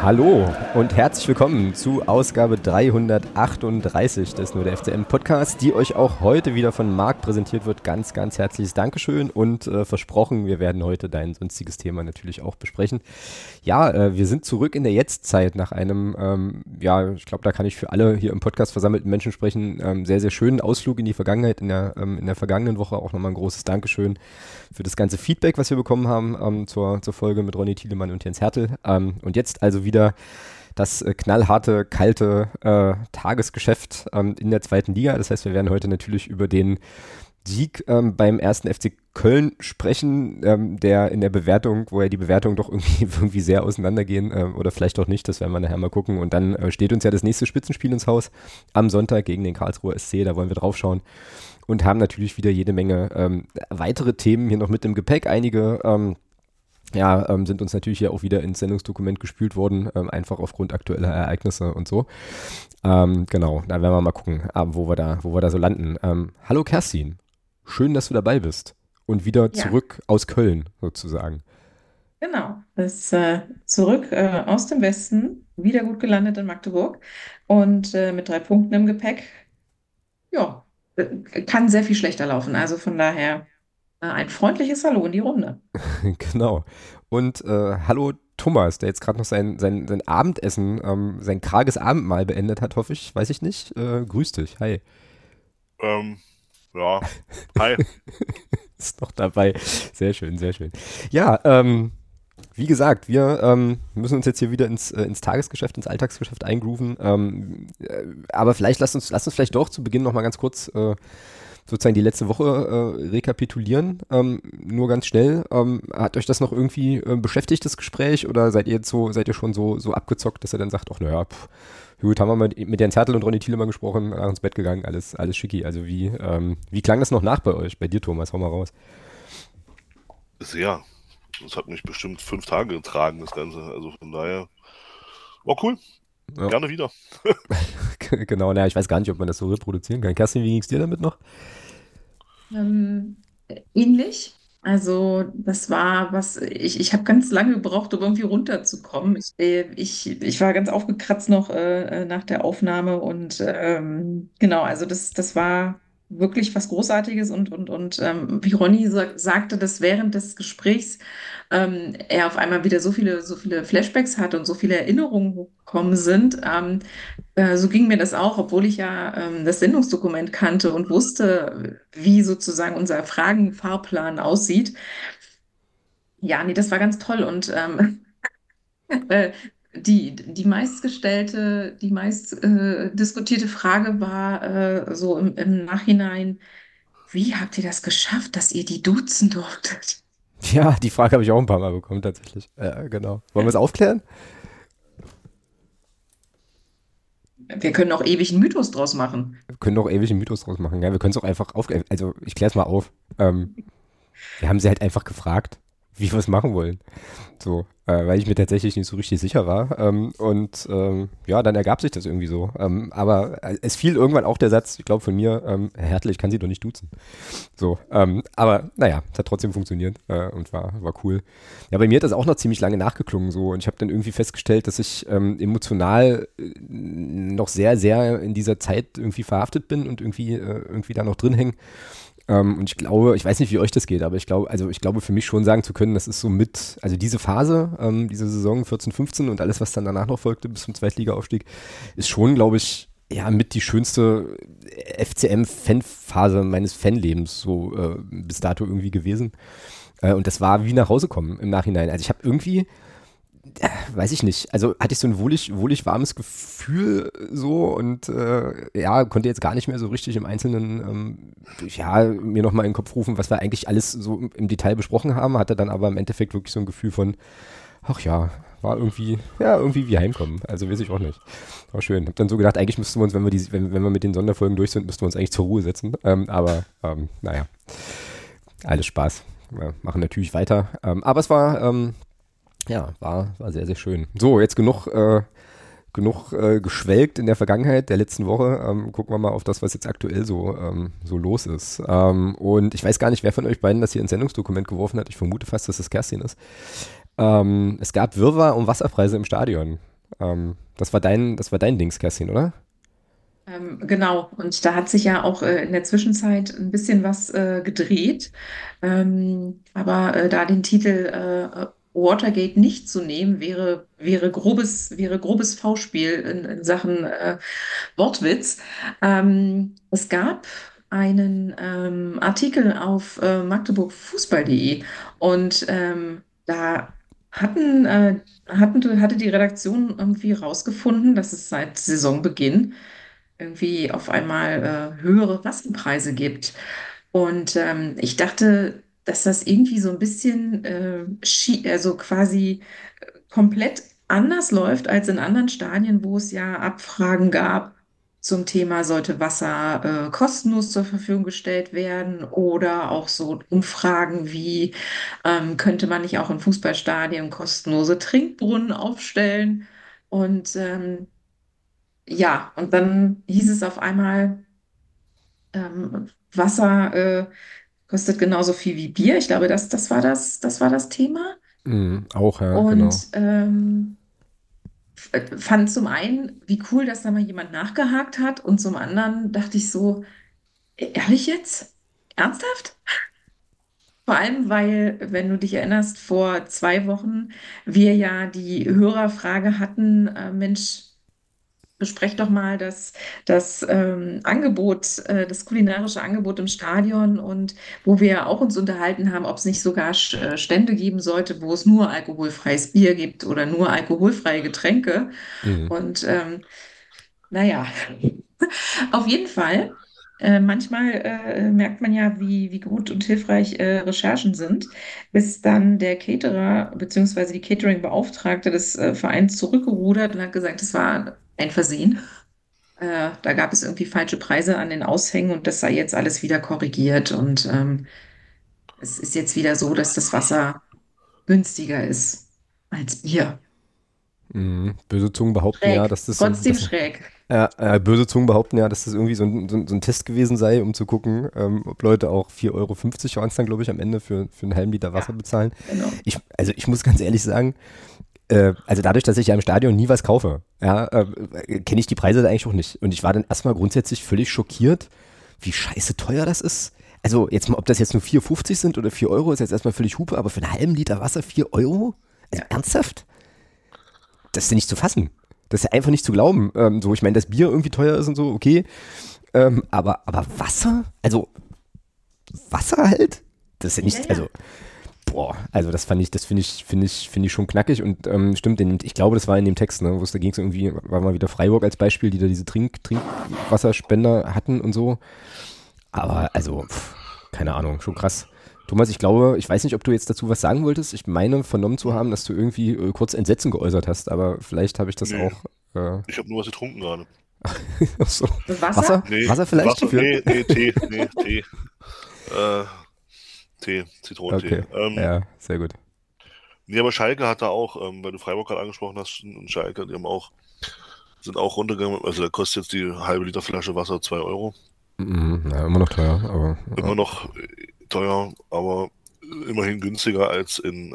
Hallo und herzlich willkommen zu Ausgabe 338 des Nur der FCM Podcast, die euch auch heute wieder von Marc präsentiert wird. Ganz, ganz herzliches Dankeschön und versprochen, wir werden heute dein sonstiges Thema natürlich auch besprechen. Ja, wir sind zurück in der Jetztzeit nach einem, ich glaube, da kann ich für alle hier im Podcast versammelten Menschen sprechen, sehr, sehr schönen Ausflug in die Vergangenheit. In der vergangenen Woche auch nochmal ein großes Dankeschön für das ganze Feedback, was wir bekommen haben zur Folge mit Ronny Thielemann und Jens Hertel. Und jetzt also wieder das knallharte, kalte Tagesgeschäft in der zweiten Liga. Das heißt, wir werden heute natürlich über den Sieg beim 1. FC Köln sprechen, der in der Bewertung, wo ja die Bewertungen doch irgendwie sehr auseinandergehen oder vielleicht auch nicht, das werden wir nachher mal gucken. Und dann steht uns ja das nächste Spitzenspiel ins Haus am Sonntag gegen den Karlsruher SC, da wollen wir drauf schauen. Und haben natürlich wieder jede Menge weitere Themen hier noch mit im Gepäck. Einige sind uns natürlich hier auch wieder ins Sendungsdokument gespült worden, einfach aufgrund aktueller Ereignisse und so. Genau, da werden wir mal gucken, wo wir da so landen. Hallo Kerstin, schön, dass du dabei bist und wieder zurück aus Köln sozusagen. Genau, das zurück aus dem Westen, wieder gut gelandet in Magdeburg und mit 3 Punkten im Gepäck. Ja, kann sehr viel schlechter laufen. Also von daher ein freundliches Hallo in die Runde. Genau. Und hallo Thomas, der jetzt gerade noch sein Abendessen, sein karges Abendmahl beendet hat, hoffe ich, weiß ich nicht. Grüß dich, hi. Ähm, ja, hi. Ist noch dabei. Sehr schön, sehr schön. Ja, wie gesagt, wir müssen uns jetzt hier wieder ins Tagesgeschäft, ins Alltagsgeschäft eingrooven. Aber vielleicht lasst uns vielleicht doch zu Beginn noch mal ganz kurz sozusagen die letzte Woche rekapitulieren. Nur ganz schnell. Hat euch das noch irgendwie beschäftigt, das Gespräch? Oder seid ihr schon so abgezockt, dass ihr dann sagt, ach naja, gut, haben wir mit Jens Hertel und Ronny Thielemann gesprochen, ins Bett gegangen, alles schicki. Also wie klang das noch nach bei euch? Bei dir, Thomas, hau mal raus. Sehr. Das hat mich bestimmt 5 Tage getragen, das Ganze. Also von daher, war cool. Ja. Gerne wieder. Genau, naja, ich weiß gar nicht, ob man das so reproduzieren kann. Kerstin, wie ging es dir damit noch? Ähm, Ähnlich. Also das war was, ich habe ganz lange gebraucht, um irgendwie runterzukommen. Ich war ganz aufgekratzt noch nach der Aufnahme und genau, also das war wirklich was Großartiges und wie Ronny sagte, dass während des Gesprächs er auf einmal wieder so viele Flashbacks hatte und so viele Erinnerungen hochgekommen sind. So ging mir das auch, obwohl ich ja das Sendungsdokument kannte und wusste, wie sozusagen unser Fragenfahrplan aussieht. Ja, nee, das war ganz toll. Und äh, die meist diskutierte Frage war so im Nachhinein, wie habt ihr das geschafft, dass ihr die duzen durftet? Ja, die Frage habe ich auch ein paar Mal bekommen, tatsächlich. Genau. Wollen wir es aufklären? Wir können auch ewig einen Mythos draus machen. Wir können doch ewig einen Mythos draus machen. Ja, wir können es auch einfach aufklären. Also, ich kläre es mal auf. Wir haben sie halt einfach gefragt, wie wir es machen wollen. So, weil ich mir tatsächlich nicht so richtig sicher war. Dann ergab sich das irgendwie so. Aber es fiel irgendwann auch der Satz, ich glaube von mir, Herr Hertel, ich kann Sie doch nicht duzen. So, aber naja, es hat trotzdem funktioniert und war cool. Ja, bei mir hat das auch noch ziemlich lange nachgeklungen so und ich habe dann irgendwie festgestellt, dass ich emotional noch sehr, sehr in dieser Zeit irgendwie verhaftet bin und irgendwie da noch drin hänge. Und ich glaube, ich weiß nicht, wie euch das geht, aber ich glaube für mich schon sagen zu können, das ist so also diese Phase, diese Saison 14, 15 und alles, was dann danach noch folgte bis zum Zweitliga-Aufstieg, ist schon, glaube ich, ja, mit die schönste FCM-Fanphase meines Fanlebens so bis dato irgendwie gewesen. Und das war wie nach Hause kommen im Nachhinein. Also ich habe irgendwie, weiß ich nicht, also hatte ich so ein wohlig warmes Gefühl so und konnte jetzt gar nicht mehr so richtig im Einzelnen mir nochmal in den Kopf rufen, was wir eigentlich alles so im Detail besprochen haben, hatte dann aber im Endeffekt wirklich so ein Gefühl von, ach ja, war irgendwie wie heimkommen, also weiß ich auch nicht. War schön. Hab dann so gedacht, eigentlich müssten wir uns, wenn wir mit den Sonderfolgen durch sind, müssten wir uns eigentlich zur Ruhe setzen, naja, alles Spaß. Wir machen natürlich weiter, aber es war war sehr, sehr schön. So, jetzt genug geschwelgt in der Vergangenheit der letzten Woche. Gucken wir mal auf das, was jetzt aktuell so los ist. Und ich weiß gar nicht, wer von euch beiden das hier ins Sendungsdokument geworfen hat. Ich vermute fast, dass es Kerstin ist. Es gab Wirrwarr um Wasserpreise im Stadion. Das war dein Dings, Kerstin, oder? Genau, und da hat sich ja auch in der Zwischenzeit ein bisschen was gedreht. Aber da den Titel Watergate nicht zu nehmen, wäre grobes V-Spiel in Sachen Wortwitz. Es gab einen Artikel auf magdeburgfußball.de und da hatte die Redaktion irgendwie rausgefunden, dass es seit Saisonbeginn irgendwie auf einmal höhere Wasserpreise gibt. Und ich dachte, dass das irgendwie so ein bisschen also quasi komplett anders läuft als in anderen Stadien, wo es ja Abfragen gab zum Thema, sollte Wasser kostenlos zur Verfügung gestellt werden oder auch so Umfragen wie, könnte man nicht auch in Fußballstadien kostenlose Trinkbrunnen aufstellen? Und ja, und dann hieß es auf einmal, Wasser kostet genauso viel wie Bier. Ich glaube, das war das Thema. Auch, ja, genau. Und fand zum einen, wie cool, dass da mal jemand nachgehakt hat. Und zum anderen dachte ich so, ehrlich jetzt? Ernsthaft? Vor allem, weil, wenn du dich erinnerst, vor 2 Wochen wir ja die Hörerfrage hatten, Mensch, besprecht doch mal das Angebot, das kulinarische Angebot im Stadion und wo wir auch uns unterhalten haben, ob es nicht sogar Stände geben sollte, wo es nur alkoholfreies Bier gibt oder nur alkoholfreie Getränke. Mhm. Und naja, auf jeden Fall. Manchmal merkt man ja, wie gut und hilfreich Recherchen sind, bis dann der Caterer bzw. die Catering-Beauftragte des Vereins zurückgerudert und hat gesagt, es war ein Versehen. Da gab es irgendwie falsche Preise an den Aushängen und das sei jetzt alles wieder korrigiert. Und es ist jetzt wieder so, dass das Wasser günstiger ist als Bier. Böse Zungen behaupten ja, Schräg, dass das so, trotzdem schräg. böse Zungen behaupten ja, dass das irgendwie so ein Test gewesen sei, um zu gucken, ob Leute auch 4,50 € waren es dann, glaube ich, am Ende für einen halben Liter Wasser Ja, bezahlen. genau. Ich muss ganz ehrlich sagen, also dadurch, dass ich ja im Stadion nie was kaufe, ja, kenne ich die Preise da eigentlich auch nicht. Und ich war dann erstmal grundsätzlich völlig schockiert, wie scheiße teuer das ist. Also jetzt mal, ob das jetzt nur 4,50 sind oder 4 €, ist jetzt erstmal völlig Hupe, aber für einen halben Liter Wasser 4 €? Also Ja. ernsthaft? Das ist ja nicht zu fassen. Das ist ja einfach nicht zu glauben. So, ich meine, dass Bier irgendwie teuer ist und so, okay. Aber Wasser? Also Wasser halt? Das ist ja Ja, nicht, ja. also, boah, also das finde ich schon knackig und stimmt, ich glaube, das war in dem Text, ne, wo es da ging, irgendwie, war mal wieder Freiburg als Beispiel, die da diese Trinkwasserspender hatten und so. Aber also, keine Ahnung, schon krass. Thomas, ich glaube, ich weiß nicht, ob du jetzt dazu was sagen wolltest. Ich meine, vernommen zu haben, dass du irgendwie kurz Entsetzen geäußert hast, aber vielleicht habe ich das Nee, auch. ich habe nur was getrunken gerade. Ach so. Wasser? Nee, Wasser vielleicht? Wasser, nee, Tee, Tee. Äh, Zitronentee. Okay, ja, sehr gut. Nee, aber Schalke hat da auch, weil du Freiburg gerade angesprochen hast, und Schalke, sind auch runtergegangen. Also da kostet jetzt die halbe Liter Flasche Wasser 2 €. Ja, immer noch teuer, aber Immer noch teuer, aber immerhin günstiger als in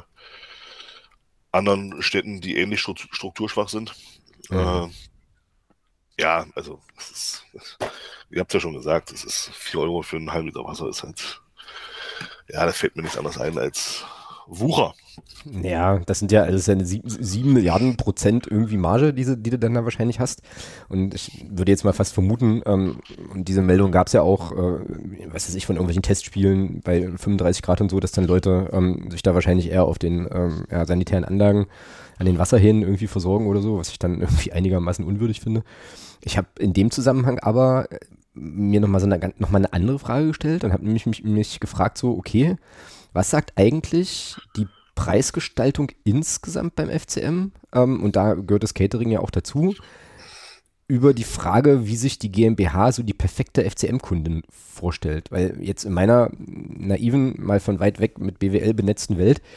anderen Städten, die ähnlich strukturschwach sind. ja. Ja, also, ihr habt ja schon gesagt, es ist 4 € für einen halben Liter Wasser, ist halt, ja, da fällt mir nichts anderes ein als Wucher. Ja, das ist ja eine 7 Milliarden Prozent irgendwie Marge, die du dann da wahrscheinlich hast. Und ich würde jetzt mal fast vermuten, und diese Meldung gab es ja auch, was weiß ich, von irgendwelchen Testspielen bei 35 Grad und so, dass dann Leute sich da wahrscheinlich eher auf den sanitären Anlagen an den Wasserhähnen irgendwie versorgen oder so, was ich dann irgendwie einigermaßen unwürdig finde. Ich habe in dem Zusammenhang aber mir nochmal noch mal eine andere Frage gestellt und habe mich gefragt so, okay, was sagt eigentlich die Preisgestaltung insgesamt beim FCM? Und da gehört das Catering ja auch dazu, über die Frage, wie sich die GmbH so die perfekte FCM-Kundin vorstellt. Weil jetzt in meiner naiven, mal von weit weg mit BWL benetzten Welt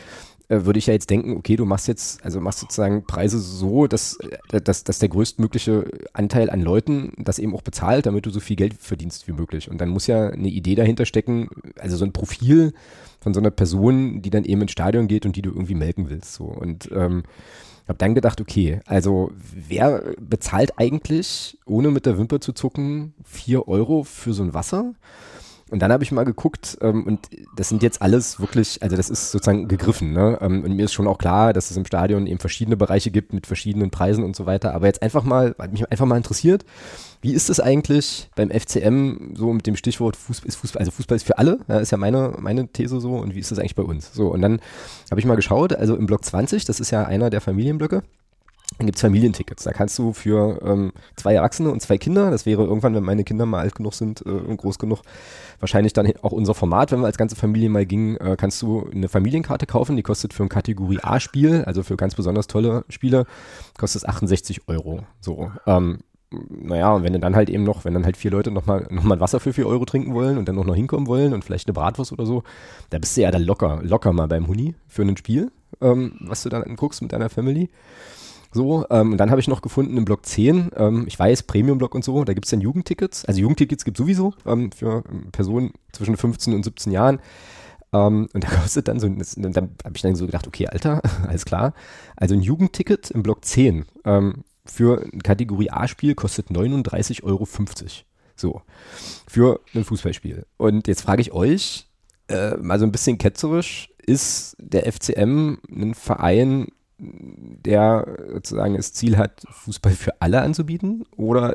würde ich ja jetzt denken, okay, du machst sozusagen Preise so, dass der größtmögliche Anteil an Leuten das eben auch bezahlt, damit du so viel Geld verdienst wie möglich. Und dann muss ja eine Idee dahinter stecken, also so ein Profil von so einer Person, die dann eben ins Stadion geht und die du irgendwie melken willst. So. Und habe dann gedacht, okay, also wer bezahlt eigentlich, ohne mit der Wimper zu zucken, 4 Euro für so ein Wasser? Und dann habe ich mal geguckt und das sind jetzt alles wirklich, also das ist sozusagen gegriffen, ne? Und mir ist schon auch klar, dass es im Stadion eben verschiedene Bereiche gibt mit verschiedenen Preisen und so weiter. Aber jetzt hat mich einfach mal interessiert, wie ist es eigentlich beim FCM so mit dem Stichwort Fußball ist für alle, ja, ist ja meine These so, und wie ist das eigentlich bei uns? So, und dann habe ich mal geschaut, also im Block 20, das ist ja einer der Familienblöcke, dann gibt es Familientickets. Da kannst du für 2 Erwachsene und 2 Kinder, das wäre irgendwann, wenn meine Kinder mal alt genug sind und groß genug, wahrscheinlich dann auch unser Format, wenn wir als ganze Familie mal gingen, kannst du eine Familienkarte kaufen, die kostet für ein Kategorie A-Spiel, also für ganz besonders tolle Spiele, kostet 68 Euro. So, naja, und wenn du dann halt eben noch, wenn dann halt 4 Leute noch mal ein Wasser für 4 Euro trinken wollen und dann noch hinkommen wollen und vielleicht eine Bratwurst oder so, da bist du ja dann locker mal beim Huni für ein Spiel, was du dann anguckst mit deiner Family. So, und dann habe ich noch gefunden im Block 10, ich weiß, Premium-Block und so, da gibt es dann Jugendtickets. Also Jugendtickets gibt es sowieso für Personen zwischen 15 und 17 Jahren. Und da kostet dann dann habe ich dann so gedacht, okay, Alter, alles klar. Also ein Jugendticket im Block 10 für ein Kategorie A-Spiel kostet 39,50 Euro. So, für ein Fußballspiel. Und jetzt frage ich euch, mal so ein bisschen ketzerisch, ist der FCM ein Verein, der sozusagen das Ziel hat, Fußball für alle anzubieten? Oder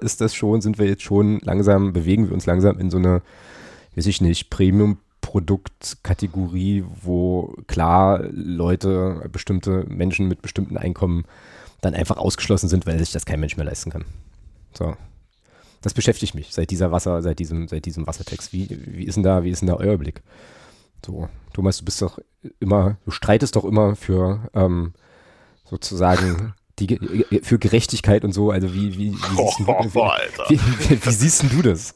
bewegen wir uns langsam in so eine, weiß ich nicht, Premium-Produkt-Kategorie, wo klar bestimmte Menschen mit bestimmten Einkommen dann einfach ausgeschlossen sind, weil sich das kein Mensch mehr leisten kann. So. Das beschäftigt mich seit diesem Wassertext. Wie ist denn da euer Blick? So, Thomas, du streitest doch immer für sozusagen für Gerechtigkeit und so, also wie siehst du das?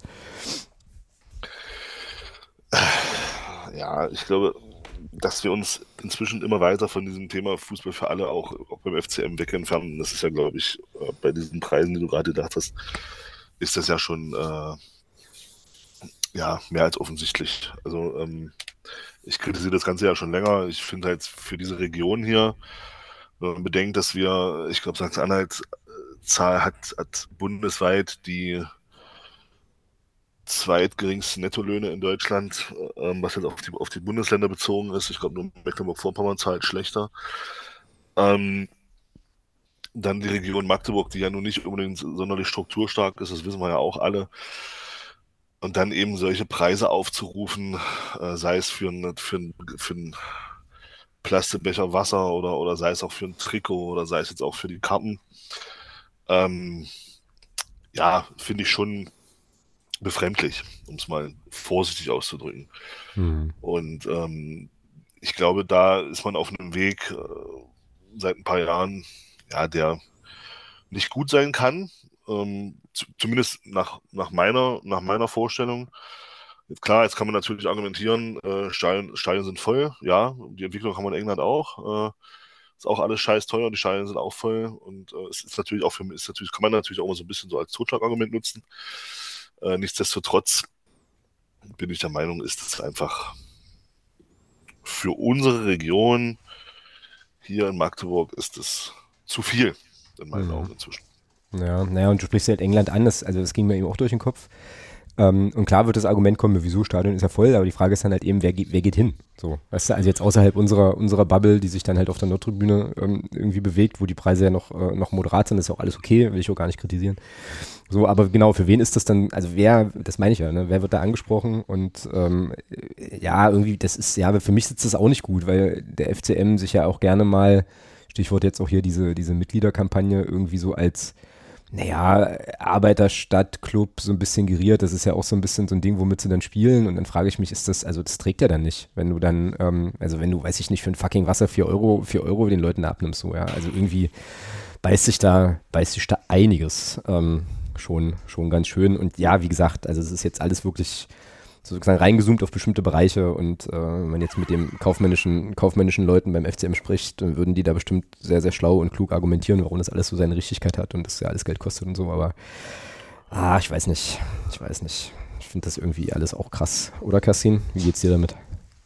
Ja, ich glaube, dass wir uns inzwischen immer weiter von diesem Thema Fußball für alle auch beim FCM weg entfernen. Das ist ja, glaube ich, bei diesen Preisen, die du gerade gedacht hast, ist das ja schon mehr als offensichtlich. Also ich kritisiere das Ganze ja schon länger. Ich finde halt für diese Region hier, wenn man bedenkt, dass ich glaube, Sachsen-Anhalt hat bundesweit die zweitgeringsten Nettolöhne in Deutschland, was jetzt auf die Bundesländer bezogen ist. Ich glaube, nur Mecklenburg-Vorpommern zahlt schlechter. Dann die Region Magdeburg, die ja nun nicht unbedingt sonderlich strukturstark ist, das wissen wir ja auch alle. Und dann eben solche Preise aufzurufen, sei es für einen Plastikbecher Wasser oder sei es auch für ein Trikot oder sei es jetzt auch für die Karten, finde ich schon befremdlich, um es mal vorsichtig auszudrücken. Und ich glaube, da ist man auf einem Weg seit ein paar Jahren, der nicht gut sein kann, zumindest nach meiner Vorstellung. Klar, jetzt kann man natürlich argumentieren, Stadien sind voll, ja, die Entwicklung haben wir in England auch. Ist auch alles scheiß teuer, die Stadien sind auch voll und es ist natürlich auch kann man natürlich auch immer so ein bisschen so als Totschlagargument nutzen. Nichtsdestotrotz bin ich der Meinung, ist es einfach für unsere Region hier in Magdeburg ist es zu viel in meinen Augen inzwischen. Ja, naja, und du sprichst halt England an, das ging mir eben auch durch den Kopf. Und klar wird das Argument kommen, wieso, Stadion ist ja voll, aber die Frage ist dann halt eben, wer geht hin? So, weißt du, also jetzt außerhalb unserer Bubble, die sich dann halt auf der Nordtribüne irgendwie bewegt, wo die Preise ja noch moderat sind, ist ja auch alles okay, will ich auch gar nicht kritisieren. So, aber genau, für wen ist das dann, also das meine ich ja, ne, wer wird da angesprochen? Und irgendwie, das ist, für mich sitzt das auch nicht gut, weil der FCM sich ja auch gerne mal, Stichwort jetzt auch hier diese Mitgliederkampagne irgendwie so als Arbeiterstadt-Club so ein bisschen geriert, das ist ja auch so ein bisschen so ein Ding, womit sie dann spielen und dann frage ich mich, das trägt ja dann nicht, wenn du dann, wenn du, weiß ich nicht, für ein fucking Wasser 4 Euro den Leuten abnimmst, so, ja, also irgendwie beißt sich da einiges, schon ganz schön und ja, wie gesagt, also es ist jetzt alles wirklich sozusagen reingezoomt auf bestimmte Bereiche und wenn man jetzt mit den kaufmännischen Leuten beim FCM spricht, dann würden die da bestimmt sehr, sehr schlau und klug argumentieren, warum das alles so seine Richtigkeit hat und das ja alles Geld kostet und so, aber ich weiß nicht. Ich finde das irgendwie alles auch krass. Oder, Kerstin? Wie geht's dir damit?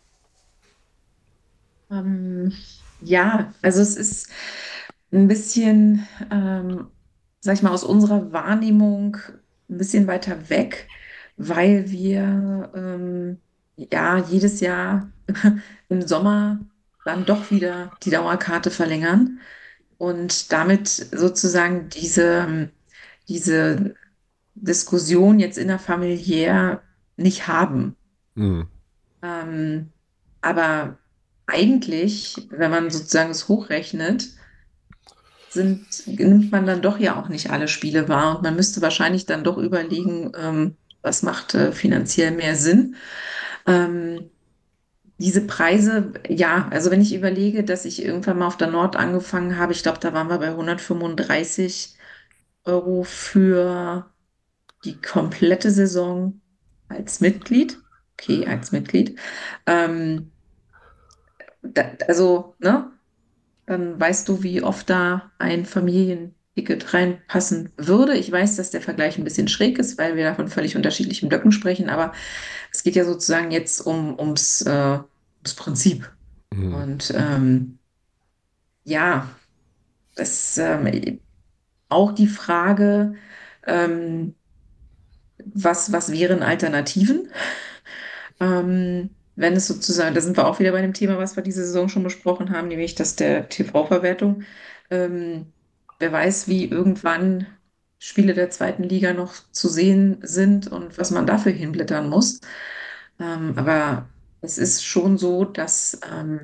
Ähm, ja, also es ist ein bisschen, sag ich mal, aus unserer Wahrnehmung ein bisschen weiter weg, weil wir ja jedes Jahr im Sommer dann doch wieder die Dauerkarte verlängern und damit sozusagen diese Diskussion jetzt innerfamiliär nicht haben. Hm. Ähm, aber eigentlich, wenn man sozusagen es hochrechnet, nimmt man dann doch ja auch nicht alle Spiele wahr und man müsste wahrscheinlich dann doch überlegen, was macht finanziell mehr Sinn. Ähm, diese Preise, ja, also wenn ich überlege, dass ich irgendwann mal auf der Nord angefangen habe, ich glaube, da waren wir bei 135 € für die komplette Saison als Mitglied. Okay, als Mitglied. Ähm, also, ne, dann weißt du, wie oft da ein Familienticket reinpassen würde. Ich weiß, dass der Vergleich ein bisschen schräg ist, weil wir da von völlig unterschiedlichen Blöcken sprechen, aber es geht ja sozusagen jetzt ums Prinzip. Hm. Und ja, das auch die Frage, ähm, was wären Alternativen? Wenn es sozusagen, da sind wir auch wieder bei dem Thema, was wir diese Saison schon besprochen haben, nämlich das der TV-Verwertung. Wer weiß, wie irgendwann Spiele der zweiten Liga noch zu sehen sind und was man dafür hinblättern muss. Aber es ist schon so, dass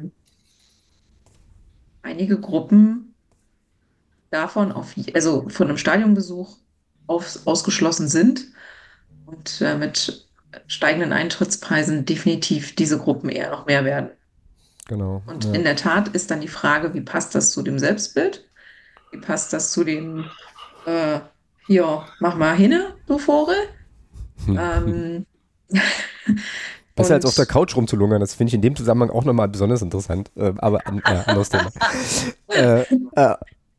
einige Gruppen davon also von einem Stadionbesuch ausgeschlossen sind und mit steigenden Eintrittspreisen definitiv diese Gruppen eher noch mehr werden. Genau. Und Ja. in der Tat ist dann die Frage, wie passt das zu dem Selbstbild? Wie passt das zu dem, äh, ja, mach mal hinne, du Vogel? Ähm, Besser als auf der und Couch rumzulungern, das finde ich in dem Zusammenhang auch nochmal besonders interessant. Aber anderes Thema. Äh, äh,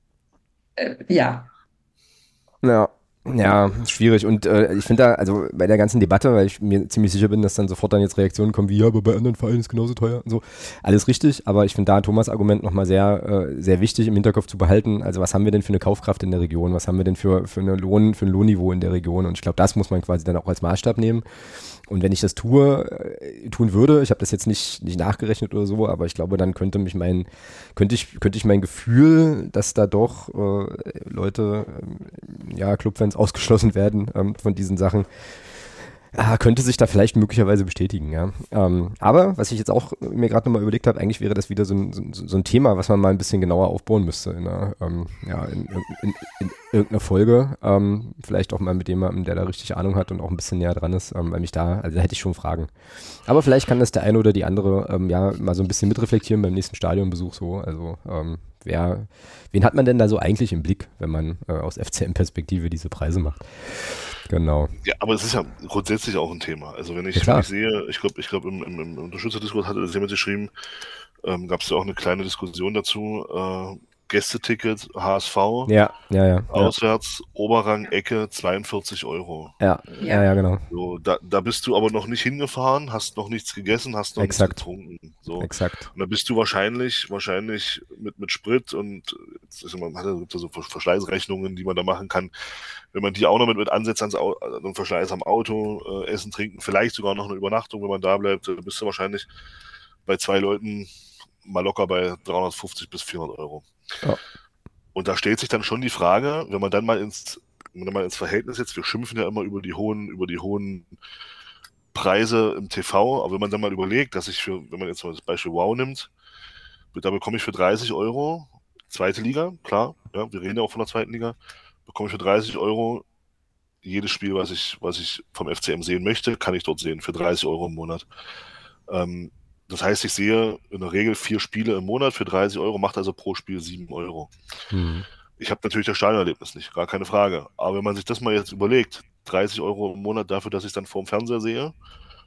ja, Ja, ja, schwierig. Und ich finde da, also bei der ganzen Debatte, weil ich mir ziemlich sicher bin, dass dann sofort dann jetzt Reaktionen kommen wie, ja, aber bei anderen Vereinen ist es genauso teuer und so. Alles richtig, aber ich finde da Thomas' Argument nochmal sehr wichtig im Hinterkopf zu behalten. Also was haben wir denn für eine Kaufkraft in der Region? Was haben wir denn für ein Lohnniveau in der Region? Und ich glaube, das muss man quasi dann auch als Maßstab nehmen. Und wenn ich das tun würde, ich habe das jetzt nicht nachgerechnet oder so, aber ich glaube, dann könnte ich mein Gefühl, dass da doch Leute, Clubfans ausgeschlossen werden von diesen Sachen, könnte sich da vielleicht möglicherweise bestätigen, ja. Aber was ich jetzt auch mir gerade nochmal überlegt habe, eigentlich wäre das wieder so ein Thema, was man mal ein bisschen genauer aufbauen müsste in irgendeiner Folge. Vielleicht auch mal mit jemandem, der da richtig Ahnung hat und auch ein bisschen näher dran ist, weil da hätte ich schon Fragen. Aber vielleicht kann das der eine oder die andere mal so ein bisschen mitreflektieren beim nächsten Stadionbesuch so. Also wen hat man denn da so eigentlich im Blick, wenn man aus FCM-Perspektive diese Preise macht? Genau. Ja, aber es ist ja grundsätzlich auch ein Thema. Also wenn ich sehe, ich glaube im Unterstützerdiskurs hatte das jemand geschrieben, gab es ja auch eine kleine Diskussion dazu, Gästeticket, HSV, ja. auswärts, Oberrang, Ecke, 42 €. Ja, genau. So, da bist du aber noch nicht hingefahren, hast noch nichts gegessen, hast noch nichts getrunken. So. Exakt. Und da bist du wahrscheinlich mit Sprit und man hat ja so Verschleißrechnungen, die man da machen kann. Wenn man die auch noch mit ansetzt an Verschleiß am Auto, Essen, Trinken, vielleicht sogar noch eine Übernachtung, wenn man da bleibt, bist du wahrscheinlich bei 2 Leuten mal locker bei 350 bis 400 €. Ja. Und da stellt sich dann schon die Frage, wenn man mal ins Verhältnis setzt, wir schimpfen ja immer über die hohen Preise im TV, aber wenn man dann mal überlegt, wenn man jetzt mal das Beispiel WoW nimmt, da bekomme ich für 30 € zweite Liga, klar, ja, wir reden ja auch von der zweiten Liga, bekomme ich für 30 € jedes Spiel, was ich vom FCM sehen möchte, kann ich dort sehen, für 30 € im Monat. Das heißt, ich sehe in der Regel 4 Spiele im Monat für 30 €, macht also pro Spiel 7 €. Ich habe natürlich das Stadionerlebnis nicht, gar keine Frage. Aber wenn man sich das mal jetzt überlegt, 30 € im Monat dafür, dass ich es dann vorm Fernseher sehe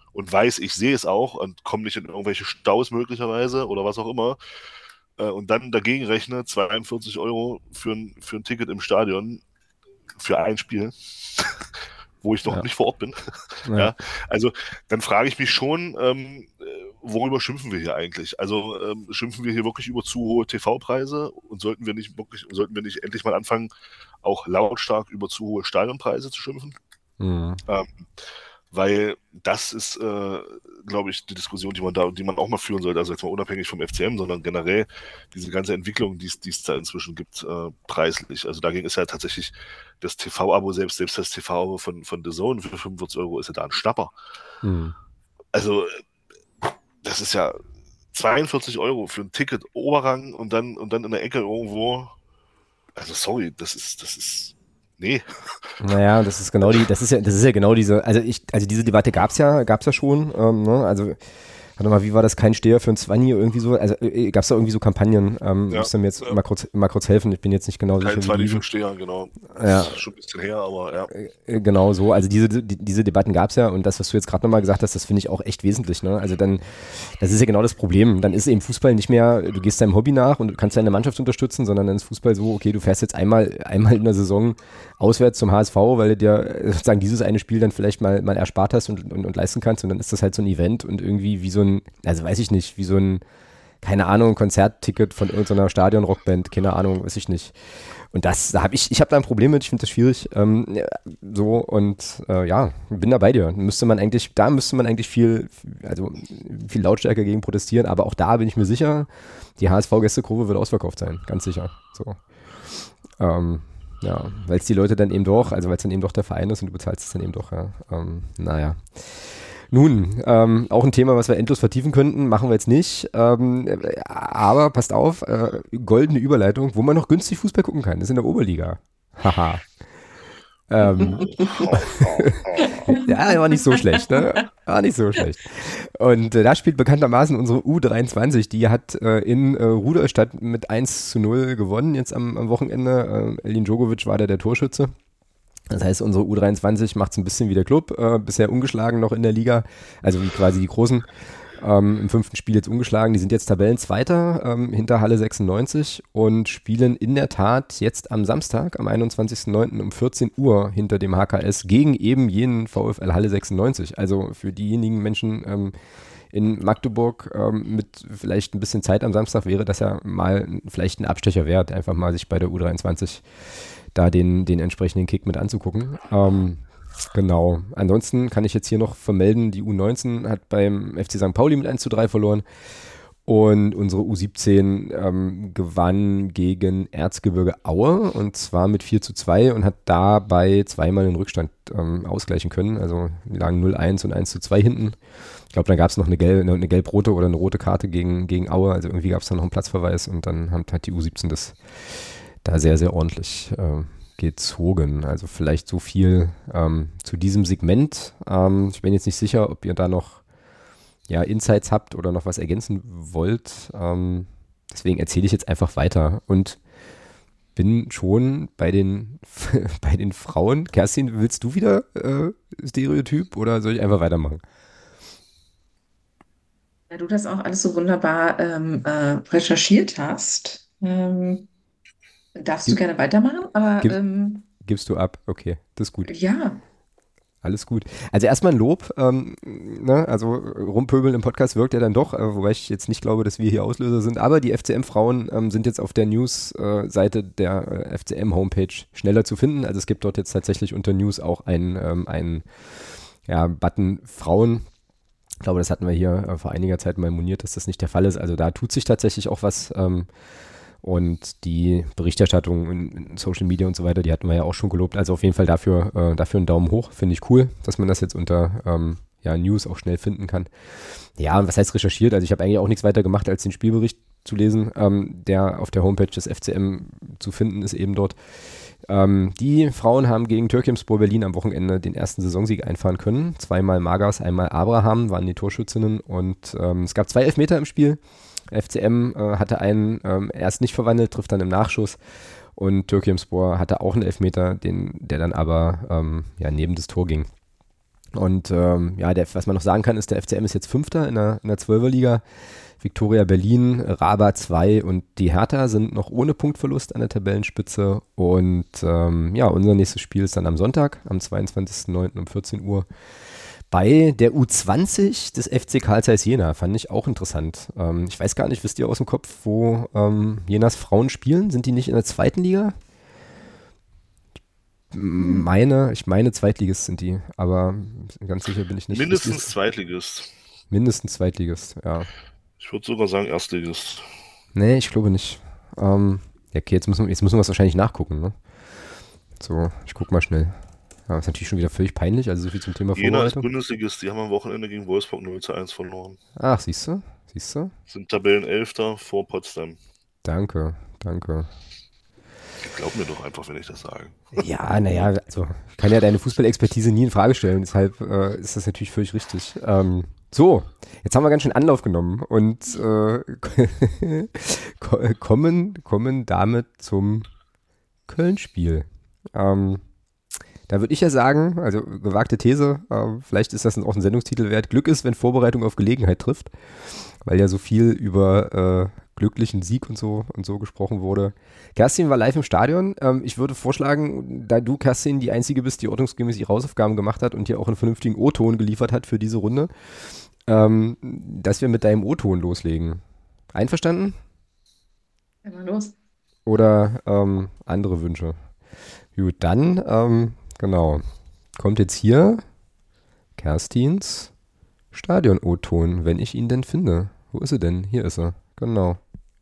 und weiß, ich sehe es auch und komme nicht in irgendwelche Staus möglicherweise oder was auch immer, und dann dagegen rechne, 42 Euro für ein Ticket im Stadion für ein Spiel, wo ich noch Ja. nicht vor Ort bin. Ja. Ja, also dann frage ich mich schon, worüber schimpfen wir hier eigentlich? Also schimpfen wir hier wirklich über zu hohe TV-Preise und sollten wir nicht endlich mal anfangen, auch lautstark über zu hohe Stadionpreise zu schimpfen? Mhm. Weil das ist, glaube ich, die Diskussion, die man auch mal führen sollte, also jetzt mal unabhängig vom FCM, sondern generell diese ganze Entwicklung, die es da inzwischen gibt, preislich. Also dagegen ist ja tatsächlich das TV-Abo, selbst das TV-Abo von The Zone für 45 Euro ist ja da ein Schnapper. Mhm. Also das ist ja 42 Euro für ein Ticket Oberrang und dann in der Ecke irgendwo. Also sorry, das ist nee. Naja, das ist ja genau diese, also diese Debatte gab's ja schon, ne? Also, warte mal, wie war das, kein Steher für ein Zwanni, irgendwie so, also gab's da irgendwie so Kampagnen, Ja, müsst ihr mir jetzt mal kurz helfen, ich bin jetzt nicht genau sicher. kein 2 für Steher, genau. Ja. Das ist schon ein bisschen her, aber ja. Genau so, also diese Debatten gab's ja, und das, was du jetzt gerade nochmal gesagt hast, das finde ich auch echt wesentlich, ne? Also dann, das ist ja genau das Problem, dann ist eben Fußball nicht mehr, du gehst deinem Hobby nach und du kannst deine Mannschaft unterstützen, sondern dann ist Fußball so, okay, du fährst jetzt einmal in der Saison auswärts zum HSV, weil du dir sozusagen dieses eine Spiel dann vielleicht mal erspart hast und leisten kannst, und dann ist das halt so ein Event und irgendwie wie so ein, also weiß ich nicht, wie so ein, keine Ahnung, Konzertticket von irgendeiner Stadion-Rockband, keine Ahnung, weiß ich nicht. Und da habe ich habe da ein Problem mit, ich finde das schwierig, so, und ja, bin da bei dir. Da müsste man eigentlich viel Lautstärke gegen protestieren, aber auch da bin ich mir sicher, die HSV-Gästekurve wird ausverkauft sein, ganz sicher. So. Ja, weil es die Leute dann eben doch, also weil es dann eben doch der Verein ist und du bezahlst es dann eben doch, ja. Naja. Nun, auch ein Thema, was wir endlos vertiefen könnten, machen wir jetzt nicht. Aber passt auf, goldene Überleitung, wo man noch günstig Fußball gucken kann, das ist in der Oberliga. Haha. Ja, war nicht so schlecht, ne? War nicht so schlecht. Und da spielt bekanntermaßen unsere U23, die hat in Rudolstadt mit 1:0 gewonnen, jetzt am Wochenende. Elin Djokovic war da der Torschütze. Das heißt, unsere U23 macht es ein bisschen wie der Club, bisher ungeschlagen noch in der Liga, also wie quasi die Großen. Im 5. Spiel jetzt ungeschlagen, die sind jetzt Tabellenzweiter hinter Halle 96 und spielen in der Tat jetzt am Samstag, am 21.09. um 14 Uhr hinter dem HKS gegen eben jenen VfL Halle 96. Also für diejenigen Menschen in Magdeburg mit vielleicht ein bisschen Zeit am Samstag wäre das ja mal vielleicht ein Abstecher wert, einfach mal sich bei der U23 da den entsprechenden Kick mit anzugucken. Genau. Ansonsten kann ich jetzt hier noch vermelden, die U19 hat beim FC St. Pauli mit 1:3 verloren und unsere U17 gewann gegen Erzgebirge Aue und zwar mit 4:2 und hat dabei zweimal den Rückstand ausgleichen können. Also die lagen 0:1 und 1:2 hinten. Ich glaube, dann gab es noch eine gelb-rote oder eine rote Karte gegen Aue. Also irgendwie gab es da noch einen Platzverweis und dann hat die U17 das da sehr, sehr ordentlich gezogen. Also vielleicht so viel zu diesem Segment. Ich bin jetzt nicht sicher, ob ihr da noch Insights habt oder noch was ergänzen wollt. Deswegen erzähle ich jetzt einfach weiter und bin schon bei den Frauen. Kerstin, willst du wieder Stereotyp oder soll ich einfach weitermachen? Da du das auch alles so wunderbar recherchiert hast, darfst du gerne weitermachen, aber Gibst du ab? Okay, das ist gut. ja. Alles gut. Also erstmal ein Lob, ne? Also rumpöbeln im Podcast wirkt ja dann doch, wobei ich jetzt nicht glaube, dass wir hier Auslöser sind, aber die FCM-Frauen sind jetzt auf der News-Seite der FCM-Homepage schneller zu finden. Also es gibt dort jetzt tatsächlich unter News auch einen Button Frauen. Ich glaube, das hatten wir hier vor einiger Zeit mal moniert, dass das nicht der Fall ist. Also da tut sich tatsächlich auch was. Und die Berichterstattung in Social Media und so weiter, die hatten wir ja auch schon gelobt. Also auf jeden Fall dafür einen Daumen hoch. Finde ich cool, dass man das jetzt unter News auch schnell finden kann. Ja, was heißt recherchiert? Also ich habe eigentlich auch nichts weiter gemacht, als den Spielbericht zu lesen, der auf der Homepage des FCM zu finden ist eben dort. Die Frauen haben gegen Türkimspor Berlin am Wochenende den ersten Saisonsieg einfahren können. Zweimal Magas, einmal Abraham waren die Torschützinnen und es gab 2 Elfmeter im Spiel. FCM hatte einen erst nicht verwandelt, trifft dann im Nachschuss und Türkimspor hatte auch einen Elfmeter, der dann aber neben das Tor ging. Und ja, was man noch sagen kann, ist, der FCM ist jetzt Fünfter in der 12er-Liga. Viktoria Berlin, Raba 2 und die Hertha sind noch ohne Punktverlust an der Tabellenspitze. Und ja, unser nächstes Spiel ist dann am Sonntag, am 22.09. um 14 Uhr bei der U20 des FC Carl Zeiss Jena. Fand ich auch interessant. Ich weiß gar nicht, wisst ihr aus dem Kopf, wo Jenas Frauen spielen? Sind die nicht in der zweiten Liga? Ich meine Zweitligist sind die, aber ganz sicher bin ich nicht. Mindestens Zweitligist. Mindestens Zweitligist, ja. Ich würde sogar sagen Erstligist. Nee, ich glaube nicht. Ja, okay, jetzt müssen wir es wahrscheinlich nachgucken, ne? So, ich guck mal schnell. Ja, ist natürlich schon wieder völlig peinlich, also so viel zum Thema Jena ist Vorbereitung. Bundesligist, die haben am Wochenende gegen Wolfsburg 0:1 verloren. Ach, siehst du? Siehst du? Sind Tabellenelfter vor Potsdam. Danke, danke. Glaub mir doch einfach, wenn ich das sage. Ja, naja, also ich kann ja deine Fußballexpertise nie in Frage stellen, deshalb ist das natürlich völlig richtig. So, jetzt haben wir ganz schön Anlauf genommen und kommen damit zum Köln-Spiel. Da würde ich ja sagen, also gewagte These, vielleicht ist das auch ein Sendungstitel wert, Glück ist, wenn Vorbereitung auf Gelegenheit trifft, weil ja so viel über glücklichen Sieg und so gesprochen wurde. Kerstin war live im Stadion. Ich würde vorschlagen, da du, Kerstin, die Einzige bist, die ordnungsgemäß ihre Hausaufgaben gemacht hat und hier auch einen vernünftigen O-Ton geliefert hat für diese Runde, dass wir mit deinem O-Ton loslegen. Einverstanden? Immer los. Oder andere Wünsche? Gut, dann, genau, kommt jetzt hier Kerstins Stadion-O-Ton, wenn ich ihn denn finde. Wo ist er denn? Hier ist er. Genau.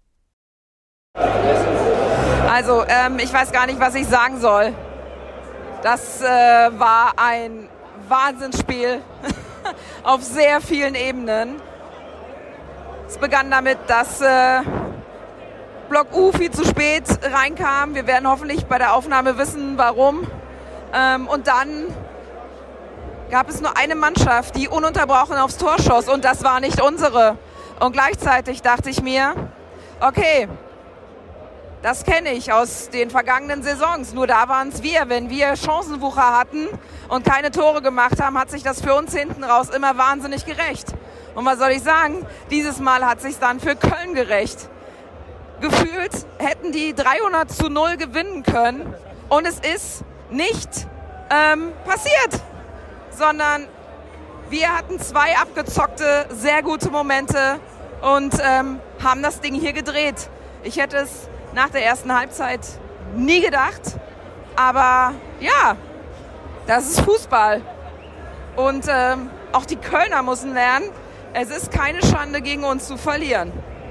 Also, ich weiß gar nicht, was ich sagen soll. Das war ein Wahnsinnsspiel auf sehr vielen Ebenen. Es begann damit, dass Block U viel zu spät reinkam. Wir werden hoffentlich bei der Aufnahme wissen, warum. Und dann gab es nur eine Mannschaft, die ununterbrochen aufs Tor schoss, und das war nicht unsere. Und gleichzeitig dachte ich mir, okay, das kenne ich aus den vergangenen Saisons. Nur da waren es wir. Wenn wir Chancenwucher hatten und keine Tore gemacht haben, hat sich das für uns hinten raus immer wahnsinnig gerecht. Und was soll ich sagen? Dieses Mal hat sich dann für Köln gerecht. Gefühlt hätten die 300:0 gewinnen können. Und es ist nicht passiert, sondern wir hatten zwei abgezockte, sehr gute Momente und haben das Ding hier gedreht. Ich hätte es nach der ersten Halbzeit nie gedacht, aber ja, das ist Fußball. Und auch die Kölner müssen lernen, es ist keine Schande, gegen uns zu verlieren.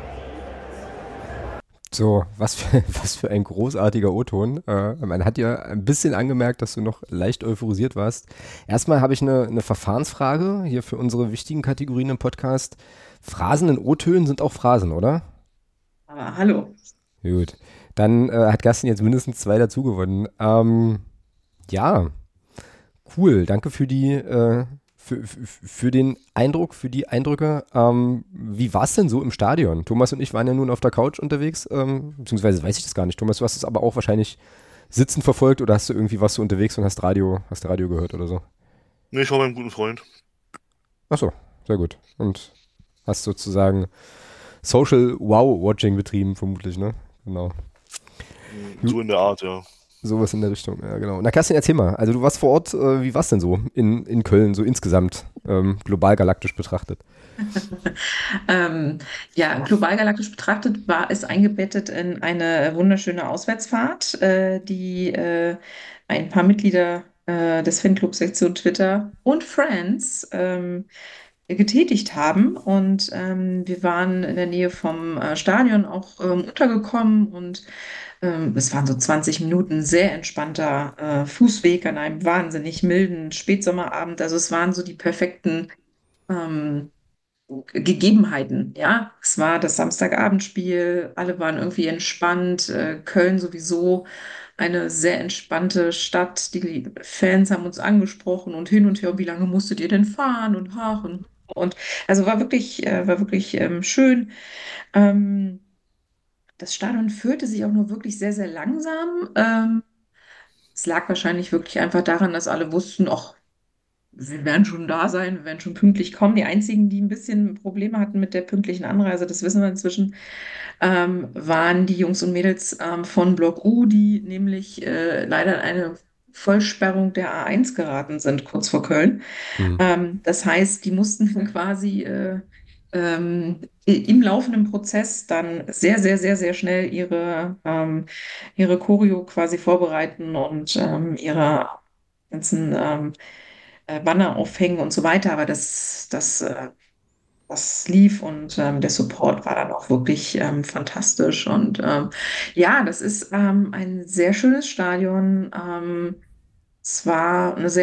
So, was für ein großartiger O-Ton. Man hat ja ein bisschen angemerkt, dass du noch leicht euphorisiert warst. Erstmal habe ich eine Verfahrensfrage hier für unsere wichtigen Kategorien im Podcast. Phrasen in O-Tönen sind auch Phrasen, oder? Aber hallo. Gut. Dann hat Kerstin jetzt mindestens 2 dazu gewonnen. Ja, cool. Danke für den Eindruck, für die Eindrücke. Wie war es denn so im Stadion? Thomas und ich waren ja nun auf der Couch unterwegs, beziehungsweise weiß ich das gar nicht. Thomas, du hast es aber auch wahrscheinlich sitzend verfolgt, oder hast du irgendwie was so unterwegs und hast Radio gehört oder so? Nee, ich war beim guten Freund. Ach so, sehr gut. Und hast sozusagen Social Wow-Watching betrieben, vermutlich, ne? Genau. So in der Art, ja. Sowas in der Richtung, ja genau. Na Kerstin, erzähl mal. Also du warst vor Ort, wie war es denn so in Köln, so insgesamt, global galaktisch betrachtet? Ja, global galaktisch betrachtet war es eingebettet in eine wunderschöne Auswärtsfahrt, die ein paar Mitglieder des Fanclubs Sektion Twitter und Friends getätigt haben. Und wir waren in der Nähe vom Stadion auch untergekommen, und es waren so 20 Minuten sehr entspannter Fußweg an einem wahnsinnig milden Spätsommerabend. Also es waren so die perfekten ähm, Gegebenheiten, ja. Es war das Samstagabendspiel, alle waren irgendwie entspannt, Köln sowieso eine sehr entspannte Stadt. Die Fans haben uns angesprochen und hin und her, wie lange musstet ihr denn fahren und ach und also war wirklich schön. Ähm, Das Stadion fühlte sich auch nur wirklich sehr, sehr langsam. Es lag wahrscheinlich wirklich einfach daran, dass alle wussten, ach, wir werden schon da sein, wir werden schon pünktlich kommen. Die einzigen, die ein bisschen Probleme hatten mit der pünktlichen Anreise, das wissen wir inzwischen, waren die Jungs und Mädels von Block U, die nämlich leider in eine Vollsperrung der A1 geraten sind, kurz vor Köln. Hm. Das heißt, die mussten dann quasi im laufenden Prozess dann sehr, sehr, sehr, sehr schnell ihre Choreo quasi vorbereiten und ihre ganzen Banner aufhängen und so weiter. Aber das lief und der Support war dann auch wirklich fantastisch. Und ja, das ist ein sehr schönes Stadion. Es war eine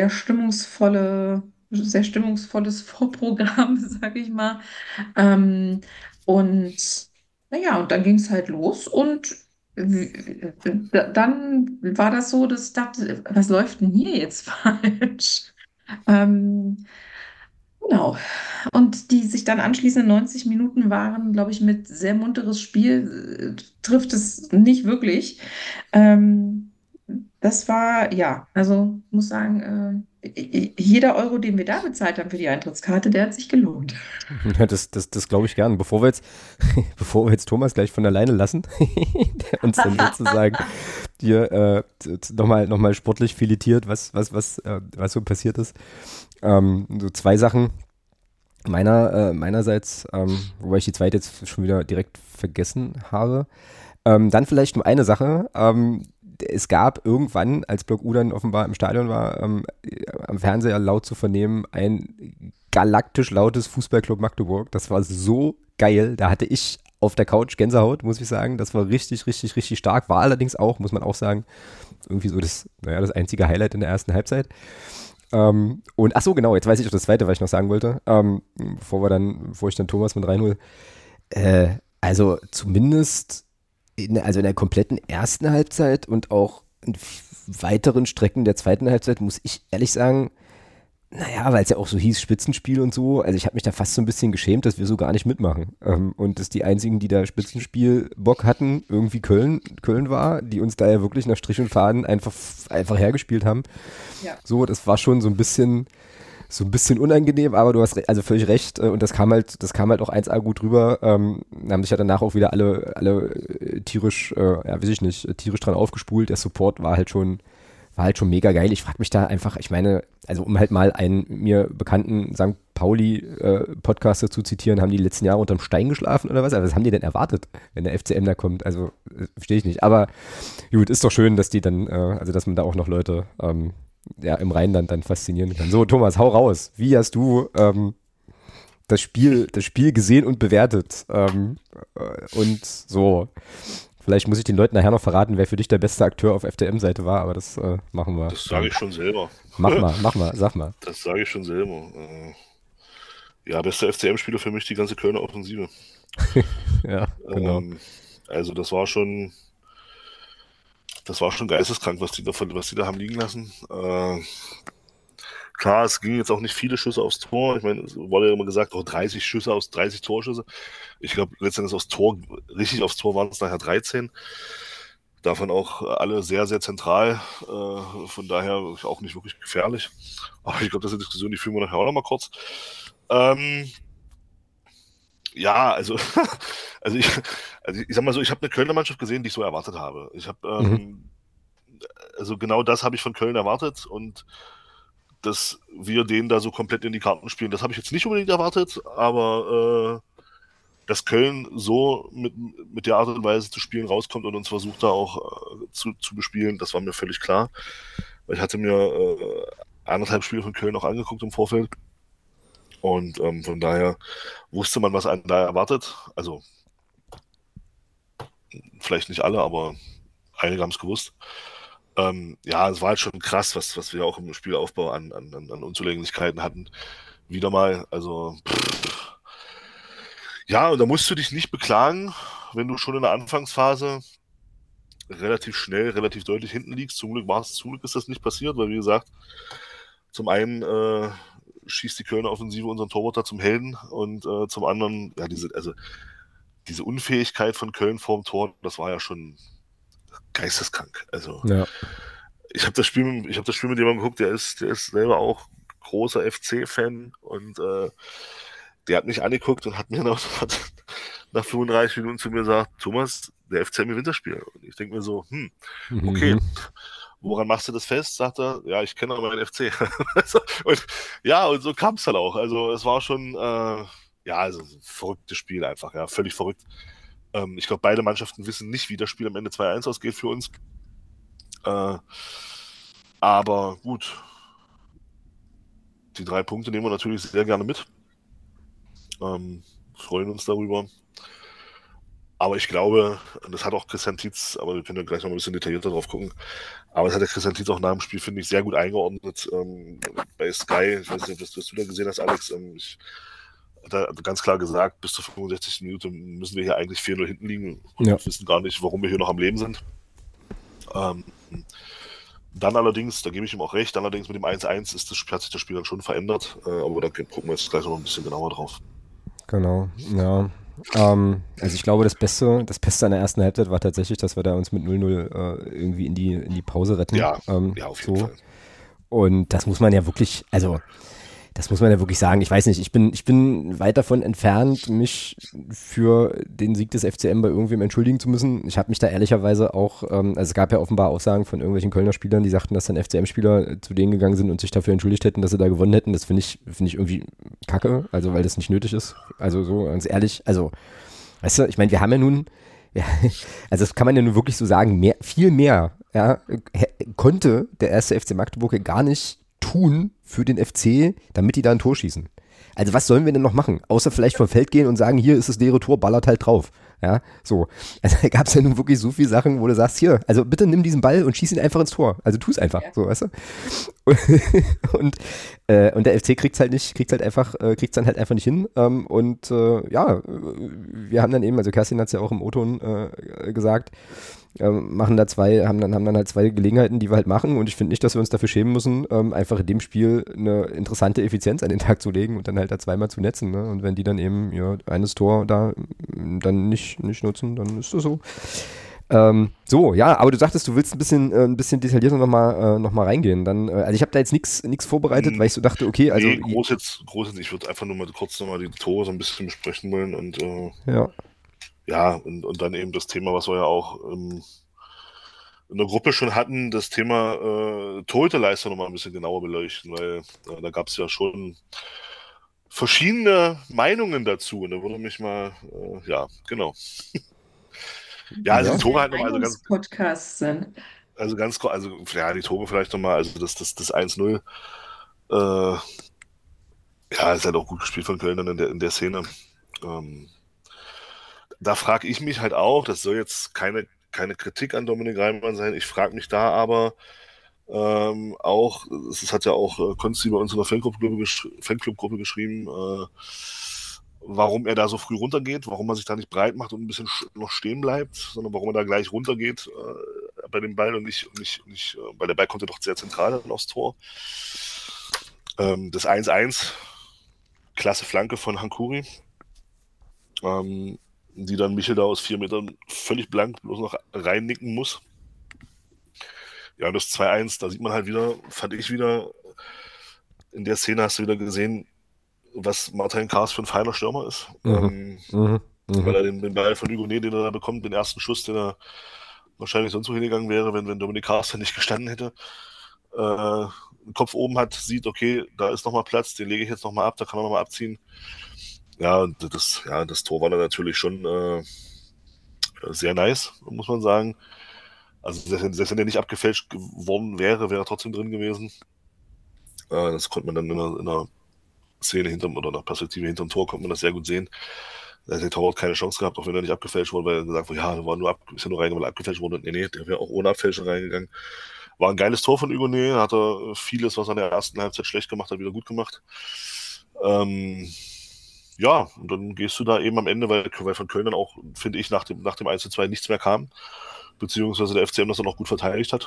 sehr stimmungsvolles Vorprogramm, sag ich mal. Ähm, und naja, und dann ging es halt los und dann war das so, dass ich dachte, was läuft denn hier jetzt falsch? Ähm, genau. Und die sich dann anschließenden 90 Minuten waren, glaube ich, mit sehr munteres Spiel, trifft es nicht wirklich. Ähm, Das war, ja, also muss sagen, jeder Euro, den wir da bezahlt haben für die Eintrittskarte, der hat sich gelohnt. Ja, das glaube ich gern. Bevor wir jetzt, bevor wir jetzt Thomas gleich von alleine lassen, der uns dann sozusagen hier noch mal sportlich filetiert, was so passiert ist. So zwei Sachen meinerseits, wobei ich die zweite jetzt schon wieder direkt vergessen habe. Dann vielleicht nur eine Sache. Es gab irgendwann, als Block U dann offenbar im Stadion war, am Fernseher laut zu vernehmen, ein galaktisch lautes Fußballclub Magdeburg. Das war so geil. Da hatte ich auf der Couch Gänsehaut, muss ich sagen. Das war richtig, richtig, richtig stark. War allerdings auch, muss man auch sagen, irgendwie so das einzige Highlight in der ersten Halbzeit. Und ach so, genau, jetzt weiß ich auch das zweite, was ich noch sagen wollte, bevor ich dann Thomas mit reinhole. Also zumindest in der kompletten ersten Halbzeit und auch in weiteren Strecken der zweiten Halbzeit muss ich ehrlich sagen, naja, weil es ja auch so hieß, Spitzenspiel und so, also ich habe mich da fast so ein bisschen geschämt, dass wir so gar nicht mitmachen. Und dass die einzigen, die da Spitzenspiel Bock hatten, irgendwie Köln war, die uns da ja wirklich nach Strich und Faden einfach hergespielt haben. Ja. So, das war schon so ein bisschen unangenehm, aber du hast also völlig recht und das kam halt auch 1A gut rüber. Haben sich ja danach auch wieder alle tierisch, weiß ich nicht, tierisch dran aufgespult. Der Support war halt schon mega geil. Ich frage mich da einfach, ich meine, also um halt mal einen mir bekannten St. Pauli-Podcaster zu zitieren, haben die letzten Jahre unterm Stein geschlafen oder was? Aber was haben die denn erwartet, wenn der FCM da kommt? Also verstehe ich nicht. Aber gut, ist doch schön, dass die dann, dass man da auch noch Leute im Rheinland dann faszinieren kann. So, Thomas, hau raus. Wie hast du das Spiel gesehen und bewertet? Und so. Vielleicht muss ich den Leuten nachher noch verraten, wer für dich der beste Akteur auf FCM-Seite war, aber das machen wir. Das sage ich schon selber. Mach mal, sag mal. Das sage ich schon selber. Ja, bester FCM-Spieler für mich die ganze Kölner Offensive. Ja, genau. Also das war schon geisteskrank, was die da haben liegen lassen. Klar, es gingen jetzt auch nicht viele Schüsse aufs Tor. Ich meine, es wurde ja immer gesagt, auch 30 Schüsse aus 30 Torschüsse. Ich glaube, letztendlich richtig aufs Tor waren es nachher 13. Davon auch alle sehr, sehr zentral. Von daher auch nicht wirklich gefährlich. Aber ich glaube, das ist eine Diskussion, die führen wir nachher auch noch mal kurz. Ja, also ich sag mal so, ich habe eine Kölner Mannschaft gesehen, die ich so erwartet habe. Ich habe also genau das habe ich von Köln erwartet und dass wir denen da so komplett in die Karten spielen, das habe ich jetzt nicht unbedingt erwartet, aber dass Köln so mit der Art und Weise zu spielen rauskommt und uns versucht da auch zu bespielen, das war mir völlig klar. Weil ich hatte mir 1,5 Spiele von Köln auch angeguckt im Vorfeld und von daher wusste man, was einen da erwartet. Also vielleicht nicht alle, aber einige haben es gewusst. Ja, es war halt schon krass, was wir auch im Spielaufbau an Unzulänglichkeiten hatten. Wieder mal, also ja, und da musst du dich nicht beklagen, wenn du schon in der Anfangsphase relativ schnell, relativ deutlich hinten liegst. Zum Glück ist das nicht passiert, weil wie gesagt, zum einen schießt die Kölner Offensive unseren Torwart zum Helden und zum anderen, ja, diese Unfähigkeit von Köln vorm Tor, das war ja schon geisteskrank. Also Ja. ich habe das Spiel mit jemandem geguckt, der ist selber auch großer FC-Fan und der hat mich angeguckt und hat mir nach 35 Minuten zu mir gesagt, Thomas, der FC hat mir Winterspiel. Und ich denke mir so, okay, woran machst du das fest? Sagt er, ja, ich kenne aber meinen FC. und ja, und so kam es dann auch. Also es war schon, also ein verrücktes Spiel einfach, ja, völlig verrückt. Ich glaube, beide Mannschaften wissen nicht, wie das Spiel am Ende 2-1 ausgeht für uns. Aber gut, die 3 Punkte nehmen wir natürlich sehr gerne mit. Freuen uns darüber. Aber ich glaube, das hat auch Christian Tietz, aber wir können ja gleich noch ein bisschen detaillierter drauf gucken, aber das hat der Christian Tietz auch nach dem Spiel, finde ich, sehr gut eingeordnet. Bei Sky, ich weiß nicht, was du da gesehen hast, Alex, hat er ganz klar gesagt, bis zur 65. Minute müssen wir hier eigentlich 4-0 hinten liegen und wissen gar nicht, warum wir hier noch am Leben sind. Dann allerdings, da gebe ich ihm auch recht, allerdings mit dem 1-1 hat sich das Spiel dann schon verändert, aber da gucken wir jetzt gleich noch ein bisschen genauer drauf. Genau, ja. Also ich glaube, das Beste an der ersten Halbzeit war tatsächlich, dass wir da uns mit 0-0 irgendwie in die Pause retten. Ja, auf jeden Fall. Und das muss man ja wirklich, das muss man ja wirklich sagen. Ich weiß nicht, ich bin weit davon entfernt, mich für den Sieg des FCM bei irgendwem entschuldigen zu müssen. Ich habe mich da ehrlicherweise auch, also es gab ja offenbar Aussagen von irgendwelchen Kölner Spielern, die sagten, dass dann FCM-Spieler zu denen gegangen sind und sich dafür entschuldigt hätten, dass sie da gewonnen hätten. Das finde ich irgendwie kacke, also weil das nicht nötig ist. Also so ganz ehrlich, also weißt du, ich meine, wir haben ja nun, also das kann man ja nun wirklich so sagen, viel mehr konnte der erste FC Magdeburg ja gar nicht tun für den FC, damit die da ein Tor schießen. Also was sollen wir denn noch machen? Außer vielleicht vom Feld gehen und sagen, hier ist das leere Tor, ballert halt drauf. Ja, so. Also da gab es ja nun wirklich so viele Sachen, wo du sagst, hier, also bitte nimm diesen Ball und schieß ihn einfach ins Tor. Also tu es einfach, so, weißt du? Und der FC kriegt's dann halt einfach nicht hin. Wir haben dann eben, also Kerstin hat es ja auch im O-Ton gesagt, haben dann halt 2 Gelegenheiten, die wir halt machen, und ich finde nicht, dass wir uns dafür schämen müssen, einfach in dem Spiel eine interessante Effizienz an den Tag zu legen und dann halt da zweimal zu netzen, ne? Und wenn die dann eben eines Tor da dann nicht nutzen, dann ist das so. Aber du sagtest, du willst ein bisschen detaillierter noch mal reingehen. Dann, also ich habe da jetzt nichts vorbereitet, weil ich so dachte, okay, also groß jetzt, ich würde einfach nur mal kurz noch mal die Tore so ein bisschen besprechen wollen und und dann eben das Thema, was wir ja auch in der Gruppe schon hatten, das Thema Torhüterleistung noch mal ein bisschen genauer beleuchten, weil da gab es ja schon verschiedene Meinungen dazu, und da würde mich mal, genau. Die Tore halt nochmal, Podcasts sind. Die Tore vielleicht nochmal, also das 1-0, ist halt auch gut gespielt von Köln dann in der Szene. Da frage ich mich halt auch, das soll jetzt keine Kritik an Dominik Reimann sein, ich frage mich da aber auch, es hat ja auch Konsti bei uns in der Fanclub-Gruppe geschrieben, warum er da so früh runtergeht, warum er sich da nicht breit macht und ein bisschen noch stehen bleibt, sondern warum er da gleich runtergeht bei dem Ball und nicht weil der Ball kommt ja doch sehr zentral aufs Tor. Das 1-1, klasse Flanke von Hankuri, die dann Michel da aus 4 Metern völlig blank bloß noch reinnicken muss. Ja, und das 2-1, da sieht man halt wieder, fand ich wieder, in der Szene hast du wieder gesehen, was Martin Kaas für ein feiner Stürmer ist. Weil er den Ball von Hugo, den er da bekommt, den ersten Schuss, den er wahrscheinlich sonst wo hingegangen wäre, wenn Dominik Kaas da nicht gestanden hätte, den Kopf oben hat, sieht, okay, da ist nochmal Platz, den lege ich jetzt nochmal ab, da kann er nochmal abziehen. Ja, das Tor war dann natürlich schon sehr nice, muss man sagen. Also selbst wenn der nicht abgefälscht geworden wäre, wäre er trotzdem drin gewesen. Das konnte man dann in einer Szene oder einer Perspektive hinterm Tor, konnte man das sehr gut sehen. Da hätte der Torwart keine Chance gehabt, auch wenn er nicht abgefälscht wurde, weil er gesagt wurde, der war ist ja nur reingegangen, weil er abgefälscht wurde. Nee, der wäre auch ohne Abfälschung reingegangen. War ein geiles Tor von Hugonet, hat er vieles, was er in der ersten Halbzeit schlecht gemacht hat, wieder gut gemacht. Und dann gehst du da eben am Ende, weil von Köln dann auch, finde ich, nach dem 1-2 nichts mehr kam, beziehungsweise der FCM das dann auch gut verteidigt hat.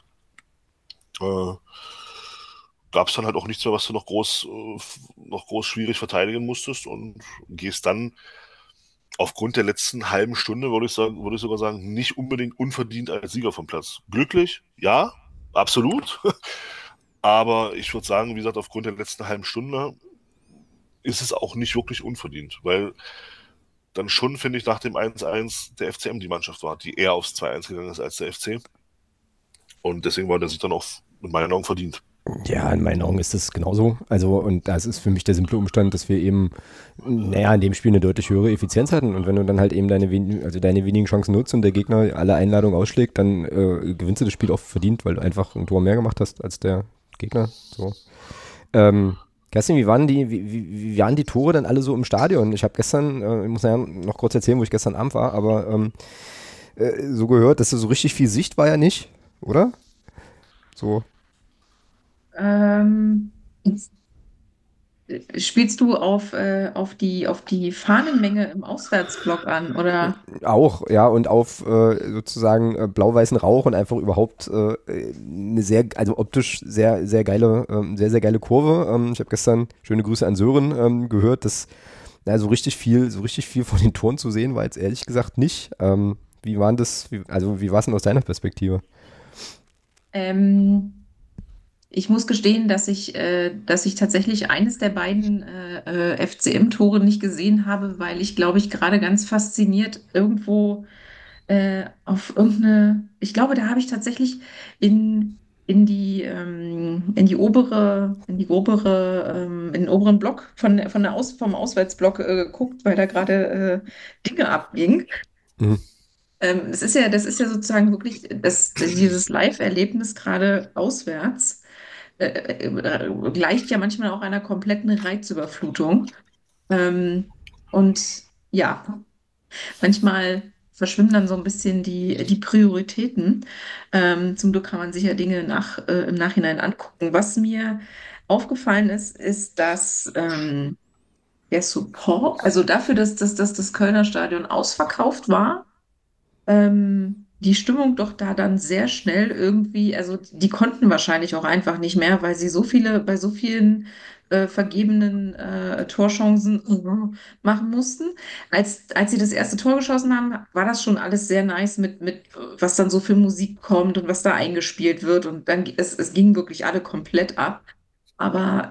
Gab es dann halt auch nichts mehr, was du noch groß schwierig verteidigen musstest, und gehst dann aufgrund der letzten halben Stunde, würde ich sogar sagen, nicht unbedingt unverdient als Sieger vom Platz. Glücklich, ja, absolut. Aber ich würde sagen, wie gesagt, aufgrund der letzten halben Stunde ist es auch nicht wirklich unverdient, weil dann schon, finde ich, nach dem 1:1 der FCM die Mannschaft war, die eher aufs 2:1 gegangen ist als der FC. Und deswegen war der Sieg dann auch in meinen Augen verdient. Ja, in meinen Augen ist das genauso. Also, und das ist für mich der simple Umstand, dass wir eben, naja, in dem Spiel eine deutlich höhere Effizienz hatten. Und wenn du dann halt eben deine wenigen Chancen nutzt und der Gegner alle Einladungen ausschlägt, dann gewinnst du das Spiel auch verdient, weil du einfach ein Tor mehr gemacht hast als der Gegner. So. Kerstin, wie waren die Tore dann alle so im Stadion? Ich habe gestern, ich muss ja noch kurz erzählen, wo ich gestern Abend war, aber so gehört, dass so richtig viel Sicht war ja nicht, oder? So. Ähm, Spielst du auf die Fahnenmenge im Auswärtsblock an, oder? Auch, ja, und auf sozusagen blau-weißen Rauch und einfach überhaupt eine also optisch sehr, sehr geile, sehr sehr geile Kurve. Ich habe gestern, schöne Grüße an Sören, gehört, dass so richtig viel von den Toren zu sehen war jetzt ehrlich gesagt nicht. Wie war das, wie war es denn aus deiner Perspektive? Ähm, Ich muss gestehen, dass ich tatsächlich eines der beiden FCM-Tore nicht gesehen habe, weil ich, glaube ich, gerade ganz fasziniert irgendwo auf irgendeine, ich glaube, da habe ich tatsächlich in, in den oberen Block vom Auswärtsblock geguckt, weil da gerade Dinge abging. Mhm. Das ist ja sozusagen wirklich dieses Live-Erlebnis gerade auswärts gleicht ja manchmal auch einer kompletten Reizüberflutung. Ähm, und ja, manchmal verschwimmen dann so ein bisschen die Prioritäten. Zum Glück kann man sich ja Dinge im Nachhinein angucken. Was mir aufgefallen ist, ist, dass der Support, also dafür, dass das Kölner Stadion ausverkauft war, die Stimmung doch da dann sehr schnell irgendwie, also die konnten wahrscheinlich auch einfach nicht mehr, weil sie bei so vielen vergebenen Torchancen machen mussten. Als sie das erste Tor geschossen haben, war das schon alles sehr nice mit was dann so für Musik kommt und was da eingespielt wird. Und dann, es ging wirklich alle komplett ab. Aber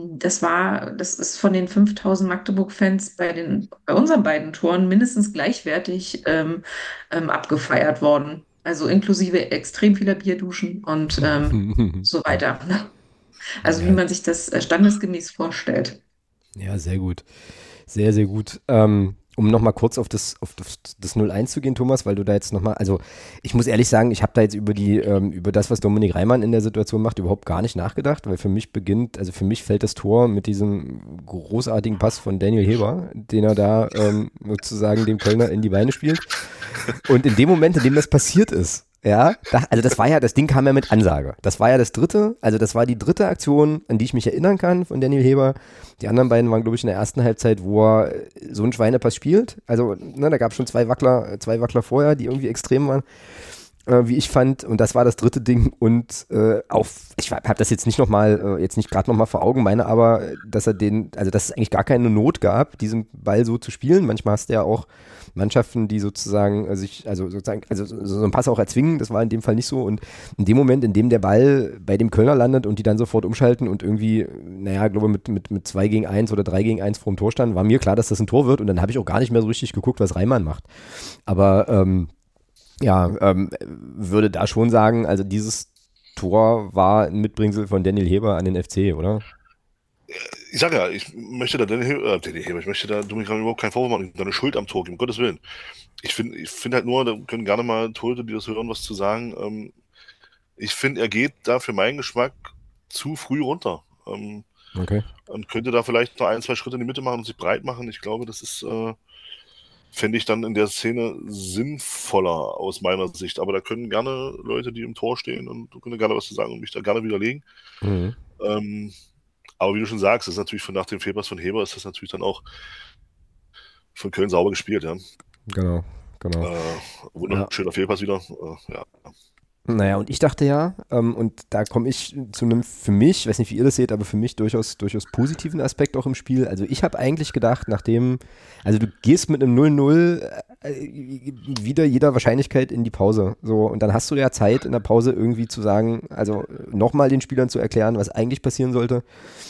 das ist von den 5000 Magdeburg-Fans bei unseren beiden Toren mindestens gleichwertig abgefeiert worden. Also inklusive extrem vieler Bierduschen und so weiter. Also wie Ja, man sich das standesgemäß vorstellt. ja, sehr gut. Sehr, sehr gut. Um nochmal kurz auf das 0:1 zu gehen, Thomas, weil du da jetzt nochmal, also ich muss ehrlich sagen, ich habe da jetzt über das, was Dominik Reimann in der Situation macht, überhaupt gar nicht nachgedacht, weil für mich fällt das Tor mit diesem großartigen Pass von Daniel Heber, den er da sozusagen dem Kölner in die Beine spielt. Und in dem Moment, in dem das passiert ist, ja, das Ding kam ja mit Ansage. Das war ja das war die dritte Aktion, an die ich mich erinnern kann von Daniel Heber. Die anderen beiden waren, glaube ich, in der ersten Halbzeit, wo er so einen Schweinepass spielt. Also, ne, da gab es schon zwei Wackler vorher, die irgendwie extrem waren, wie ich fand. Und das war das dritte Ding. Und ich habe das jetzt nicht gerade nochmal vor Augen, meine aber, dass es eigentlich gar keine Not gab, diesen Ball so zu spielen. Manchmal hast du ja auch Mannschaften, die sozusagen so einen Pass auch erzwingen, das war in dem Fall nicht so. Und in dem Moment, in dem der Ball bei dem Kölner landet und die dann sofort umschalten und irgendwie, naja, glaube mit 2-1 oder 3-1 vorm Tor standen, war mir klar, dass das ein Tor wird und dann habe ich auch gar nicht mehr so richtig geguckt, was Reimann macht. Aber würde da schon sagen, also dieses Tor war ein Mitbringsel von Daniel Heber an den FC, oder? Ich sage ja, ich möchte da Danny Heber, ich möchte da Dominik Reimann überhaupt keinen Vorwurf machen, da eine Schuld am Tor geben, um Gottes Willen. Ich find halt nur, da können gerne mal Torhüter, die das hören, was zu sagen. Ich finde, er geht da für meinen Geschmack zu früh runter. Okay. Und könnte da vielleicht noch 1, 2 Schritte in die Mitte machen und sich breit machen. Ich glaube, das ist, fände ich dann in der Szene sinnvoller aus meiner Sicht. Aber da können gerne Leute, die im Tor stehen und können gerne was zu sagen und mich da gerne widerlegen. Mhm. Aber wie du schon sagst, ist natürlich nach dem Fehlpass von Heber ist das natürlich dann auch von Köln sauber gespielt, ja. Genau. Wunderschöner Fehlpass wieder. Ja. Naja, und ich dachte ja, und da komme ich zu einem für mich, ich weiß nicht, wie ihr das seht, aber für mich durchaus positiven Aspekt auch im Spiel. Also ich habe eigentlich gedacht, also du gehst mit einem 0-0 wieder jeder Wahrscheinlichkeit in die Pause. So, und dann hast du ja Zeit in der Pause irgendwie zu sagen, also nochmal den Spielern zu erklären, was eigentlich passieren sollte.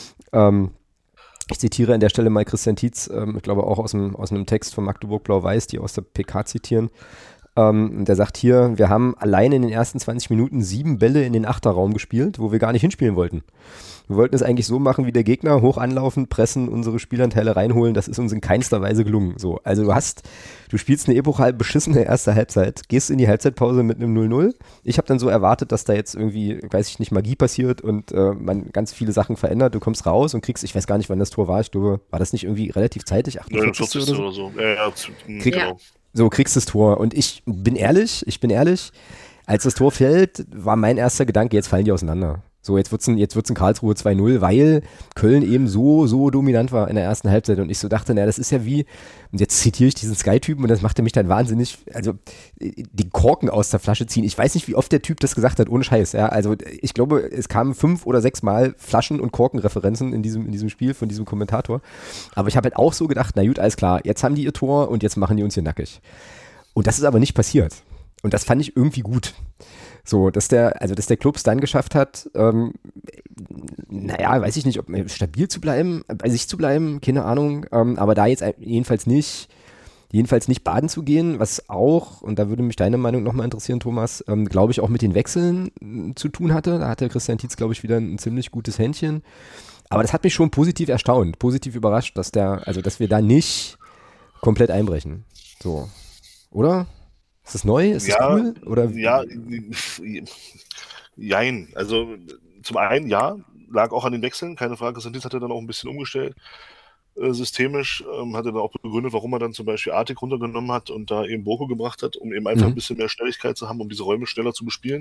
Ich zitiere an der Stelle mal Christian Tietz, ich glaube auch aus einem Text von Magdeburg Blau-Weiß, die aus der PK zitieren. Der sagt hier, wir haben alleine in den ersten 20 Minuten 7 Bälle in den Achterraum gespielt, wo wir gar nicht hinspielen wollten. Wir wollten es eigentlich so machen wie der Gegner, hoch anlaufen, pressen, unsere Spielanteile reinholen. Das ist uns in keinster Weise gelungen. So, also du spielst eine epochal beschissene erste Halbzeit, gehst in die Halbzeitpause mit einem 0-0. Ich habe dann so erwartet, dass da jetzt irgendwie, weiß ich nicht, Magie passiert und man ganz viele Sachen verändert. Du kommst raus und kriegst, ich weiß gar nicht, wann das Tor war. Ich glaube, war das nicht irgendwie relativ zeitig? 49 oder so. Ja, genau. So, kriegst das Tor. Und ich bin ehrlich, als das Tor fällt, war mein erster Gedanke, jetzt fallen die auseinander. So, jetzt wird's ein Karlsruhe 2-0, weil Köln eben so dominant war in der ersten Halbzeit. Und ich so dachte, das ist ja wie, und jetzt zitiere ich diesen Sky-Typen und das machte mich dann wahnsinnig, also den Korken aus der Flasche ziehen. Ich weiß nicht, wie oft der Typ das gesagt hat, ohne Scheiß. Ja, also ich glaube, es kamen 5 oder 6 Mal Flaschen- und Korkenreferenzen in diesem Spiel von diesem Kommentator. Aber ich habe halt auch so gedacht, na gut, alles klar, jetzt haben die ihr Tor und jetzt machen die uns hier nackig. Und das ist aber nicht passiert. Und das fand ich irgendwie gut. So, dass der Club es dann geschafft hat, weiß ich nicht, ob stabil zu bleiben, bei sich zu bleiben, keine Ahnung, aber da jetzt jedenfalls nicht baden zu gehen, was auch, und da würde mich deine Meinung nochmal interessieren, Thomas, glaube ich auch mit den Wechseln zu tun hatte. Da hatte Christian Tietz, glaube ich, wieder ein ziemlich gutes Händchen. Aber das hat mich schon positiv erstaunt, positiv überrascht, dass wir da nicht komplett einbrechen. So, oder? Ist das neu? Ist das cool? Oder? Ja, jein. Also zum einen, ja, lag auch an den Wechseln, keine Frage. Christian Tietz hatte dann auch ein bisschen umgestellt, systemisch, hatte dann auch begründet, warum er dann zum Beispiel Artig runtergenommen hat und da eben Boko gebracht hat, um eben einfach ein bisschen mehr Schnelligkeit zu haben, um diese Räume schneller zu bespielen.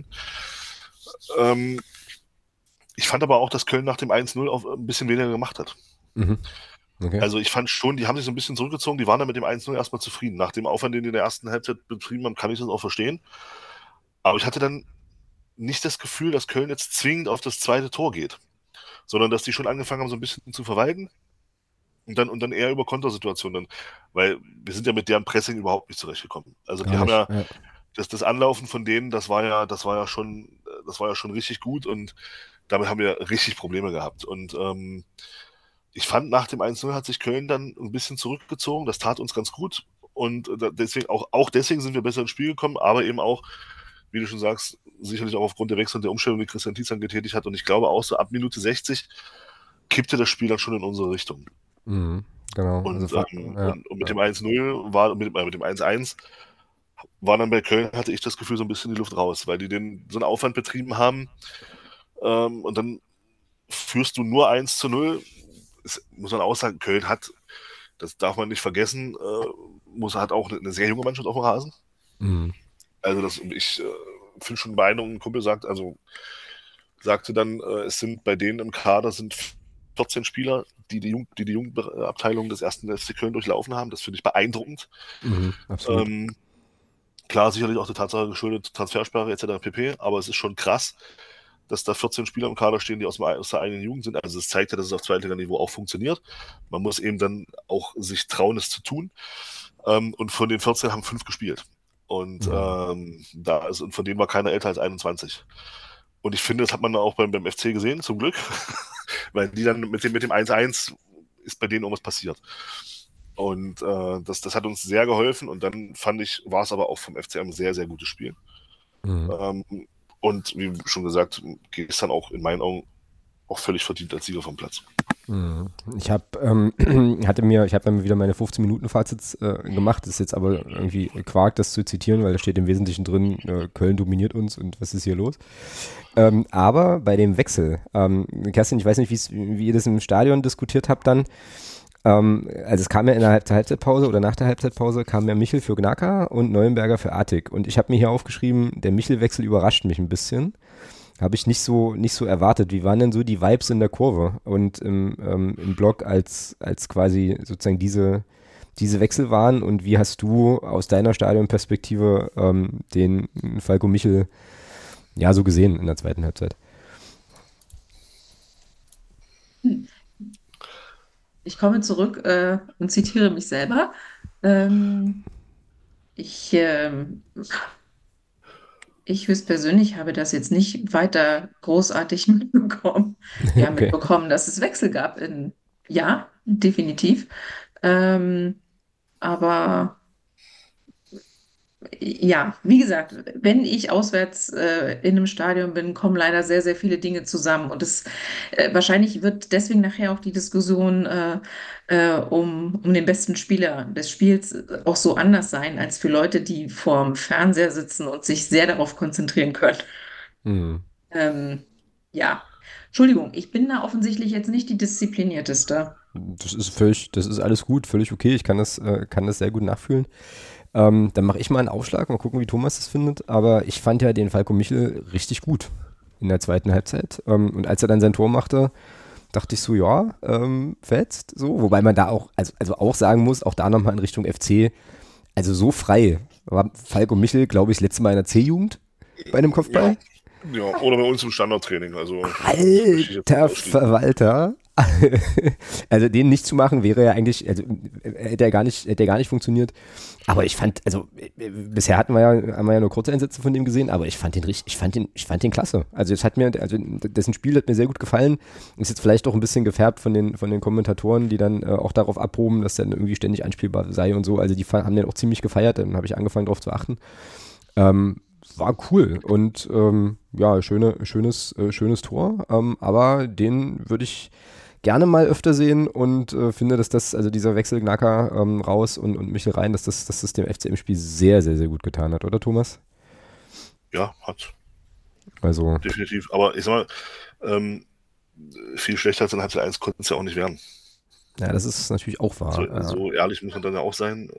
Ich fand aber auch, dass Köln nach dem 1-0 auch ein bisschen weniger gemacht hat. Mhm. Okay. Also ich fand schon, die haben sich so ein bisschen zurückgezogen, die waren dann mit dem 1-0 erstmal zufrieden. Nach dem Aufwand, den die in der ersten Halbzeit betrieben haben, kann ich das auch verstehen. Aber ich hatte dann nicht das Gefühl, dass Köln jetzt zwingend auf das zweite Tor geht, sondern dass die schon angefangen haben, so ein bisschen zu verwalten und dann eher über Kontersituationen, weil wir sind ja mit deren Pressing überhaupt nicht zurechtgekommen. Also die haben ja das Anlaufen von denen, das war ja schon richtig gut und damit haben wir richtig Probleme gehabt. Und ich fand, nach dem 1-0 hat sich Köln dann ein bisschen zurückgezogen. Das tat uns ganz gut. Und deswegen, auch deswegen sind wir besser ins Spiel gekommen, aber eben auch, wie du schon sagst, sicherlich auch aufgrund der Wechsel und der Umstellung, die Christian Tietz dann getätigt hat. Und ich glaube auch so ab Minute 60 kippte das Spiel dann schon in unsere Richtung. Mhm, genau. Und, und mit dem 1-0 mit dem 1-1 war dann bei Köln, hatte ich das Gefühl, so ein bisschen die Luft raus, weil die so einen Aufwand betrieben haben. Und dann führst du nur 1-0. Muss man auch sagen, Köln hat, das darf man nicht vergessen, hat auch eine sehr junge Mannschaft auf dem Rasen. Mhm. Also ich finde schon beeindruckend, ein Kumpel sagte dann, es sind bei denen im Kader sind 14 Spieler, die Jugendabteilung des 1. FC Köln durchlaufen haben. Das finde ich beeindruckend. Mhm, absolut. Klar, sicherlich auch der Tatsache geschuldet, Transfersperre etc. pp., aber es ist schon krass, dass da 14 Spieler im Kader stehen, die aus der eigenen Jugend sind. Also es zeigt ja, dass es auf Zweitliganiveau auch funktioniert. Man muss eben dann auch sich trauen, es zu tun. Und von den 14 haben 5 gespielt. Und von denen war keiner älter als 21. Und ich finde, das hat man auch beim FC gesehen, zum Glück. Weil die dann mit dem 1-1 ist bei denen irgendwas passiert. Und das hat uns sehr geholfen. Und dann fand ich, war es aber auch vom FC ein sehr, sehr gutes Spiel. Mhm. Und wie schon gesagt, gehst dann auch in meinen Augen auch völlig verdient als Sieger vom Platz. Ich habe mir wieder meine 15-Minuten-Fazits gemacht, ist jetzt aber irgendwie Quark, das zu zitieren, weil da steht im Wesentlichen drin, Köln dominiert uns und was ist hier los? Aber bei dem Wechsel, Kerstin, ich weiß nicht, wie ihr das im Stadion diskutiert habt dann, also es kam ja innerhalb der Halbzeitpause oder nach der Halbzeitpause kam ja Michel für Gnaka und Neuenberger für Artig. Und ich habe mir hier aufgeschrieben, der Michel-Wechsel überrascht mich ein bisschen. Habe ich nicht so erwartet. Wie waren denn so die Vibes in der Kurve und im Block, als quasi sozusagen diese Wechsel waren? Und wie hast du aus deiner Stadionperspektive den Falco Michel Ja, so gesehen in der zweiten Halbzeit. Ich komme zurück und zitiere mich selber. Ich, ich höchstpersönlich habe das jetzt nicht weiter großartig mitbekommen. Wir haben Okay. mitbekommen, dass es Wechsel gab. Ja, definitiv. Ähm, aber ja, wie gesagt, wenn ich auswärts in einem Stadion bin, kommen leider sehr, sehr viele Dinge zusammen. Und wahrscheinlich wird deswegen nachher auch die Diskussion um den besten Spieler des Spiels auch so anders sein, als für Leute, die vorm Fernseher sitzen und sich sehr darauf konzentrieren können. Mhm. Ähm, ja, Entschuldigung, ich bin da offensichtlich jetzt nicht die disziplinierteste. Das ist alles gut, völlig okay. Ich kann das sehr gut nachfühlen. Dann mache ich mal einen Aufschlag, mal gucken, wie Thomas das findet. Aber ich fand ja den Falco Michel richtig gut in der zweiten Halbzeit. Und als er dann sein Tor machte, dachte ich so, ja, fetzt, so. Wobei man da auch, also auch sagen muss, auch da nochmal in Richtung FC, also so frei war Falco Michel, glaube ich, das letzte Mal in der C-Jugend bei einem Kopfball. Ja, oder bei uns im Standardtraining. Also, Alter Verwalter. Also den nicht zu machen wäre ja eigentlich, also hätte er gar nicht funktioniert. Aber ich fand, also bisher haben wir ja nur kurze Einsätze von dem gesehen, aber ich fand den klasse. Also dessen Spiel hat mir sehr gut gefallen. Ist jetzt vielleicht auch ein bisschen gefärbt von den Kommentatoren, die dann auch darauf abhoben, dass der dann irgendwie ständig anspielbar sei und so. Also die haben den auch ziemlich gefeiert, dann habe ich angefangen darauf zu achten. War cool und ja, schönes Tor, aber den würde ich gerne mal öfter sehen und finde, dass dieser Wechsel Gnaka raus und Michel rein, dass das dem FCM-Spiel sehr, sehr, sehr gut getan hat, oder Thomas? Ja, hat. Also. Definitiv, aber ich sag mal, viel schlechter als in Halbzeit 1 konnten es ja auch nicht werden. Ja, das ist natürlich auch wahr. So ehrlich muss man dann ja auch sein.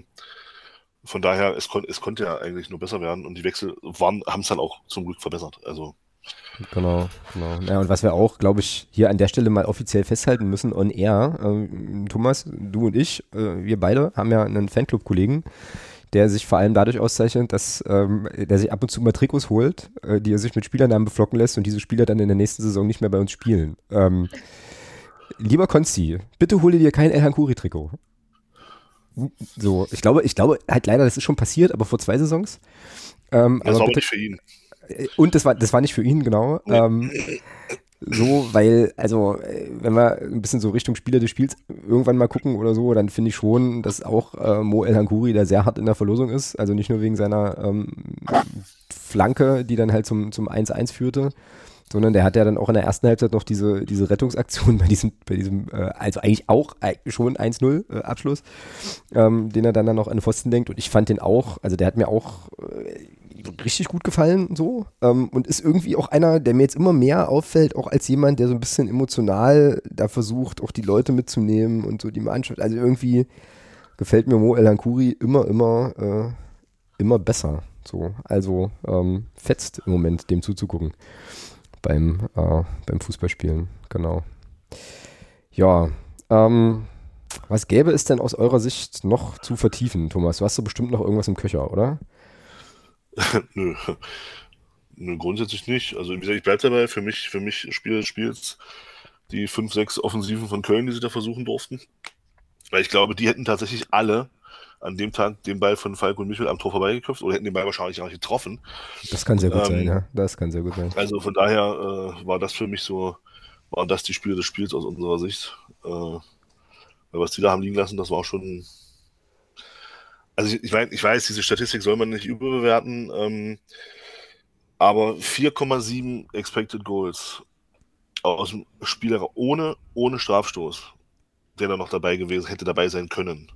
Von daher, es konnte ja eigentlich nur besser werden und die Wechsel haben es dann auch zum Glück verbessert. Also. Genau. Ja, und was wir auch, glaube ich, hier an der Stelle mal offiziell festhalten müssen, on air, Thomas, du und ich, wir beide haben ja einen Fanclub-Kollegen, der sich vor allem dadurch auszeichnet, dass der sich ab und zu mal Trikots holt, die er sich mit Spielernamen beflocken lässt und diese Spieler dann in der nächsten Saison nicht mehr bei uns spielen. Lieber Konsti, bitte hole dir kein El Hankuri-Trikot. So, ich glaube halt leider, das ist schon passiert, aber vor 2 Saisons. Das war aber nicht für ihn. Und das war nicht für ihn, genau. So, weil, also, wenn wir ein bisschen so Richtung Spieler des Spiels irgendwann mal gucken oder so, dann finde ich schon, dass auch Mo El Hankuri da sehr hart in der Verlosung ist. Also nicht nur wegen seiner Flanke, die dann halt zum 1-1 führte, sondern der hat ja dann auch in der ersten Halbzeit noch diese Rettungsaktion bei diesem also eigentlich auch schon 1-0 Abschluss, den er dann noch an den Pfosten denkt. Und ich fand den auch, also der hat mir auch richtig gut gefallen so und ist irgendwie auch einer, der mir jetzt immer mehr auffällt, auch als jemand, der so ein bisschen emotional da versucht, auch die Leute mitzunehmen und so die Mannschaft. Also irgendwie gefällt mir Mo El Hankuri immer besser. So, also fetzt im Moment, dem zuzugucken beim Fußballspielen, genau. Ja, was gäbe es denn aus eurer Sicht noch zu vertiefen, Thomas? Du hast so bestimmt noch irgendwas im Köcher, oder? Nö, grundsätzlich nicht. Also wie gesagt, ich bleibe dabei. Für mich Spieler des Spiels die 5, 6 Offensiven von Köln, die sie da versuchen durften. Weil ich glaube, die hätten tatsächlich alle an dem Tag den Ball von Falco und Michel am Tor vorbeigeköpft oder hätten den Ball wahrscheinlich gar nicht getroffen. Das kann sehr gut sein, ja. Das kann sehr gut sein. Also von daher war das für mich so, waren das die Spieler des Spiels aus unserer Sicht. Weil was die da haben liegen lassen, das war auch schon... Also ich weiß, diese Statistik soll man nicht überbewerten, aber 4,7 Expected Goals aus dem Spieler ohne Strafstoß, der da noch hätte dabei sein können.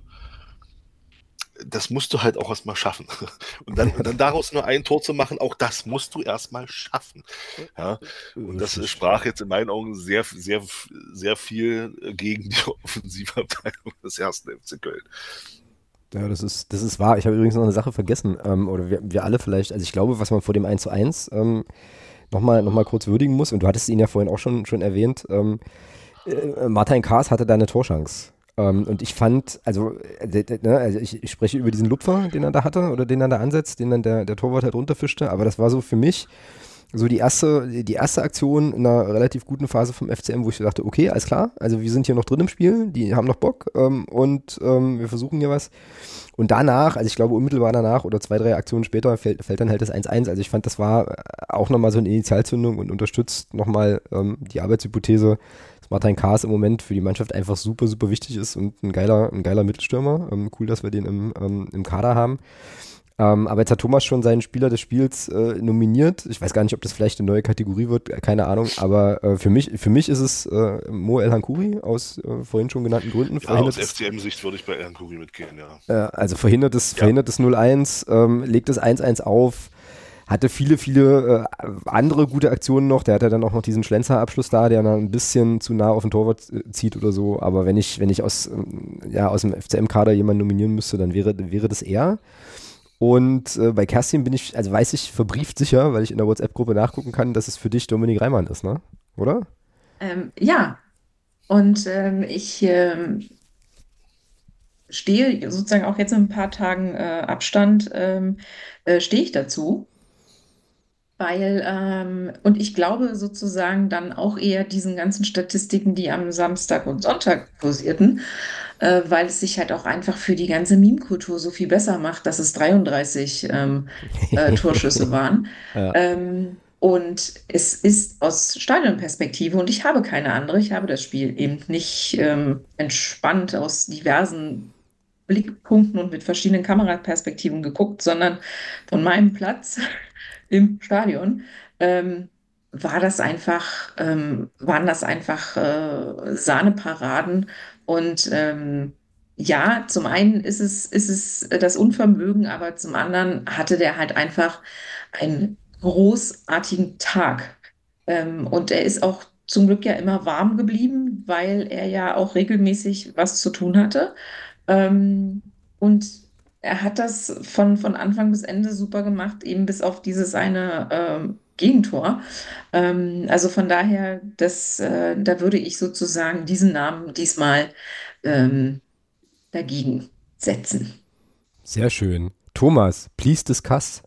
Das musst du halt auch erstmal schaffen. Und dann daraus nur ein Tor zu machen, auch das musst du erstmal schaffen. Ja? Und das sprach jetzt in meinen Augen sehr, sehr, sehr viel gegen die Offensivabteilung des 1. FC Köln. Ja, das ist wahr. Ich habe übrigens noch eine Sache vergessen, oder wir alle vielleicht. Also ich glaube, was man vor dem 1:1 noch mal kurz würdigen muss, und du hattest ihn ja vorhin auch schon erwähnt, Martin Kaas hatte da eine Torchance. Und ich fand, also ich spreche über diesen Lupfer, den er da hatte, oder den er da ansetzt, den dann der Torwart halt runterfischte, aber das war so für mich so die erste Aktion in einer relativ guten Phase vom FCM, wo ich dachte, okay, alles klar, also wir sind hier noch drin im Spiel, die haben noch Bock und wir versuchen hier was. Und danach, also ich glaube unmittelbar danach oder 2, 3 Aktionen später fällt dann halt das 1-1. Also ich fand, das war auch nochmal so eine Initialzündung und unterstützt nochmal die Arbeitshypothese, dass Martin Kaas im Moment für die Mannschaft einfach super, super wichtig ist und ein geiler Mittelstürmer. Cool, dass wir den im Kader haben. Aber jetzt hat Thomas schon seinen Spieler des Spiels nominiert. Ich weiß gar nicht, ob das vielleicht eine neue Kategorie wird, keine Ahnung. Aber für mich ist es Mo El Hankouri aus vorhin schon genannten Gründen. Ja, aus FCM-Sicht würde ich bei El Hankouri mitgehen, ja. Also verhindert das 0-1, legt das 1-1 auf, hatte viele andere gute Aktionen noch. Der hat ja dann auch noch diesen Schlenzer-Abschluss da, der dann ein bisschen zu nah auf den Torwart zieht oder so. Aber wenn ich aus dem FCM-Kader jemanden nominieren müsste, dann wäre das er. Und bei Kerstin weiß ich verbrieft sicher, weil ich in der WhatsApp-Gruppe nachgucken kann, dass es für dich Dominik Reimann ist, ne? Oder? Ja, und ich stehe sozusagen auch jetzt in ein paar Tagen Abstand, stehe ich dazu, weil, und ich glaube sozusagen dann auch eher diesen ganzen Statistiken, die am Samstag und Sonntag kursierten, weil es sich halt auch einfach für die ganze Meme-Kultur so viel besser macht, dass es 33 Torschüsse waren. Ja. Und es ist aus Stadionperspektive, und ich habe keine andere, ich habe das Spiel eben nicht entspannt aus diversen Blickpunkten und mit verschiedenen Kameraperspektiven geguckt, sondern von meinem Platz im Stadion waren das einfach Sahneparaden. Und ja, zum einen ist es das Unvermögen, aber zum anderen hatte der halt einfach einen großartigen Tag. Und er ist auch zum Glück ja immer warm geblieben, weil er ja auch regelmäßig was zu tun hatte. Und er hat das von Anfang bis Ende super gemacht, eben bis auf dieses eine Gegentor. Also von daher, da würde ich sozusagen diesen Namen diesmal dagegen setzen. Sehr schön. Thomas, please discuss.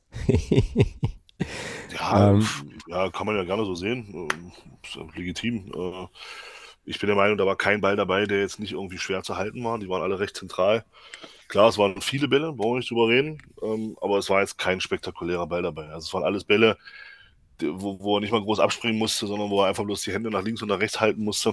Ja, kann man ja gerne so sehen. Ist ja legitim. Ich bin der Meinung, da war kein Ball dabei, der jetzt nicht irgendwie schwer zu halten war. Die waren alle recht zentral. Klar, es waren viele Bälle, brauchen wir nicht drüber reden. Aber es war jetzt kein spektakulärer Ball dabei. Also es waren alles Bälle, wo er nicht mal groß abspringen musste, sondern wo er einfach bloß die Hände nach links und nach rechts halten musste.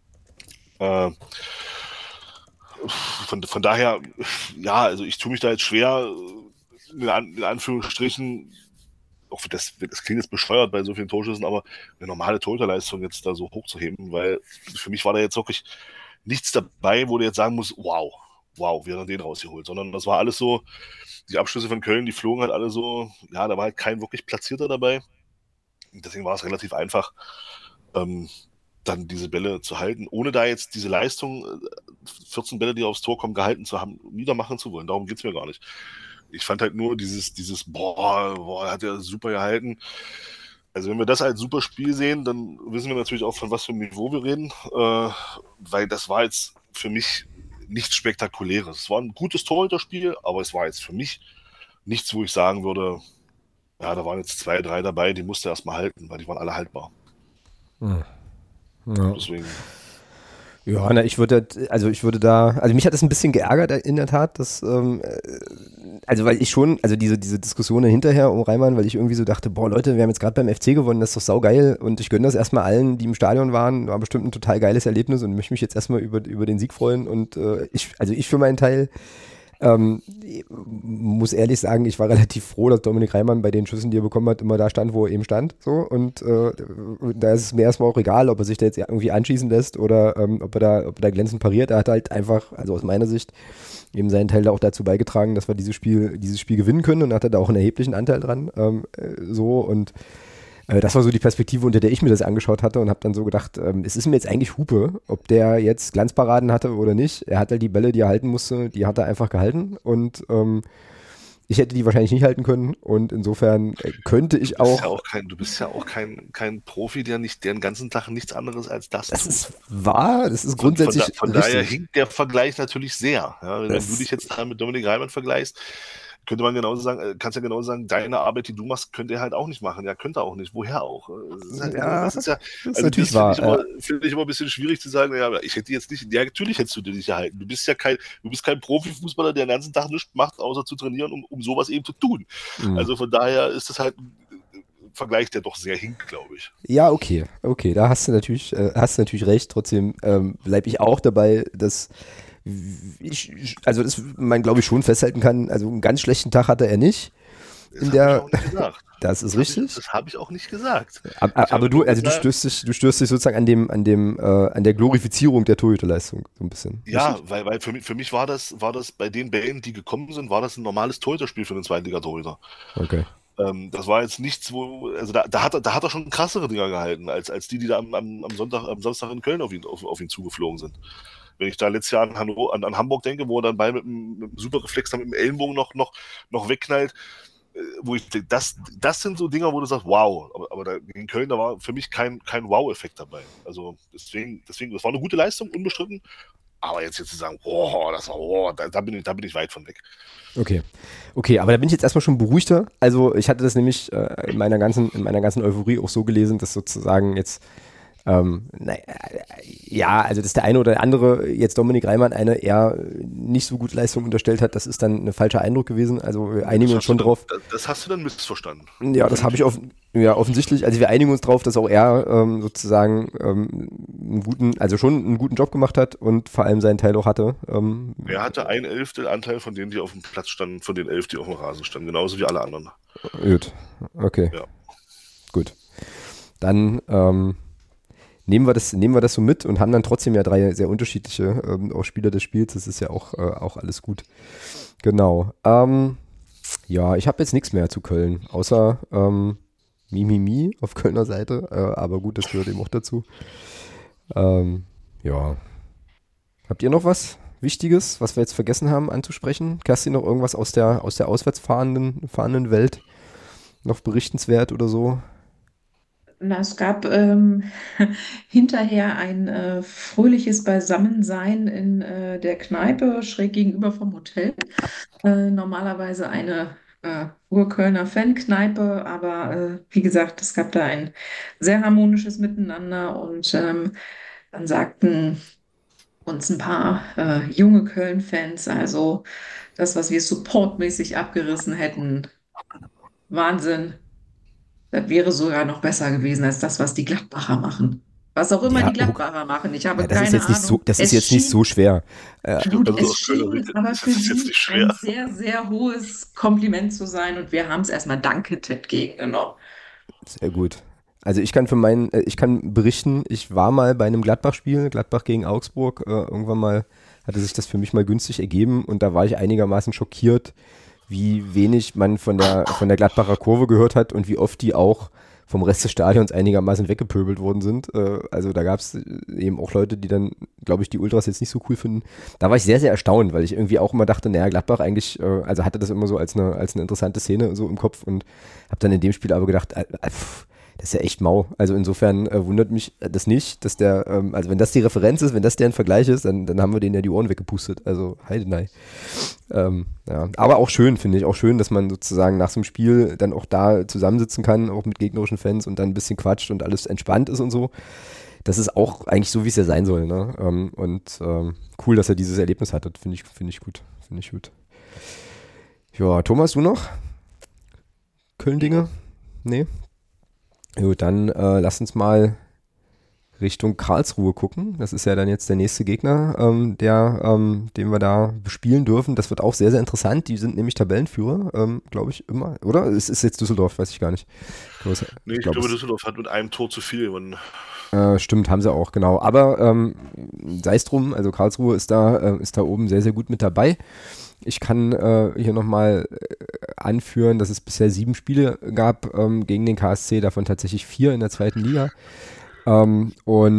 Von daher, ja, also ich tue mich da jetzt schwer, in Anführungsstrichen, auch das klingt jetzt bescheuert bei so vielen Torschüssen, aber eine normale Torhüterleistung jetzt da so hochzuheben, weil für mich war da jetzt wirklich nichts dabei, wo du jetzt sagen musst, wow, wir haben den rausgeholt, sondern das war alles so, die Abschlüsse von Köln, die flogen halt alle so, ja, da war halt kein wirklich Platzierter dabei. Deswegen war es relativ einfach, dann diese Bälle zu halten, ohne da jetzt diese Leistung, 14 Bälle, die aufs Tor kommen, gehalten zu haben, niedermachen zu wollen. Darum geht es mir gar nicht. Ich fand halt nur dieses hat er super gehalten. Also wenn wir das als super Spiel sehen, dann wissen wir natürlich auch, von was für einem Niveau wir reden, weil das war jetzt für mich nichts Spektakuläres. Es war ein gutes Torhüterspiel, aber es war jetzt für mich nichts, wo ich sagen würde, ja, da waren jetzt 2, 3 dabei, die musste er erstmal halten, weil die waren alle haltbar. Ja. Deswegen. Ja, mich hat das ein bisschen geärgert in der Tat, dass, weil ich schon, also diese Diskussion hinterher um Reimann, weil ich irgendwie so dachte, boah Leute, wir haben jetzt gerade beim FC gewonnen, das ist doch saugeil und ich gönne das erstmal allen, die im Stadion waren, war bestimmt ein total geiles Erlebnis und möchte mich jetzt erstmal über den Sieg freuen und ich für meinen Teil muss ehrlich sagen, ich war relativ froh, dass Dominik Reimann bei den Schüssen, die er bekommen hat, immer da stand, wo er eben stand. So. Und da ist es mir erstmal auch egal, ob er sich da jetzt irgendwie anschießen lässt oder ob er da glänzend pariert. Er hat halt einfach, also aus meiner Sicht, eben seinen Teil da auch dazu beigetragen, dass wir dieses Spiel gewinnen können und hat er da auch einen erheblichen Anteil dran. Das war so die Perspektive, unter der ich mir das angeschaut hatte und habe dann so gedacht, es ist mir jetzt eigentlich Hupe, ob der jetzt Glanzparaden hatte oder nicht. Er hat halt die Bälle, die er halten musste, die hat er einfach gehalten und ich hätte die wahrscheinlich nicht halten können und insofern könnte ich auch... Du bist ja auch kein Profi, der den ganzen Tag nichts anderes als das tut. Das ist wahr, das ist grundsätzlich Von daher hinkt der Vergleich natürlich sehr. Ja, wenn du dich jetzt mit Dominik Reimann vergleichst, könnte man genauso sagen, kannst ja genauso sagen, deine Arbeit, die du machst, könnte er halt auch nicht machen. Ja, könnte er auch nicht. Woher auch? Das ist halt das ist also natürlich wahr. Finde ich immer ein bisschen schwierig zu sagen, ja, ich hätte jetzt nicht, ja, natürlich hättest du dir nicht erhalten. Du bist kein Profifußballer, der den ganzen Tag nichts macht, außer zu trainieren, um sowas eben zu tun. Also von daher ist das halt ein Vergleich, der doch sehr hinkt, glaube ich. Ja, okay, da hast du natürlich recht. Trotzdem bleibe ich auch dabei, dass man glaube ich schon festhalten kann, also einen ganz schlechten Tag hatte er nicht. Das habe ich auch nicht gesagt. Das ist richtig. Das habe ich auch nicht gesagt. Aber du störst dich sozusagen an der Glorifizierung der Torhüterleistung so ein bisschen. Ja, weil für mich war das bei den Bällen, die gekommen sind, war das ein normales Torhüterspiel für einen Zweitliga-Torhüter. Okay. Das war jetzt nichts, also da hat er schon krassere Dinger gehalten, als die da am Samstag in Köln auf ihn zugeflogen sind. Wenn ich da letztes Jahr an Hamburg denke, wo er dann mit einem super Reflex dann mit dem Ellenbogen noch wegknallt, wo ich denke, das sind so Dinger, wo du sagst, wow, aber da in Köln, da war für mich kein Wow-Effekt dabei. Also deswegen, das war eine gute Leistung, unbestritten, aber jetzt zu sagen, da bin ich weit von weg. Okay, aber da bin ich jetzt erstmal schon beruhigter. Also ich hatte das nämlich in meiner ganzen Euphorie auch so gelesen, dass sozusagen jetzt also dass der eine oder der andere jetzt Dominik Reimann eine eher nicht so gute Leistung unterstellt hat, das ist dann ein falscher Eindruck gewesen. Also wir einigen uns schon drauf. Das hast du dann missverstanden. Ja, das habe ich offensichtlich. Also wir einigen uns drauf, dass auch er sozusagen einen guten Job gemacht hat und vor allem seinen Teil auch hatte. Er hatte 1/11 Anteil von denen, die auf dem Platz standen, von den 11, die auf dem Rasen standen, genauso wie alle anderen. Gut, okay. Ja. Gut. Dann nehmen wir das so mit und haben dann trotzdem ja 3 sehr unterschiedliche auch Spieler des Spiels. Das ist ja auch alles gut. Genau. Ja, ich habe jetzt nichts mehr zu Köln, außer Mimimi auf Kölner Seite. Aber gut, das gehört eben auch dazu. Ja. Habt ihr noch was Wichtiges, was wir jetzt vergessen haben anzusprechen? Kerstin, noch irgendwas aus der auswärts fahrenden Welt noch berichtenswert oder so? Na, es gab hinterher ein fröhliches Beisammensein in der Kneipe schräg gegenüber vom Hotel. Normalerweise eine Urkölner Fankneipe, aber wie gesagt, es gab da ein sehr harmonisches Miteinander und dann sagten uns ein paar junge Köln-Fans, also das, was wir supportmäßig abgerissen hätten, Wahnsinn. Das wäre sogar noch besser gewesen als das, was die Gladbacher machen. Was auch immer Ja, die Gladbacher machen. Ich habe das ist keine jetzt nicht Ahnung. das ist jetzt nicht so schwer. Gut, Also es aus Kölner schien Sicht aber ist für es jetzt sie nicht schwer. ein sehr, sehr hohes Kompliment zu sein und wir haben es erstmal dankend entgegengenommen. Sehr gut. Also ich kann berichten, ich war mal bei einem Gladbach-Spiel, Gladbach gegen Augsburg, irgendwann mal hatte sich das für mich mal günstig ergeben und da war ich einigermaßen schockiert, wie wenig man von der Gladbacher Kurve gehört hat und wie oft die auch vom Rest des Stadions einigermaßen weggepöbelt worden sind. Also da gab es eben auch Leute, die dann, glaube ich, die Ultras jetzt nicht so cool finden. Da war ich sehr, sehr erstaunt, weil ich irgendwie auch immer dachte, naja, Gladbach eigentlich, also hatte das immer so als eine interessante Szene so im Kopf und habe dann in dem Spiel aber gedacht, das ist ja echt mau. Also insofern wundert mich das nicht, dass der, also wenn das die Referenz ist, wenn das deren Vergleich ist, dann haben wir denen ja die Ohren weggepustet. Also heidenei. Ja. Aber auch schön, finde ich. Auch schön, dass man sozusagen nach so einem Spiel dann auch da zusammensitzen kann, auch mit gegnerischen Fans und dann ein bisschen quatscht und alles entspannt ist und so. Das ist auch eigentlich so, wie es ja sein soll. Ne? Cool, dass er dieses Erlebnis hatte. Finde ich gut. Ja, Thomas, du noch? Köln-Dinge? Nee? Gut, dann lass uns mal Richtung Karlsruhe gucken. Das ist ja dann jetzt der nächste Gegner, den wir da bespielen dürfen. Das wird auch sehr, sehr interessant. Die sind nämlich Tabellenführer, glaube ich, immer. Oder? Es ist jetzt Düsseldorf, weiß ich gar nicht. Ich glaube, Düsseldorf hat mit einem Tor zu viel gewonnen. Stimmt, haben sie auch, genau. Aber sei es drum, also Karlsruhe ist da oben sehr, sehr gut mit dabei. Ich kann hier nochmal anführen, dass es bisher 7 Spiele gab gegen den KSC, davon tatsächlich 4 in der 2. Liga. 3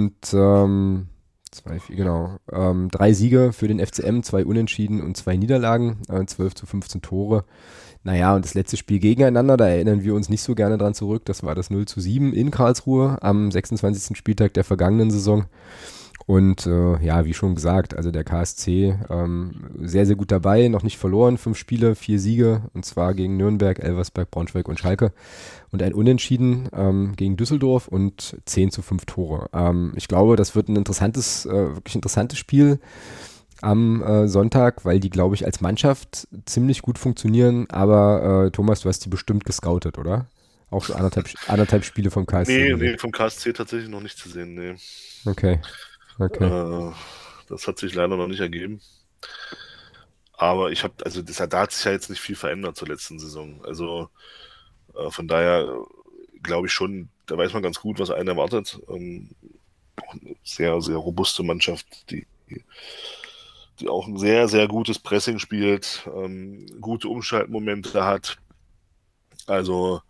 Siege für den FCM, 2 Unentschieden und 2 Niederlagen, 12-15 Tore. Naja, und das letzte Spiel gegeneinander, da erinnern wir uns nicht so gerne dran zurück, das war das 0-7 in Karlsruhe am 26. Spieltag der vergangenen Saison. Und ja, wie schon gesagt, also der KSC sehr, sehr gut dabei, noch nicht verloren, 5 Spiele, 4 Siege, und zwar gegen Nürnberg, Elversberg, Braunschweig und Schalke, und ein Unentschieden gegen Düsseldorf und 10:5 Tore. Ich glaube, das wird ein wirklich interessantes Spiel am Sonntag, weil die, glaube ich, als Mannschaft ziemlich gut funktionieren, aber Thomas, du hast die bestimmt gescoutet, oder? Auch schon anderthalb Spiele vom KSC. Nee, vom KSC tatsächlich noch nicht zu sehen, nee. Okay. Das hat sich leider noch nicht ergeben. Aber da hat sich ja jetzt nicht viel verändert zur letzten Saison. Also von daher glaube ich schon, da weiß man ganz gut, was einen erwartet. Auch eine sehr, sehr robuste Mannschaft, die auch ein sehr, sehr gutes Pressing spielt, gute Umschaltmomente hat. Also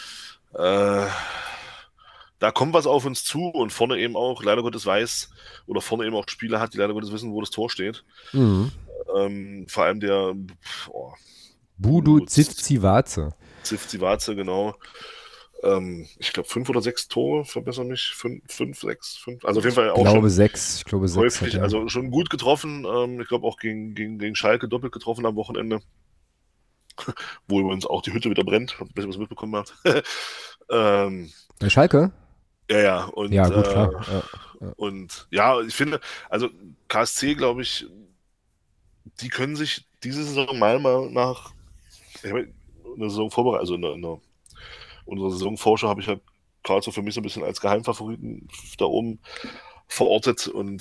da kommt was auf uns zu, und vorne eben auch, leider Gottes vorne eben auch Spieler hat, die leider Gottes wissen, wo das Tor steht. Mhm. Vor allem der Budu Zivcivace. Zivcivace, genau. Ich glaube 5 oder 6 Tore, verbessere mich. 5, 6. Also auf jeden Fall auch schon 6. Ich glaube 6. häufig, also schon gut getroffen. Ich glaube auch gegen Schalke doppelt getroffen am Wochenende. Wo übrigens auch die Hütte wieder brennt, ob ihr was mitbekommen habt. Bei Schalke? Ja. Und, ja, gut, klar. Ja. Und ja, ich finde, also KSC, glaube ich, die können sich diese Saison mal nach eine Saison vorbereitet, also in unserer Saisonvorschau habe ich ja Karlsruhe für mich so ein bisschen als Geheimfavoriten da oben verortet, und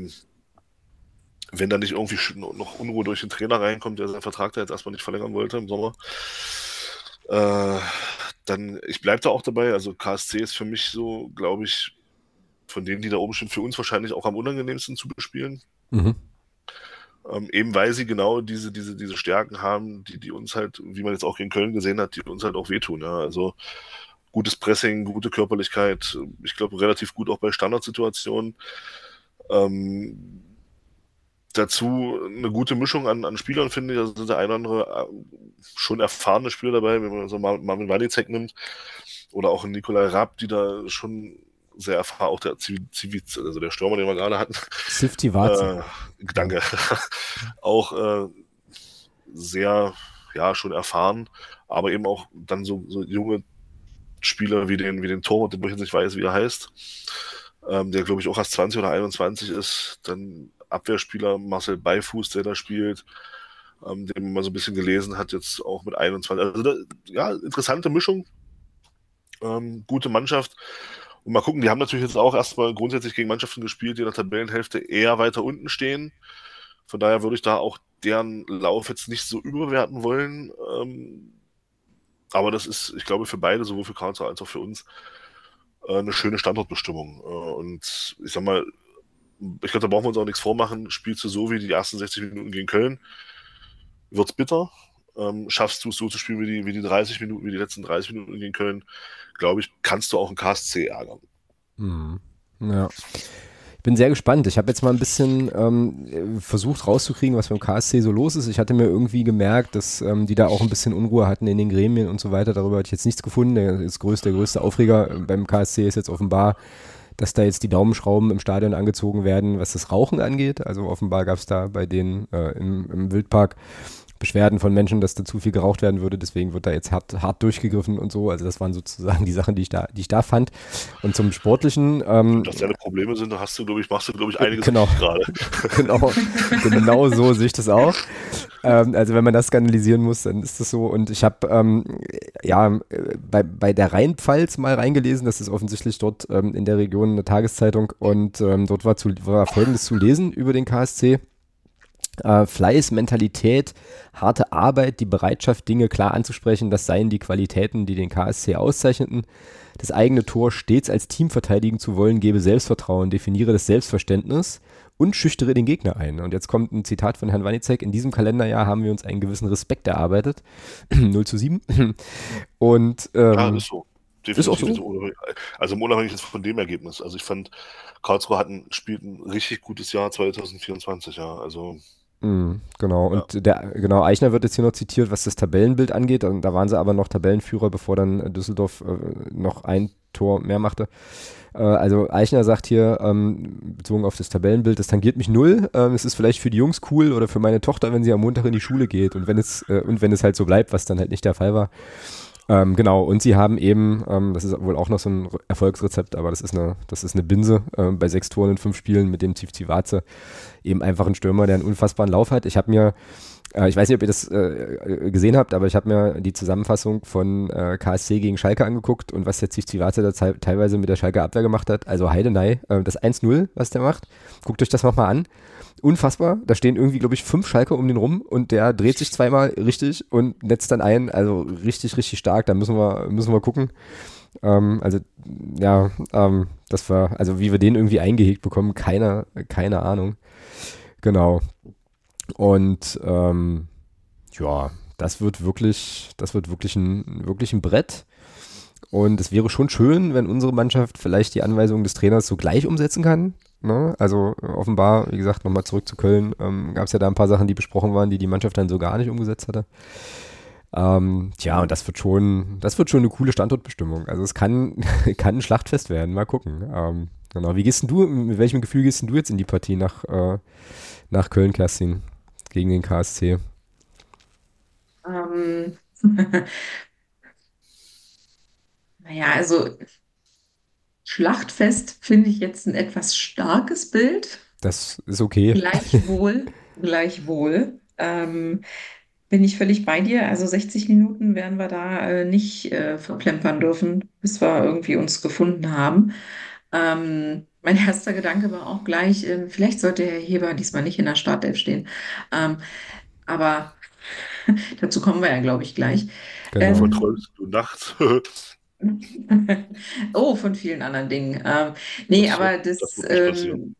wenn da nicht irgendwie noch Unruhe durch den Trainer reinkommt, der seinen Vertrag da jetzt erstmal nicht verlängern wollte im Sommer, dann, ich bleibe da auch dabei. Also KSC ist für mich so, glaube ich, von denen, die da oben stehen, für uns wahrscheinlich auch am unangenehmsten zu bespielen. Mhm. Eben weil sie genau diese Stärken haben, die uns halt, wie man jetzt auch gegen Köln gesehen hat, die uns halt auch wehtun. Ja. Also gutes Pressing, gute Körperlichkeit, ich glaube relativ gut auch bei Standardsituationen. Dazu eine gute Mischung an Spielern, finde ich. Da sind der eine oder andere schon erfahrene Spieler dabei, wenn man so Marvin Wanicek nimmt, oder auch Nikolai Raab, die da schon sehr erfahren, auch der also der Stürmer, den wir gerade hatten. Zivcivace. Danke. Auch sehr, ja, schon erfahren, aber eben auch dann so junge Spieler wie den Torwart, den ich jetzt nicht weiß, wie er heißt, der, glaube ich, auch erst 20 oder 21 ist. Dann Abwehrspieler Marcel Beifuß, der da spielt, den man mal so ein bisschen gelesen hat, jetzt auch mit 21. Also ja, interessante Mischung, gute Mannschaft. Und mal gucken, die haben natürlich jetzt auch erstmal grundsätzlich gegen Mannschaften gespielt, die in der Tabellenhälfte eher weiter unten stehen. Von daher würde ich da auch deren Lauf jetzt nicht so überbewerten wollen. Aber das ist, ich glaube, für beide, sowohl für Karlsruhe als auch für uns, eine schöne Standortbestimmung. Und ich sag mal, ich glaube, da brauchen wir uns auch nichts vormachen. Spielst du so wie die ersten 60 Minuten gegen Köln, wird's bitter. Schaffst du es so zu spielen wie die letzten 30 Minuten gegen Köln, glaube ich, kannst du auch einen KSC ärgern. Mhm. Ja. Ich bin sehr gespannt. Ich habe jetzt mal ein bisschen versucht rauszukriegen, was beim KSC so los ist. Ich hatte mir irgendwie gemerkt, dass die da auch ein bisschen Unruhe hatten in den Gremien und so weiter. Darüber hatte ich jetzt nichts gefunden. Der größte Aufreger beim KSC ist jetzt offenbar, dass da jetzt die Daumenschrauben im Stadion angezogen werden, was das Rauchen angeht. Also offenbar gab es da bei denen im Wildpark Beschwerden von Menschen, dass da zu viel geraucht werden würde, deswegen wird da jetzt hart durchgegriffen und so. Also das waren sozusagen die Sachen, die ich da fand. Und zum Sportlichen. Dass deine Probleme sind, machst du, glaube ich, einiges gerade. Genau so sehe ich das auch. Also wenn man das skandalisieren muss, dann ist das so. Und ich habe bei der Rheinpfalz mal reingelesen, das ist offensichtlich dort in der Region eine Tageszeitung, und dort war Folgendes zu lesen über den KSC. Fleiß, Mentalität, harte Arbeit, die Bereitschaft, Dinge klar anzusprechen, das seien die Qualitäten, die den KSC auszeichneten. Das eigene Tor stets als Team verteidigen zu wollen, gebe Selbstvertrauen, definiere das Selbstverständnis und schüchtere den Gegner ein. Und jetzt kommt ein Zitat von Herrn Wanicek: In diesem Kalenderjahr haben wir uns einen gewissen Respekt erarbeitet. 0:7. Und ja, das ist so. Ist auch so. Also unabhängig von dem Ergebnis. Also ich fand, Karlsruhe spielt ein richtig gutes Jahr 2024, ja. Also genau, und Eichner wird jetzt hier noch zitiert, was das Tabellenbild angeht, und da waren sie aber noch Tabellenführer, bevor dann Düsseldorf noch ein Tor mehr machte. Also Eichner sagt hier, bezogen auf das Tabellenbild, das tangiert mich null. Es ist vielleicht für die Jungs cool oder für meine Tochter, wenn sie am Montag in die Schule geht und wenn es halt so bleibt, was dann halt nicht der Fall war. Genau, und sie haben eben, das ist wohl auch noch so ein Erfolgsrezept, aber das ist eine Binse bei 6 Toren in 5 Spielen mit dem Tivcivace, eben einfach ein Stürmer, der einen unfassbaren Lauf hat. Ich habe mir, ich weiß nicht, ob ihr das gesehen habt, aber ich habe mir die Zusammenfassung von KSC gegen Schalke angeguckt und was der Tivcivace da teilweise mit der Schalke Abwehr gemacht hat. Also Heidenei, das 1-0, was der macht, guckt euch das nochmal an. Unfassbar, da stehen irgendwie, glaube ich, 5 Schalke um den rum und der dreht sich zweimal richtig und netzt dann ein, also richtig, richtig stark, da müssen wir gucken. Das war, also wie wir den irgendwie eingehegt bekommen, keine Ahnung. Genau. Und das wird wirklich ein Brett. Und es wäre schon schön, wenn unsere Mannschaft vielleicht die Anweisungen des Trainers so gleich umsetzen kann. Ne? Also offenbar, wie gesagt, nochmal zurück zu Köln, gab es ja da ein paar Sachen, die besprochen waren, die Mannschaft dann so gar nicht umgesetzt hatte. Und das wird schon eine coole Standortbestimmung. Also es kann ein Schlachtfest werden, mal gucken. Genau, wie gehst denn du, mit welchem Gefühl gehst denn du jetzt in die Partie nach Köln, Kerstin, gegen den KSC? Naja, also Schlachtfest finde ich jetzt ein etwas starkes Bild. Das ist okay. Gleichwohl. Bin ich völlig bei dir. Also 60 Minuten werden wir da nicht verplempern dürfen, bis wir irgendwie uns gefunden haben. Mein erster Gedanke war auch gleich, vielleicht sollte Herr Heber diesmal nicht in der Startelf stehen. Aber dazu kommen wir ja, glaube ich, gleich. Genau. Verträumst du nachts? Oh, von vielen anderen Dingen. Das wird nicht passieren.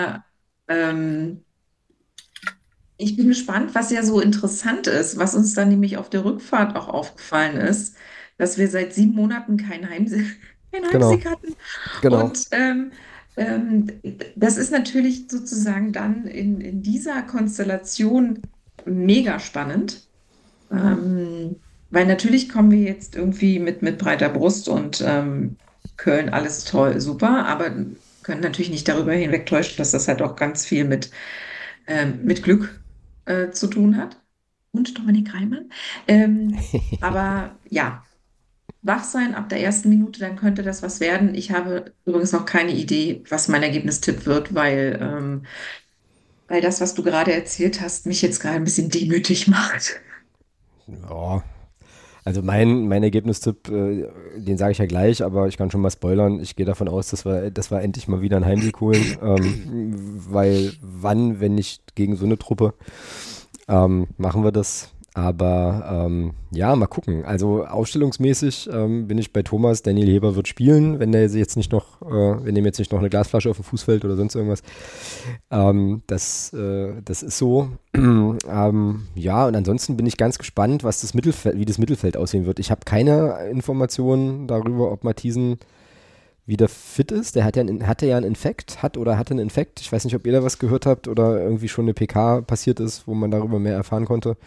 Ich bin gespannt, was ja so interessant ist, was uns dann nämlich auf der Rückfahrt auch aufgefallen ist, dass wir seit 7 Monaten keinen Heimsieg hatten. Genau. Und das ist natürlich sozusagen dann in dieser Konstellation mega spannend. Weil natürlich kommen wir jetzt irgendwie mit breiter Brust und Köln, alles toll, super, aber können natürlich nicht darüber hinwegtäuschen, dass das halt auch ganz viel mit Glück zu tun hat. Und Dominik Reimann. Aber ja, wach sein ab der ersten Minute, dann könnte das was werden. Ich habe übrigens noch keine Idee, was mein Ergebnistipp wird, weil das, was du gerade erzählt hast, mich jetzt gerade ein bisschen demütig macht. Ja, also mein Ergebnistipp, den sage ich ja gleich, aber ich kann schon mal spoilern. Ich gehe davon aus, dass wir endlich mal wieder einen Heimsieg holen, weil wann, wenn nicht gegen so eine Truppe, machen wir das. Aber mal gucken. Also aufstellungsmäßig bin ich bei Thomas. Daniel Heber wird spielen, wenn dem jetzt nicht noch eine Glasflasche auf den Fuß fällt oder sonst irgendwas. Das ist so. Und ansonsten bin ich ganz gespannt, wie das Mittelfeld aussehen wird. Ich habe keine Informationen darüber, ob Matthiesen wieder fit ist. Der hatte ja einen Infekt. Hatte einen Infekt. Ich weiß nicht, ob ihr da was gehört habt oder irgendwie schon eine PK passiert ist, wo man darüber mehr erfahren konnte.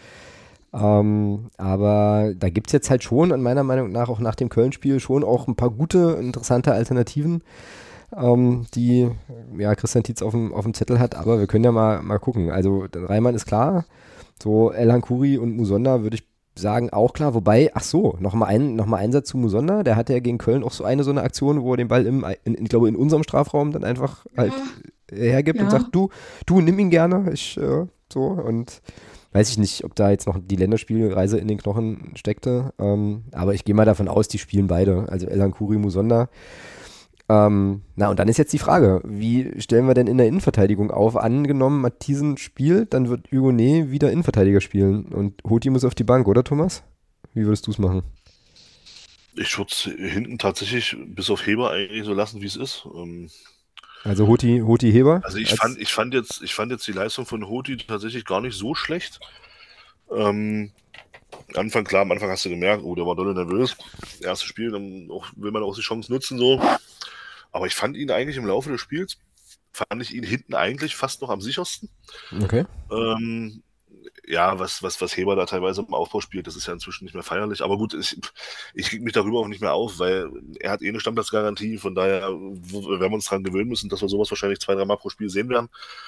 Aber da gibt es jetzt halt schon, an meiner Meinung nach, auch nach dem Köln-Spiel schon auch ein paar gute, interessante Alternativen, die Christian Tietz auf dem Zettel hat, aber wir können ja mal gucken. Also Reimann ist klar, so El Hankouri und Musonda würde ich sagen auch klar, wobei, nochmal ein Satz zu Musonda, der hatte ja gegen Köln auch so eine Aktion, wo er den Ball ich glaube in unserem Strafraum dann einfach halt hergibt und sagt, du nimm ihn gerne, und weiß ich nicht, ob da jetzt noch die Länderspielreise in den Knochen steckte, aber ich gehe mal davon aus, die spielen beide, also El Hankouri, Musonda. Und dann ist jetzt die Frage, wie stellen wir denn in der Innenverteidigung auf? Angenommen, Matthiesen spielt, dann wird Hugonet wieder Innenverteidiger spielen und Hoti muss auf die Bank, oder Thomas? Wie würdest du es machen? Ich würde es hinten tatsächlich bis auf Heber eigentlich so lassen, wie es ist. Also Hoti Heber? Also ich fand jetzt die Leistung von Hoti tatsächlich gar nicht so schlecht. Am Anfang hast du gemerkt, der war doll nervös. Erstes Spiel, dann will man auch die Chance nutzen, so. Aber ich fand ihn eigentlich im Laufe des Spiels, hinten eigentlich fast noch am sichersten. Okay. ja, was Heber da teilweise im Aufbau spielt, das ist ja inzwischen nicht mehr feierlich. Aber gut, ich reg mich darüber auch nicht mehr auf, weil er hat eh eine Stammplatzgarantie. Von daher werden wir uns daran gewöhnen müssen, dass wir sowas wahrscheinlich 2, 3 Mal pro Spiel sehen werden.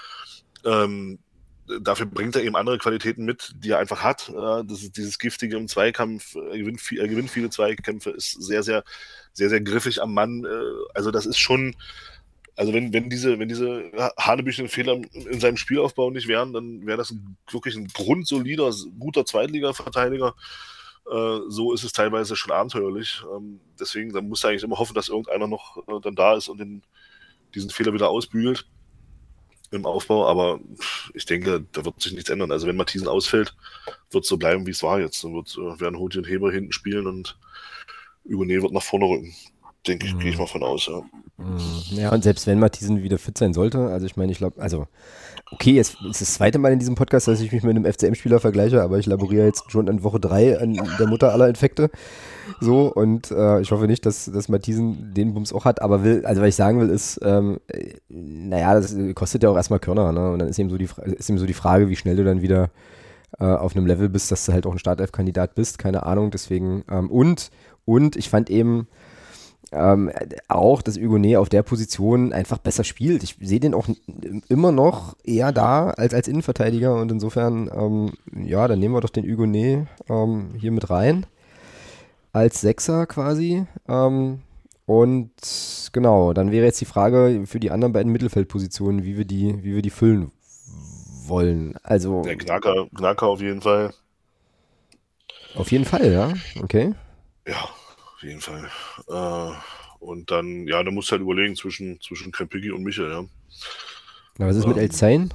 Dafür bringt er eben andere Qualitäten mit, die er einfach hat. Das ist dieses Giftige im Zweikampf. Er gewinnt viele Zweikämpfe, ist sehr, sehr, sehr, sehr griffig am Mann. Also das ist schon, also wenn diese hanebüchenen Fehler in seinem Spielaufbau nicht wären, dann wäre das wirklich ein grundsolider, guter Zweitliga-Verteidiger. So ist es teilweise schon abenteuerlich. Deswegen, dann musst du eigentlich immer hoffen, dass irgendeiner noch dann da ist und diesen Fehler wieder ausbügelt im Aufbau. Aber ich denke, da wird sich nichts ändern. Also wenn Matthiesen ausfällt, wird es so bleiben, wie es war jetzt. Dann werden Hoti und Heber hinten spielen und Hugonet wird nach vorne rücken. Denke ich, gehe ich mal von aus, ja. Ja, und selbst wenn Matthiesen wieder fit sein sollte, also ich meine, ich glaube, also okay, es ist das zweite Mal in diesem Podcast, dass ich mich mit einem FCM-Spieler vergleiche, aber ich laboriere jetzt schon an Woche 3 an der Mutter aller Infekte. So, und ich hoffe nicht, dass Matthiesen den Bums auch hat, aber was ich sagen will, ist, naja, das kostet ja auch erstmal Körner, ne? Und dann ist eben so die Frage, wie schnell du dann wieder auf einem Level bist, dass du halt auch ein Startelf-Kandidat bist, keine Ahnung, deswegen, und ich fand eben, auch, dass Hugonet auf der Position einfach besser spielt. Ich sehe den auch immer noch eher da als Innenverteidiger und insofern, ja, dann nehmen wir doch den Hugonet hier mit rein als Sechser quasi. Und genau, dann wäre jetzt die Frage für die anderen beiden Mittelfeldpositionen, wie wir die füllen wollen. Also Der Knacker auf jeden Fall. Auf jeden Fall, ja. Okay. Ja, auf jeden Fall. Und dann, ja, da musst du halt überlegen zwischen Krempicki und Michel, ja. Na, was ist mit El Zain?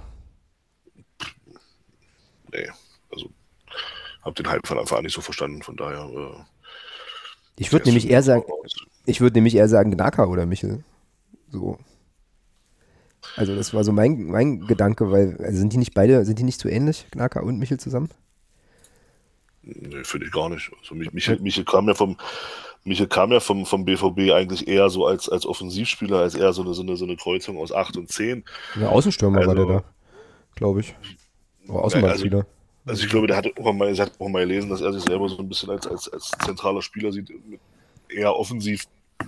Nee, also hab den Hype von Anfang an nicht so verstanden, von daher. Ich würde nämlich eher sagen Gnaka oder Michel. So. Also das war so mein Gedanke, weil also sind die nicht zu ähnlich, Gnaka und Michel zusammen? Nee, finde ich gar nicht. Also Michel kam ja vom BVB eigentlich eher so als Offensivspieler, als eher so eine Kreuzung aus 8 und 10. Ja, Außenstürmer war der da, glaube ich. Oder Außenbahnspieler. Also ich glaube, der hat auch mal gelesen, dass er sich selber so ein bisschen als zentraler Spieler sieht, eher offensiv.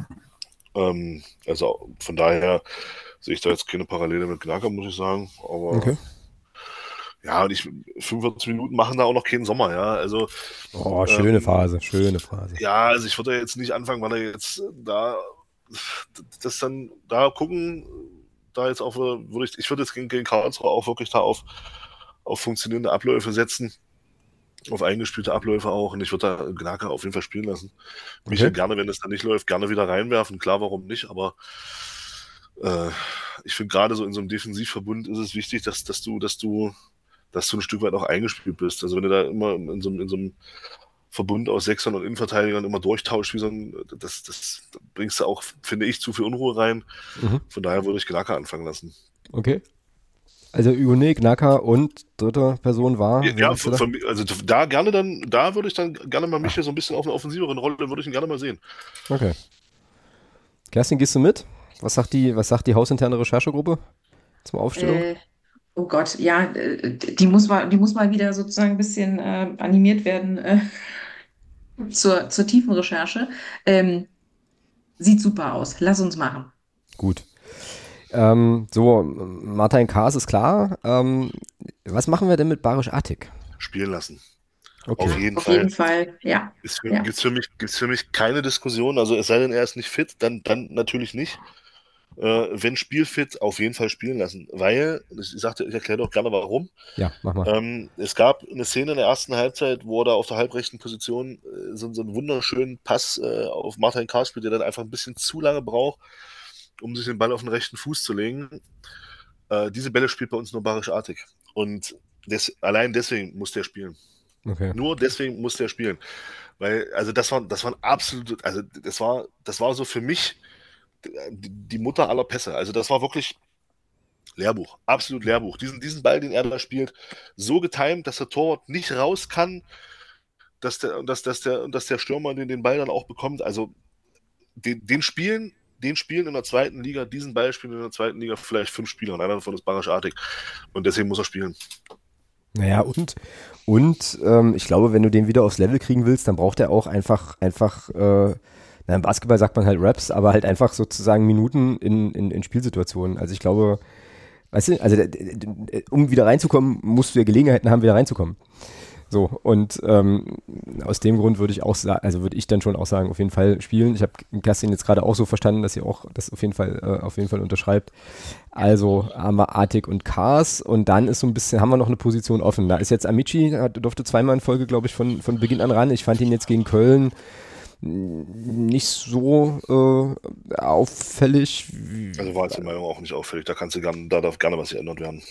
Also von daher sehe ich da jetzt keine Parallele mit Gnaka, muss ich sagen. Aber Okay. ja, und 45 Minuten machen da auch noch keinen Sommer, ja. Also schöne Phase. Ja, also ich würde jetzt nicht anfangen, weil er jetzt da das dann da gucken, da jetzt auch ich würde jetzt gegen Karlsruhe auch wirklich da auf funktionierende Abläufe setzen, auf eingespielte Abläufe auch, und ich würde da Gnaka auf jeden Fall spielen lassen. Michael gerne, wenn es dann nicht läuft, gerne wieder reinwerfen, klar, warum nicht, aber ich finde gerade so in so einem Defensivverbund ist es wichtig, dass du ein Stück weit auch eingespielt bist. Also wenn du da immer in so einem Verbund aus Sechsern und Innenverteidigern immer durchtauscht, das bringst du auch, finde ich, zu viel Unruhe rein. Von daher würde ich Gnaka anfangen lassen. Okay. Also Hugonet, Gnaka und dritte Person war? Ja, also da würde ich dann gerne mal Michael so ein bisschen auf eine offensivere Rolle, würde ich ihn gerne mal sehen. Okay. Kerstin, gehst du mit? Was sagt die hausinterne Recherchegruppe zum Aufstellung? Oh Gott, ja, die muss mal wieder sozusagen ein bisschen animiert werden zur tiefen Recherche. Sieht super aus. Lass uns machen. Gut. So, Martin Kaas ist klar. Was machen wir denn mit Barisch Atik? Spielen lassen. Okay. Auf jeden Fall, ja. Gibt es für mich keine Diskussion. Also es sei denn, er ist nicht fit, dann natürlich nicht. Wenn spielfit, auf jeden Fall spielen lassen. Weil, ich erkläre doch gerne warum. Ja, mach mal. Es gab eine Szene in der ersten Halbzeit, wo er da auf der halbrechten Position so einen wunderschönen Pass auf Martin Kaas spielt, der dann einfach ein bisschen zu lange braucht, um sich den Ball auf den rechten Fuß zu legen. Diese Bälle spielt bei uns nur Barisch Atik. Und allein deswegen muss der spielen. Okay. Nur deswegen muss der spielen. Weil, also das war ein absolut, also das war so für mich die Mutter aller Pässe. Also das war wirklich Lehrbuch, absolut Lehrbuch. Diesen Ball, den er da spielt, so getimt, dass der Torwart nicht raus kann, dass der Stürmer den Ball dann auch bekommt. Also den Spielen in der zweiten Liga, diesen Ball spielen in der zweiten Liga vielleicht 5 Spieler und einer davon ist Barisch Atik. Und deswegen muss er spielen. Naja, ich glaube, wenn du den wieder aufs Level kriegen willst, dann braucht er auch einfach im Basketball sagt man halt Raps, aber halt einfach sozusagen Minuten in Spielsituationen. Also ich glaube, weißt du, also um wieder reinzukommen, musst du ja Gelegenheiten haben, wieder reinzukommen. So, und aus dem Grund würde ich auch sagen, also würde ich dann schon auch sagen, auf jeden Fall spielen. Ich habe Kerstin jetzt gerade auch so verstanden, dass sie auch das auf jeden Fall unterschreibt. Also haben wir Artik und Kars und dann ist so ein bisschen, haben wir noch eine Position offen. Da ist jetzt Amici, durfte zweimal in Folge, glaube ich, von Beginn an ran. Ich fand ihn jetzt gegen Köln nicht so auffällig. Also war jetzt in meiner Meinung auch nicht auffällig. Da darf gerne was geändert werden.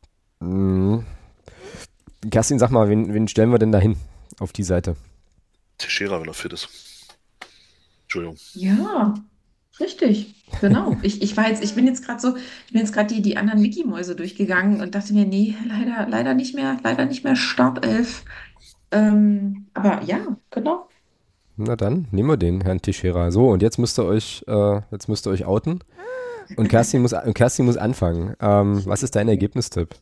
Kerstin, sag mal, wen stellen wir denn da hin auf die Seite? Teixeira, wenn er fit ist. Entschuldigung. Ja, richtig. Genau. Ich bin jetzt gerade die anderen Mickey-Mäuse durchgegangen und dachte mir, nee, leider nicht mehr Startelf. Aber ja, genau. Na dann, nehmen wir den, Herrn Teixeira. So, und jetzt müsst ihr euch outen. Und Kerstin muss anfangen. Was ist dein Ergebnistipp?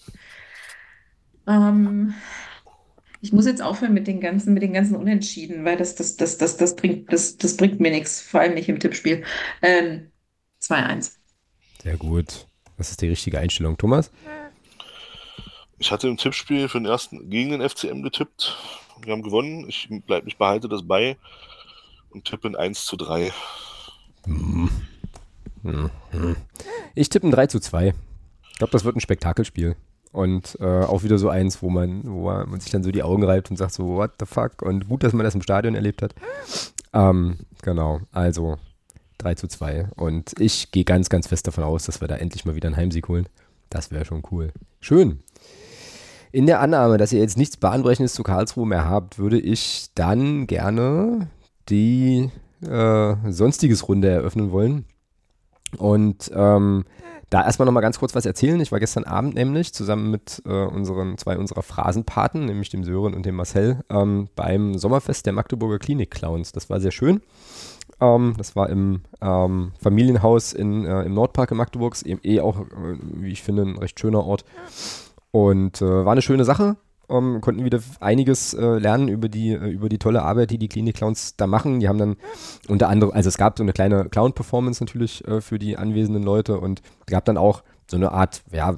Ich muss jetzt aufhören mit den ganzen Unentschieden, weil das bringt mir nichts, vor allem nicht im Tippspiel. 2-1. Sehr gut. Das ist die richtige Einstellung. Thomas? Ich hatte im Tippspiel für den ersten gegen den FCM getippt. Wir haben gewonnen. Ich behalte das bei und tippe ein 1:3. Ich tippe ein 3:2. Ich glaube, das wird ein Spektakelspiel. Und auch wieder so eins, wo man sich dann so die Augen reibt und sagt so, what the fuck? Und gut, dass man das im Stadion erlebt hat. Genau, also 3:2. Und ich gehe ganz, ganz fest davon aus, dass wir da endlich mal wieder einen Heimsieg holen. Das wäre schon cool. Schön. In der Annahme, dass ihr jetzt nichts Bahnbrechendes zu Karlsruhe mehr habt, würde ich dann gerne die sonstiges Runde eröffnen wollen. Und da erstmal nochmal ganz kurz was erzählen. Ich war gestern Abend nämlich zusammen mit zwei unserer Phrasenpaten, nämlich dem Sören und dem Marcel, beim Sommerfest der Magdeburger Klinik-Clowns. Das war sehr schön. Das war im Familienhaus im Nordpark in Magdeburg. Ist eben auch, wie ich finde, ein recht schöner Ort. Und war eine schöne Sache. Konnten wieder einiges lernen über die tolle Arbeit, die Klinik-Clowns da machen. Die haben dann unter anderem, also es gab so eine kleine Clown-Performance natürlich für die anwesenden Leute und es gab dann auch so eine Art,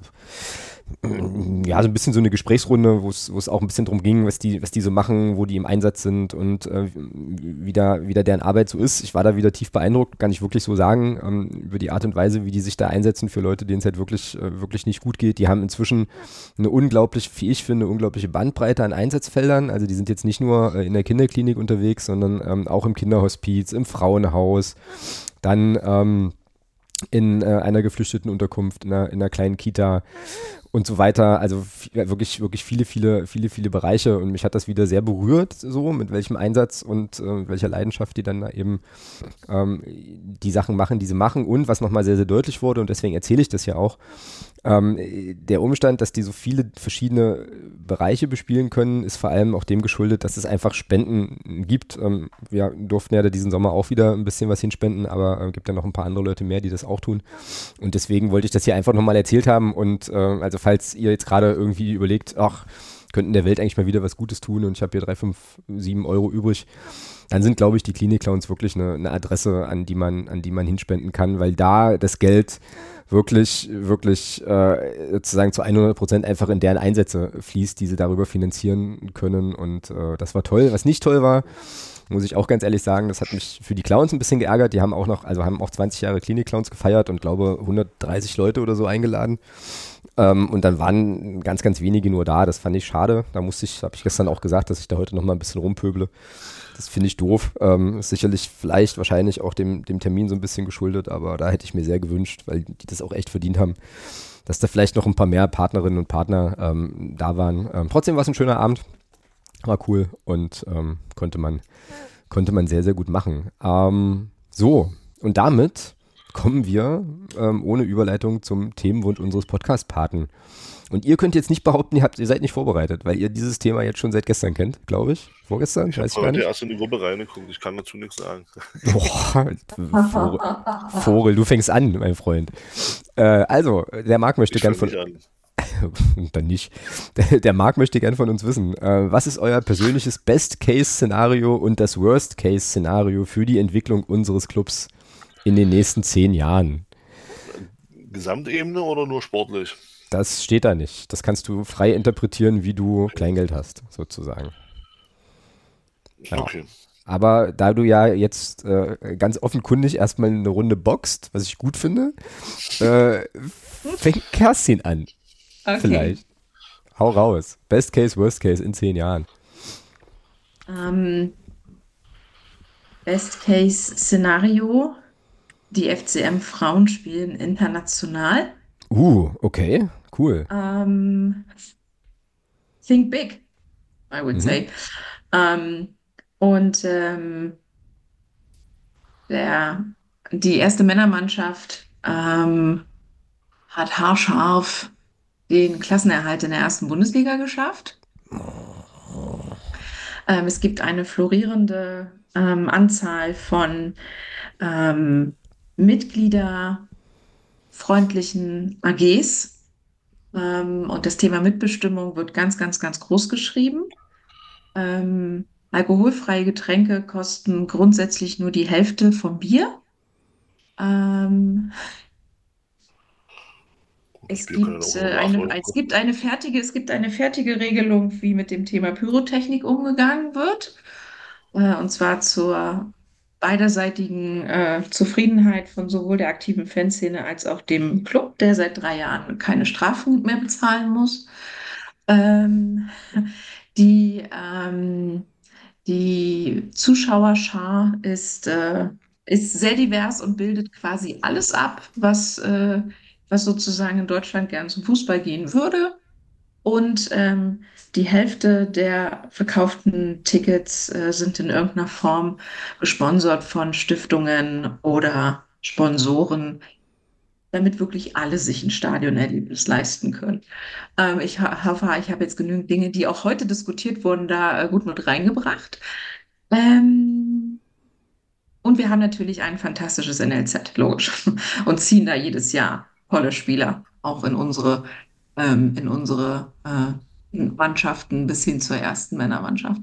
so ein bisschen so eine Gesprächsrunde, wo es auch ein bisschen drum ging, was die so machen, wo die im Einsatz sind und wie da deren Arbeit so ist. Ich war da wieder tief beeindruckt, kann ich wirklich so sagen, über die Art und Weise, wie die sich da einsetzen für Leute, denen es halt wirklich nicht gut geht. Die haben inzwischen eine unglaubliche Bandbreite an Einsatzfeldern. Also die sind jetzt nicht nur in der Kinderklinik unterwegs, sondern auch im Kinderhospiz, im Frauenhaus, dann in einer geflüchteten Unterkunft, in einer kleinen Kita und so weiter. Also wirklich viele Bereiche und mich hat das wieder sehr berührt, so mit welchem Einsatz und welcher Leidenschaft die dann da eben die Sachen machen, die sie machen. Und was nochmal sehr, sehr deutlich wurde, und deswegen erzähle ich das ja auch, der Umstand, dass die so viele verschiedene Bereiche bespielen können, ist vor allem auch dem geschuldet, dass es einfach Spenden gibt. Wir durften ja diesen Sommer auch wieder ein bisschen was hinspenden, aber gibt ja noch ein paar andere Leute mehr, die das auch tun. Und deswegen wollte ich das hier einfach nochmal erzählt haben. Und also falls ihr jetzt gerade irgendwie überlegt, ach, könnten der Welt eigentlich mal wieder was Gutes tun und ich habe hier 3, 5, 7 Euro übrig, dann sind, glaube ich, die Klinik-Clowns wirklich eine Adresse, an die man hinspenden kann, weil da das Geld wirklich sozusagen zu 100% einfach in deren Einsätze fließt, die sie darüber finanzieren können und das war toll. Was nicht toll war, muss ich auch ganz ehrlich sagen, das hat mich für die Clowns ein bisschen geärgert. Die haben auch 20 Jahre Klinik-Clowns gefeiert und glaube 130 Leute oder so eingeladen. Und dann waren ganz, ganz wenige nur da. Das fand ich schade. Da habe ich gestern auch gesagt, dass ich da heute noch mal ein bisschen rumpöble. Das finde ich doof. Ist sicherlich wahrscheinlich auch dem Termin so ein bisschen geschuldet, aber da hätte ich mir sehr gewünscht, weil die das auch echt verdient haben, dass da vielleicht noch ein paar mehr Partnerinnen und Partner da waren. Trotzdem war es ein schöner Abend. War cool und konnte man sehr, sehr gut machen. So, und damit kommen wir ohne Überleitung zum Themenwunsch unseres Podcast-Paten. Und ihr könnt jetzt nicht behaupten, ihr seid nicht vorbereitet, weil ihr dieses Thema jetzt schon seit gestern kennt, glaube ich. Vorgestern? Ich habe heute erst in die Gruppe reingeguckt, ich kann dazu nichts sagen. Boah, Vogel, du fängst an, mein Freund. Also, der Marc möchte gern von... Und dann nicht. Der Marc möchte gern von uns wissen, was ist euer persönliches Best-Case-Szenario und das Worst-Case-Szenario für die Entwicklung unseres Clubs in den nächsten 10 Jahren? Gesamtebene oder nur sportlich? Das steht da nicht. Das kannst du frei interpretieren, wie du Kleingeld hast, sozusagen. Ja. Okay. Aber da du ja jetzt ganz offenkundig erstmal eine Runde boxt, was ich gut finde, fängt Kerstin an. Okay. Vielleicht. Hau raus. Best Case, Worst Case in 10 Jahren. Best-Case-Szenario, die FCM-Frauen spielen international. Okay, cool. Think big, I would say. Und die erste Männermannschaft hat haarscharf den Klassenerhalt in der ersten Bundesliga geschafft. Es gibt eine florierende Anzahl von mitgliederfreundlichen AGs. Und das Thema Mitbestimmung wird ganz, ganz, ganz groß geschrieben. Alkoholfreie Getränke kosten grundsätzlich nur die Hälfte vom Bier. Es gibt eine fertige Regelung, wie mit dem Thema Pyrotechnik umgegangen wird. Und zwar zur beiderseitigen Zufriedenheit von sowohl der aktiven Fanszene als auch dem Club, der seit 3 Jahren keine Strafen mehr bezahlen muss. Die Zuschauerschar ist sehr divers und bildet quasi alles ab, was sozusagen in Deutschland gern zum Fußball gehen würde. Und die Hälfte der verkauften Tickets sind in irgendeiner Form gesponsert von Stiftungen oder Sponsoren, damit wirklich alle sich ein Stadionerlebnis leisten können. Ich hoffe, ich habe jetzt genügend Dinge, die auch heute diskutiert wurden, da gut mit reingebracht. Und wir haben natürlich ein fantastisches NLZ, logisch, und ziehen da jedes Jahr tolle Spieler auch in unsere Mannschaften bis hin zur ersten Männermannschaft.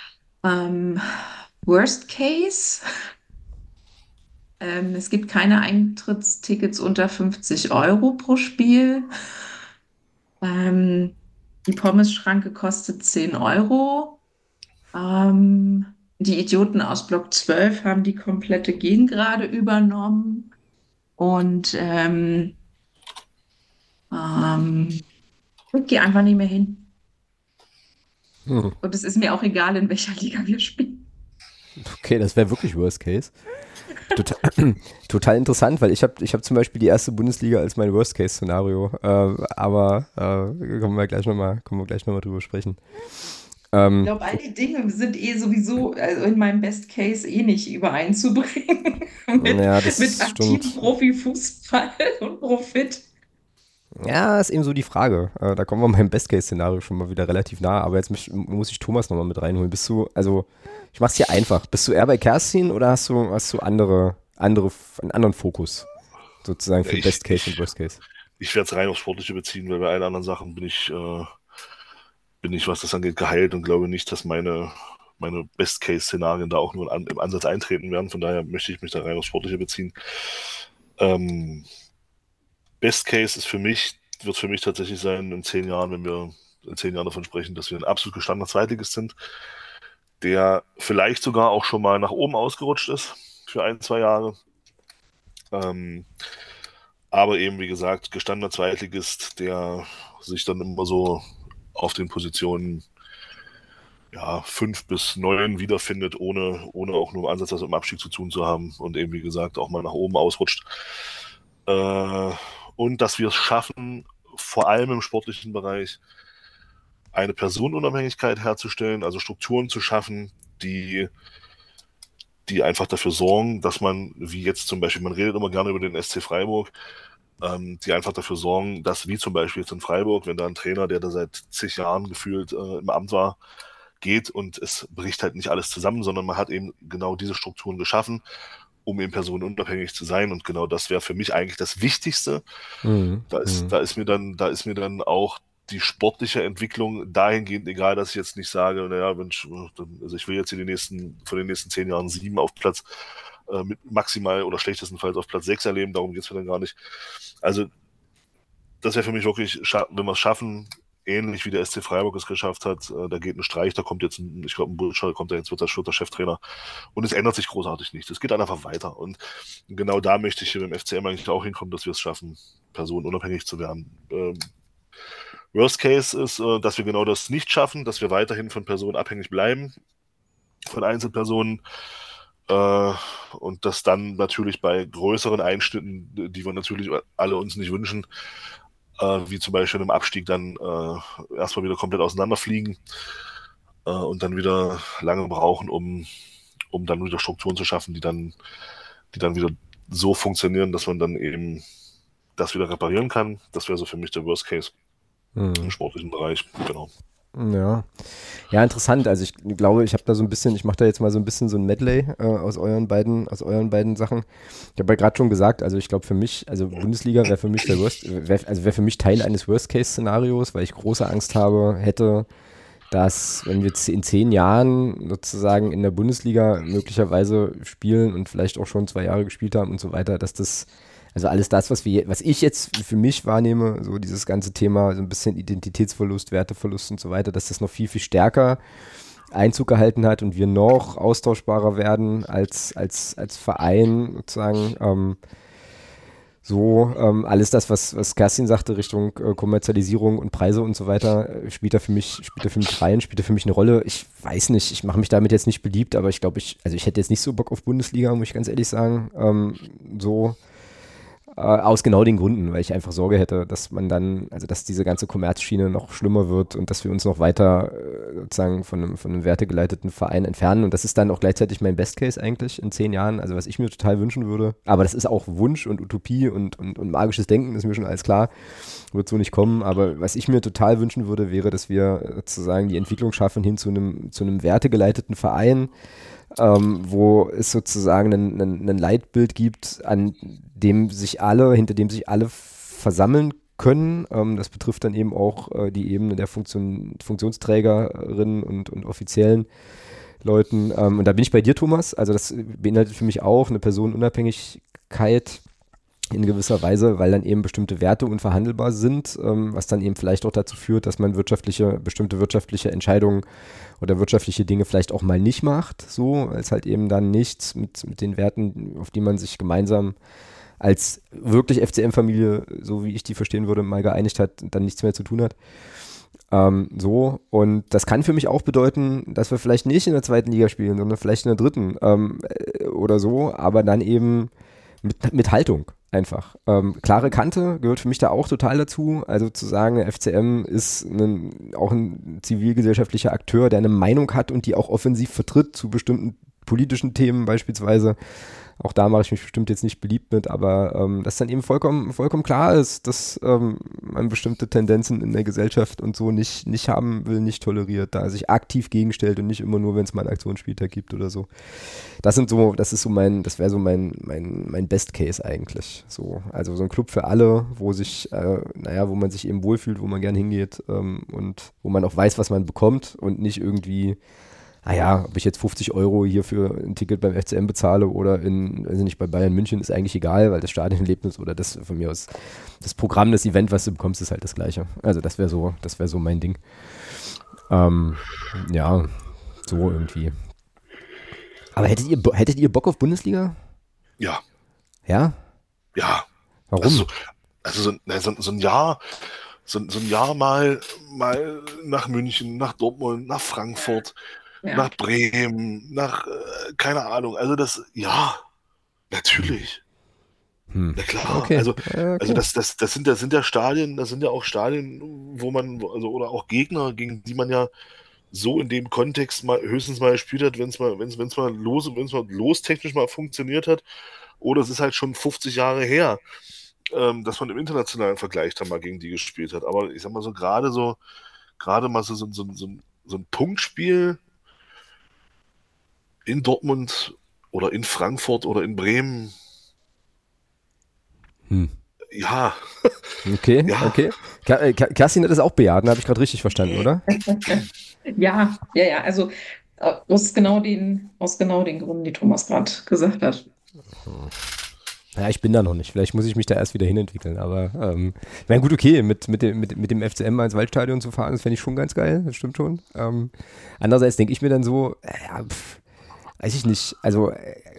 Worst Case, es gibt keine Eintrittstickets unter 50 Euro pro Spiel. Die Pommesschranke kostet 10 Euro. Die Idioten aus Block 12 haben die komplette Gegengrade übernommen. Und ich gehe einfach nicht mehr hin. Und es ist mir auch egal, in welcher Liga wir spielen. Okay, das wäre wirklich Worst Case. Total interessant, weil ich hab zum Beispiel die erste Bundesliga als mein Worst Case Szenario, aber können wir gleich nochmal drüber sprechen. Ich glaube, all die Dinge sind sowieso in meinem Best Case nicht übereinzubringen mit aktivem Profifußball und Profit. Ja, ist eben so die Frage. Da kommen wir meinem Best-Case-Szenario schon mal wieder relativ nah, aber jetzt muss ich Thomas nochmal mit reinholen. Ich mach's hier einfach. Bist du eher bei Kerstin oder hast du einen anderen Fokus sozusagen für Best-Case und Worst-Case? Ich werde es rein aufs Sportliche beziehen, weil bei allen anderen Sachen bin ich, was das angeht, geheilt und glaube nicht, dass meine Best-Case-Szenarien da auch nur im Ansatz eintreten werden. Von daher möchte ich mich da rein aufs Sportliche beziehen. Best Case wird für mich tatsächlich sein, in 10 Jahren, wenn wir in 10 Jahren davon sprechen, dass wir ein absolut gestandener Zweitligist sind, der vielleicht sogar auch schon mal nach oben ausgerutscht ist für 1-2 Jahre. Aber eben, wie gesagt, gestandener Zweitligist, der sich dann immer so auf den Positionen 5 bis 9 wiederfindet, ohne auch nur im Ansatz was mit dem Abstieg zu tun zu haben und eben, wie gesagt, auch mal nach oben ausrutscht. Und dass wir es schaffen, vor allem im sportlichen Bereich, eine Personenunabhängigkeit herzustellen, also Strukturen zu schaffen, die einfach dafür sorgen, dass man, wie jetzt zum Beispiel, man redet immer gerne über den SC Freiburg, die einfach dafür sorgen, dass, wie zum Beispiel jetzt in Freiburg, wenn da ein Trainer, der da seit zig Jahren gefühlt im Amt war, geht und es bricht halt nicht alles zusammen, sondern man hat eben genau diese Strukturen geschaffen um eben personenunabhängig zu sein. Und genau das wäre für mich eigentlich das Wichtigste. Mhm. Da ist mir dann auch die sportliche Entwicklung dahingehend egal, dass ich jetzt nicht sage, naja, also ich will jetzt von den nächsten 10 Jahren 7 auf Platz mit maximal oder schlechtestenfalls auf Platz 6 erleben, darum geht es mir dann gar nicht. Also das wäre für mich wirklich, wenn wir es schaffen, ähnlich wie der SC Freiburg es geschafft hat, da geht ein Streich, da kommt jetzt ich glaube, ein Bullshit kommt da jetzt, wird der Cheftrainer und es ändert sich großartig nichts. Es geht dann einfach weiter und genau da möchte ich hier beim FCM eigentlich auch hinkommen, dass wir es schaffen, personenunabhängig zu werden. Worst Case ist, dass wir genau das nicht schaffen, dass wir weiterhin von Personen abhängig bleiben, von Einzelpersonen, und das dann natürlich bei größeren Einschnitten, die wir natürlich alle uns nicht wünschen, wie zum Beispiel im Abstieg dann erstmal wieder komplett auseinanderfliegen und dann wieder lange brauchen, um dann wieder Strukturen zu schaffen, die dann wieder so funktionieren, dass man dann eben das wieder reparieren kann. Das wäre so für mich der Worst Case im sportlichen Bereich. Genau. Ja. Ja, interessant. Also ich glaube, ich mache da jetzt mal so ein bisschen so ein Medley aus euren beiden Sachen. Ich habe ja gerade schon gesagt, also ich glaube für mich, also Bundesliga wäre für mich wäre für mich Teil eines Worst-Case-Szenarios, weil ich große Angst hätte, dass wenn wir in 10 Jahren sozusagen in der Bundesliga möglicherweise spielen und vielleicht auch schon 2 Jahre gespielt haben und so weiter, dass das, also alles das, was ich jetzt für mich wahrnehme, so dieses ganze Thema, so ein bisschen Identitätsverlust, Werteverlust und so weiter, dass das noch viel, viel stärker Einzug gehalten hat und wir noch austauschbarer werden als Verein sozusagen. Alles das, was Kerstin sagte, Richtung Kommerzialisierung und Preise und so weiter, spielt da für mich rein, spielt da für mich eine Rolle. Ich weiß nicht, ich mache mich damit jetzt nicht beliebt, aber ich glaube, ich hätte jetzt nicht so Bock auf Bundesliga, muss ich ganz ehrlich sagen. Aus genau den Gründen, weil ich einfach Sorge hätte, dass man dann, also dass diese ganze Kommerzschiene noch schlimmer wird und dass wir uns noch weiter sozusagen von einem wertegeleiteten Verein entfernen. Und das ist dann auch gleichzeitig mein Best Case eigentlich in 10 Jahren, also was ich mir total wünschen würde. Aber das ist auch Wunsch und Utopie und magisches Denken, ist mir schon alles klar, wird so nicht kommen. Aber was ich mir total wünschen würde, wäre, dass wir sozusagen die Entwicklung schaffen hin zu einem wertegeleiteten Verein, wo es sozusagen ein Leitbild gibt, hinter dem sich alle versammeln können. Das betrifft dann eben auch die Ebene der Funktionsträgerinnen und offiziellen Leuten. Und da bin ich bei dir, Thomas. Also das beinhaltet für mich auch eine Personenunabhängigkeit in gewisser Weise, weil dann eben bestimmte Werte unverhandelbar sind, was dann eben vielleicht auch dazu führt, dass man bestimmte wirtschaftliche Entscheidungen oder wirtschaftliche Dinge vielleicht auch mal nicht macht, so, weil es halt eben dann nichts mit den Werten, auf die man sich gemeinsam als wirklich FCM-Familie, so wie ich die verstehen würde, mal geeinigt hat, dann nichts mehr zu tun hat. Und das kann für mich auch bedeuten, dass wir vielleicht nicht in der 2. Liga spielen, sondern vielleicht in der 3. Oder so, aber dann eben mit Haltung einfach. Klare Kante gehört für mich da auch total dazu. Also zu sagen, der FCM ist auch ein zivilgesellschaftlicher Akteur, der eine Meinung hat und die auch offensiv vertritt zu bestimmten politischen Themen beispielsweise. Auch da mache ich mich bestimmt jetzt nicht beliebt mit, aber dass dann eben vollkommen klar ist, dass man bestimmte Tendenzen in der Gesellschaft und so nicht haben will, nicht toleriert, da sich aktiv gegenstellt und nicht immer nur, wenn es mal einen Aktionsspieltag gibt oder so. Das wäre so mein Best Case eigentlich. So, also so ein Club für alle, wo wo man sich eben wohlfühlt, wo man gern hingeht und wo man auch weiß, was man bekommt und nicht irgendwie ob ich jetzt 50 € hier für ein Ticket beim FCM bezahle oder bei Bayern München, ist eigentlich egal, weil das Stadionerlebnis oder das von mir aus, das Programm, das Event, was du bekommst, ist halt das Gleiche. Also das wäre so mein Ding. So irgendwie. Aber hättet ihr Bock auf Bundesliga? Ja. Ja? Ja. Warum? Also so ein Jahr, so ein Jahr mal nach München, nach Dortmund, nach Frankfurt, nach Bremen, keine Ahnung. Also natürlich. Na klar. Okay. Also das sind ja Stadien, auch Stadien, wo man, also oder auch Gegner, gegen die man ja so in dem Kontext höchstens mal gespielt hat, wenn es mal lostechnisch mal funktioniert hat. Oder es ist halt schon 50 Jahre her, dass man im internationalen Vergleich dann mal gegen die gespielt hat. Aber ich sag mal so, gerade mal so ein Punktspiel in Dortmund oder in Frankfurt oder in Bremen. Ja, Okay, ja, okay. Kerstin hat das auch bejaht, habe ich gerade richtig verstanden, oder? Ja, ja, ja. Also aus genau den Gründen, die Thomas gerade gesagt hat. Ja, ich bin da noch nicht. Vielleicht muss ich mich da erst wieder hinentwickeln. Aber ich meine, gut, okay, mit dem FCM mal ins Waldstadion zu fahren, das fände ich schon ganz geil. Das stimmt schon. Andererseits denke ich mir dann so, weiß ich nicht. Also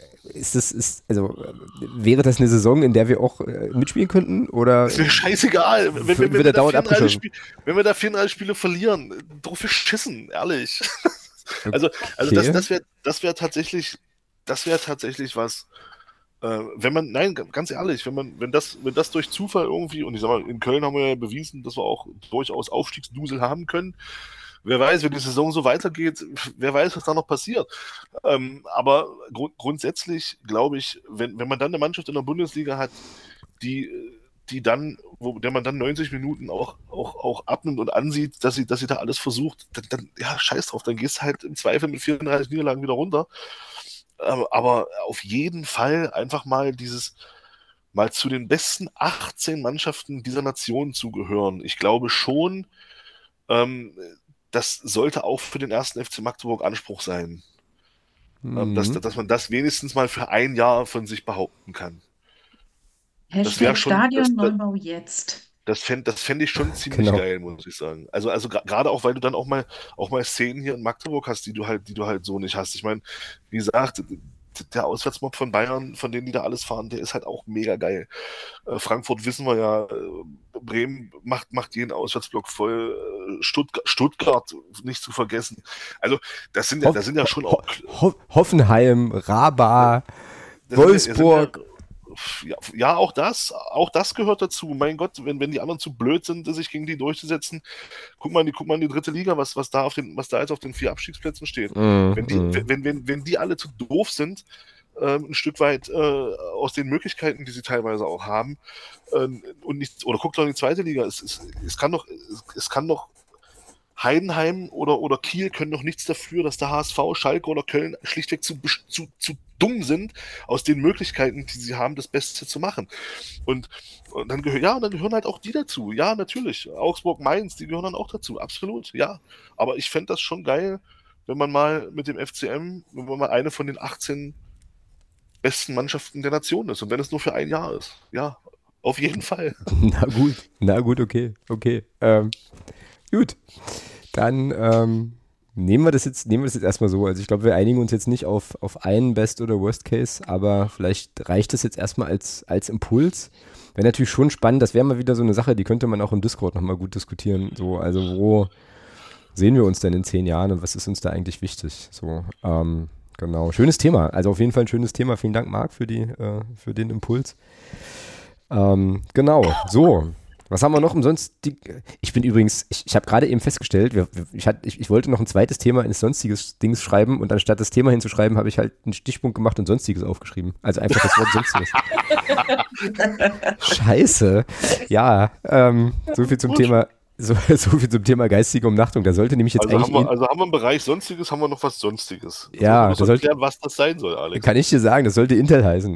wäre das eine Saison, in der wir auch mitspielen könnten? Oder ist mir scheißegal. Wenn wird wir er da dauernd 34 abgeschossen? wenn wir da 34 Spiele verlieren, drauf geschissen, ehrlich. Also Okay. das wäre tatsächlich was, wenn man, nein, ganz ehrlich, wenn das durch Zufall irgendwie, und ich sag mal, in Köln haben wir ja bewiesen, dass wir auch durchaus Aufstiegsdusel haben können. Wer weiß, wenn die Saison so weitergeht, wer weiß, was da noch passiert. Aber grundsätzlich glaube ich, wenn man dann eine Mannschaft in der Bundesliga hat, die, der man dann 90 Minuten auch abnimmt und ansieht, dass sie da alles versucht, dann ja, scheiß drauf, dann gehst du halt im Zweifel mit 34 Niederlagen wieder runter. Aber auf jeden Fall einfach mal mal zu den besten 18 Mannschaften dieser Nation zu gehören. Ich glaube schon, ähm, das sollte auch für den ersten FC Magdeburg Anspruch sein, dass man das wenigstens mal für ein Jahr von sich behaupten kann. Das wäre Hashtag schon, Stadion-Neubau jetzt. das fänd ich schon ziemlich Genau. geil, muss ich sagen. Also gerade auch, weil du dann auch mal Szenen hier in Magdeburg hast, die du halt so nicht hast. Ich meine, wie gesagt, der Auswärtsmob von Bayern, von denen die da alles fahren, der ist halt auch mega geil. Frankfurt wissen wir ja, Bremen macht jeden Auswärtsblock voll, Stuttgart nicht zu vergessen. Also das sind ja schon auch, Hoffenheim, Raba, Wolfsburg. ja, auch das gehört dazu. Mein Gott, wenn die anderen zu blöd sind, sich gegen die durchzusetzen, guck mal in die dritte Liga, was da jetzt auf den 4 Abstiegsplätzen steht. Wenn die alle zu doof sind, ein Stück weit aus den Möglichkeiten, die sie teilweise auch haben, und nicht, oder guckt doch in die zweite Liga. Es kann doch Heidenheim oder Kiel können doch nichts dafür, dass der HSV, Schalke oder Köln schlichtweg zu dumm sind, aus den Möglichkeiten, die sie haben, das Beste zu machen. Und dann gehören halt auch die dazu. Ja, natürlich. Augsburg, Mainz, die gehören dann auch dazu. Absolut, ja. Aber ich fände das schon geil, wenn man mal mit dem FCM, wenn man mal eine von den 18 besten Mannschaften der Nation ist. Und wenn es nur für ein Jahr ist. Ja, auf jeden Fall. Na gut, okay. Gut, dann nehmen wir das jetzt erstmal so. Also ich glaube, wir einigen uns jetzt nicht auf einen Best- oder Worst-Case, aber vielleicht reicht das jetzt erstmal als Impuls. Wäre natürlich schon spannend, das wäre mal wieder so eine Sache, die könnte man auch im Discord nochmal gut diskutieren. So, also wo sehen wir uns denn in 10 Jahren und was ist uns da eigentlich wichtig? So, genau. Schönes Thema. Also auf jeden Fall ein schönes Thema. Vielen Dank, Marc, für den Impuls. Genau. So. Was haben wir noch umsonst? Ich bin übrigens, ich habe gerade eben festgestellt, ich wollte noch ein zweites Thema ins sonstiges Dings schreiben und anstatt das Thema hinzuschreiben, habe ich halt einen Stichpunkt gemacht und sonstiges aufgeschrieben. Also einfach das Wort sonstiges. Scheiße. Ja, so viel zum Thema. So viel zum Thema geistige Umnachtung. Da sollte nämlich jetzt Also eigentlich. haben wir im Bereich Sonstiges, haben wir noch was Sonstiges. Ja, das sollte erklären, was das sein soll, Alex. Kann ich dir sagen, das sollte Intel heißen.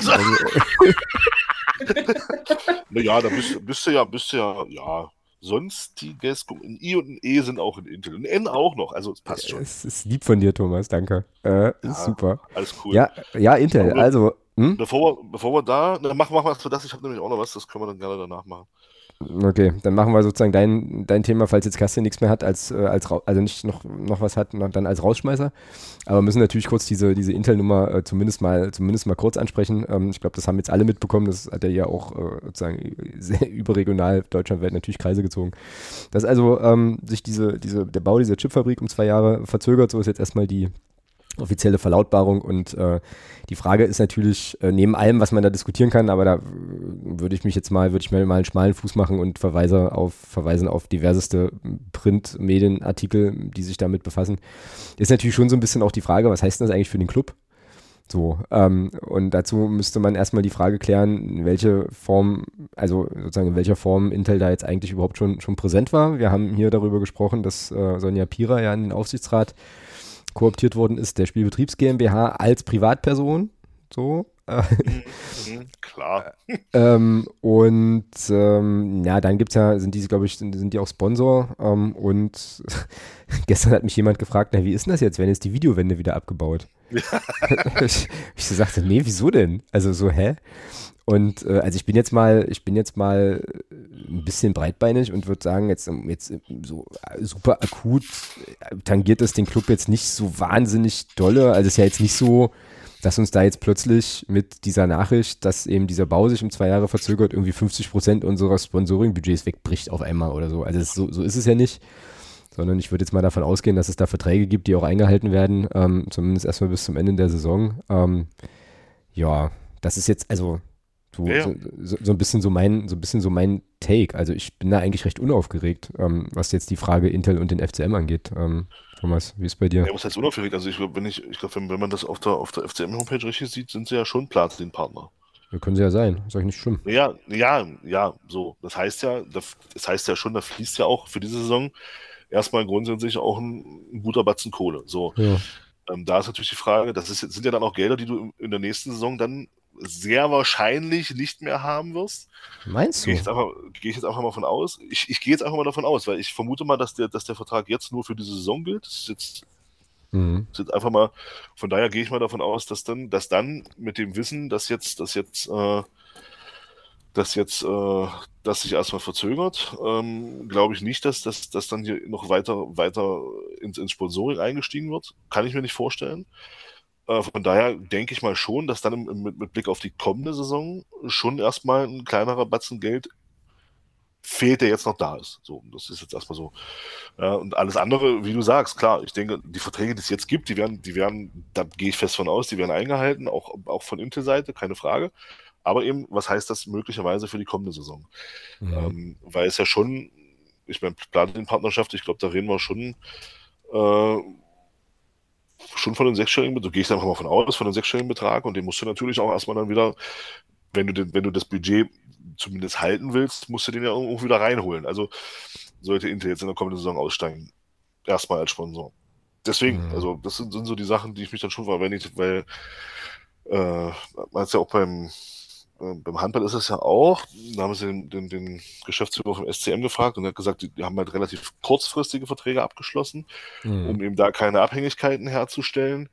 Naja, da bist du ja, Sonstiges. Ein I und ein E sind auch in Intel. Ein N auch noch, also es passt schon. Es ist lieb von dir, Thomas, danke. Ist super. Alles cool. Ja, Intel, Aber also. Bevor wir da, mach was für das, ich habe nämlich auch noch was, das können wir dann gerne danach machen. Okay, dann machen wir sozusagen dein Thema, falls jetzt Kerstin nichts mehr hat, also nicht noch was hat, dann als Rausschmeißer. Aber müssen natürlich kurz diese Intel-Nummer zumindest mal kurz ansprechen. Ich glaube, das haben jetzt alle mitbekommen. Das hat ja auch sozusagen sehr überregional deutschlandweit natürlich Kreise gezogen. Dass also sich der Bau dieser Chipfabrik um 2 Jahre verzögert, so ist jetzt erstmal die offizielle Verlautbarung und die Frage ist natürlich, neben allem, was man da diskutieren kann, aber da würde ich mir mal einen schmalen Fuß machen und verweisen auf diverseste Print-Medienartikel, die sich damit befassen. Ist natürlich schon so ein bisschen auch die Frage, was heißt das eigentlich für den Club? So, und dazu müsste man erstmal die Frage klären, in welcher Form Intel da jetzt eigentlich überhaupt schon präsent war. Wir haben hier darüber gesprochen, dass Sonja Pira ja in den Aufsichtsrat kooptiert worden ist, der Spielbetriebs GmbH als Privatperson. So. Klar. Ja, dann gibt's ja, sind die, glaube ich, sind die auch Sponsor. Und gestern hat mich jemand gefragt, na, wie ist denn das jetzt, wenn jetzt die Videowände wieder abgebaut? Ich so sagte, nee, wieso denn? Also so, hä? Und also ich bin jetzt mal ein bisschen breitbeinig und würde sagen, jetzt so super akut tangiert das den Club jetzt nicht so wahnsinnig dolle. Also es ist ja jetzt nicht so, dass uns da jetzt plötzlich mit dieser Nachricht, dass eben dieser Bau sich um 2 Jahre verzögert, irgendwie 50% unserer Sponsoring-Budgets wegbricht auf einmal oder so. Also so ist es ja nicht, sondern ich würde jetzt mal davon ausgehen, dass es da Verträge gibt, die auch eingehalten werden, zumindest erstmal bis zum Ende der Saison. Ja, das ist jetzt, also so ein bisschen so mein Take. Also ich bin da eigentlich recht unaufgeregt, was jetzt die Frage Intel und den FCM angeht. Thomas, wie ist es bei dir? Ja, was heißt unaufgeregt? Also ich glaube, wenn man das auf der FCM-Homepage richtig sieht, sind sie ja schon Platin-Partner. Ja, können sie ja sein, ist eigentlich nicht schlimm. Ja, so. Das heißt ja schon, da fließt ja auch für diese Saison erstmal grundsätzlich auch ein guter Batzen Kohle. So. Ja. Da ist natürlich die Frage, sind ja dann auch Gelder, die du in der nächsten Saison dann sehr wahrscheinlich nicht mehr haben wirst. Meinst du? Gehe ich jetzt einfach mal von aus. Ich gehe jetzt einfach mal davon aus, weil ich vermute mal, dass der Vertrag jetzt nur für diese Saison gilt. Das ist jetzt einfach mal, von daher gehe ich mal davon aus, dass dann mit dem Wissen, dass sich erstmal verzögert, glaube ich nicht, dass dann hier noch weiter ins Sponsoring eingestiegen wird. Kann ich mir nicht vorstellen. Von daher denke ich mal schon, dass dann mit Blick auf die kommende Saison schon erstmal ein kleinerer Batzen Geld fehlt, der jetzt noch da ist. So, das ist jetzt erstmal so. Ja, und alles andere, wie du sagst, klar, ich denke, die Verträge, die es jetzt gibt, die werden, da gehe ich fest von aus, die werden eingehalten, auch von Intel-Seite, keine Frage. Aber eben, was heißt das möglicherweise für die kommende Saison? Weil es ja schon, ich meine, Platin-Partnerschaft, ich glaube, da reden wir schon von einem sechsstelligen Betrag, gehe ich einfach mal von aus, von einem sechsstelligen Betrag, und den musst du natürlich auch erstmal dann wieder, wenn du das Budget zumindest halten willst, musst du den ja irgendwo wieder reinholen. Also sollte Intel jetzt in der kommenden Saison aussteigen, erstmal als Sponsor. Deswegen, also das sind so die Sachen, die ich mich dann schon frage, weil man hat es ja auch beim Handball ist es ja auch, da haben sie den Geschäftsführer vom SCM gefragt und er hat gesagt, die haben halt relativ kurzfristige Verträge abgeschlossen, um eben da keine Abhängigkeiten herzustellen.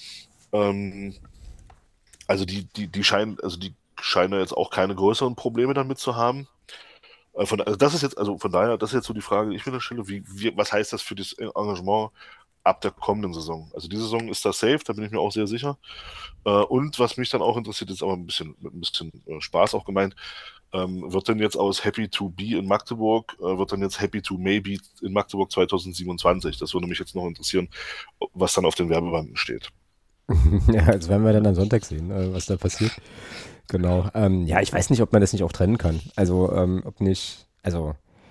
Also die scheinen jetzt auch keine größeren Probleme damit zu haben. Von daher, das ist jetzt so die Frage, die ich mir da stelle, was heißt das für das Engagement ab der kommenden Saison? Also die Saison ist da safe, da bin ich mir auch sehr sicher. Und was mich dann auch interessiert, ist aber mit ein bisschen Spaß auch gemeint, wird denn jetzt aus Happy to Be in Magdeburg, wird dann jetzt Happy to Maybe in Magdeburg 2027? Das würde mich jetzt noch interessieren, was dann auf den Werbebanden steht. Ja, das werden wir dann am Sonntag sehen, was da passiert. Genau. Ja, ich weiß nicht, ob man das nicht auch trennen kann. Also, also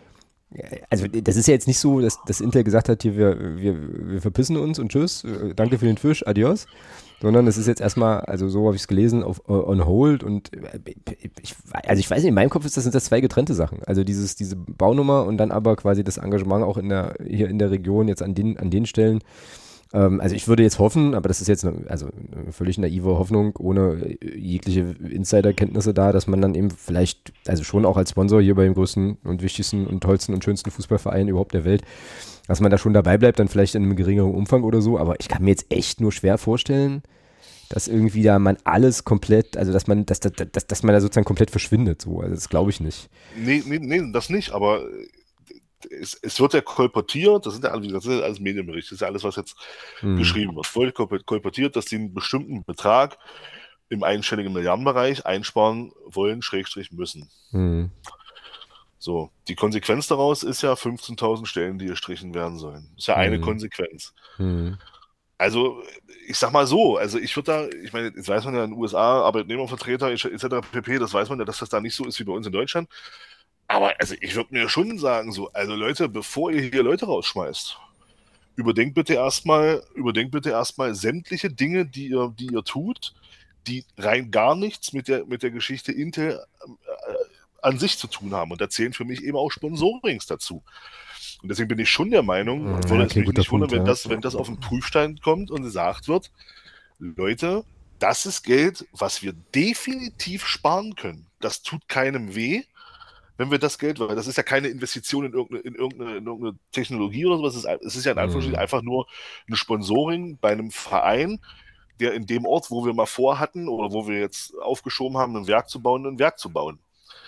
das ist ja jetzt nicht so, dass Intel gesagt hat, hier, wir verpissen uns und tschüss, danke für den Fisch, adios, sondern es ist jetzt erstmal, also so habe ich es gelesen, on hold, und ich weiß nicht, in meinem Kopf sind das 2 getrennte Sachen. Also diese Baunummer und dann aber quasi das Engagement auch hier in der Region jetzt an den Stellen. Also ich würde jetzt hoffen, aber das ist jetzt eine völlig naive Hoffnung, ohne jegliche Insiderkenntnisse da, dass man dann eben vielleicht, also schon auch als Sponsor hier bei dem größten und wichtigsten und tollsten und schönsten Fußballverein überhaupt der Welt, dass man da schon dabei bleibt, dann vielleicht in einem geringeren Umfang oder so, aber ich kann mir jetzt echt nur schwer vorstellen, dass irgendwie da man alles komplett, also dass man da sozusagen komplett verschwindet, so, also das glaube ich nicht. Nee, das nicht, aber es wird ja kolportiert, das sind ja alles Medienberichte, das ist ja alles, was jetzt geschrieben wird. Es wurde kolportiert, dass sie einen bestimmten Betrag im einstelligen Milliardenbereich einsparen wollen, / müssen. So, die Konsequenz daraus ist ja 15.000 Stellen, die gestrichen werden sollen. Das ist ja eine Konsequenz. Also, ich sag mal so, also ich meine, jetzt weiß man ja in den USA, Arbeitnehmervertreter etc. pp., das weiß man ja, dass das da nicht so ist wie bei uns in Deutschland. Aber also ich würde mir schon sagen, so, also Leute, bevor ihr hier Leute rausschmeißt, überdenkt bitte erstmal sämtliche Dinge, die ihr tut, die rein gar nichts mit der Geschichte Intel an sich zu tun haben. Und da zählen für mich eben auch Sponsorings dazu. Und deswegen bin ich schon der Meinung, und würde es mich nicht wundern, wenn das auf den Prüfstein kommt und gesagt wird, Leute, das ist Geld, was wir definitiv sparen können. Das tut keinem weh, wenn wir das Geld, weil das ist ja keine Investition in irgendeine Technologie oder sowas, es ist ja in Anführungsstrichen einfach nur ein Sponsoring bei einem Verein, der in dem Ort, wo wir mal vorhatten oder wo wir jetzt aufgeschoben haben, ein Werk zu bauen.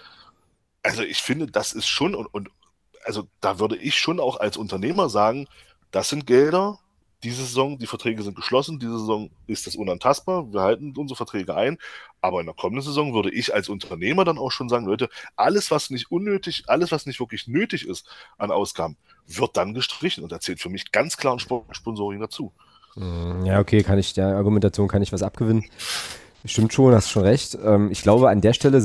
Also ich finde, das ist schon, und also da würde ich schon auch als Unternehmer sagen, das sind Gelder, diese Saison, die Verträge sind geschlossen, diese Saison ist das unantastbar, wir halten unsere Verträge ein, aber in der kommenden Saison würde ich als Unternehmer dann auch schon sagen, Leute, alles, was nicht wirklich nötig ist an Ausgaben, wird dann gestrichen und da zählt für mich ganz klar ein Sponsoring dazu. Ja, okay, der Argumentation kann ich was abgewinnen. Stimmt schon, hast schon recht. Ich glaube, an der Stelle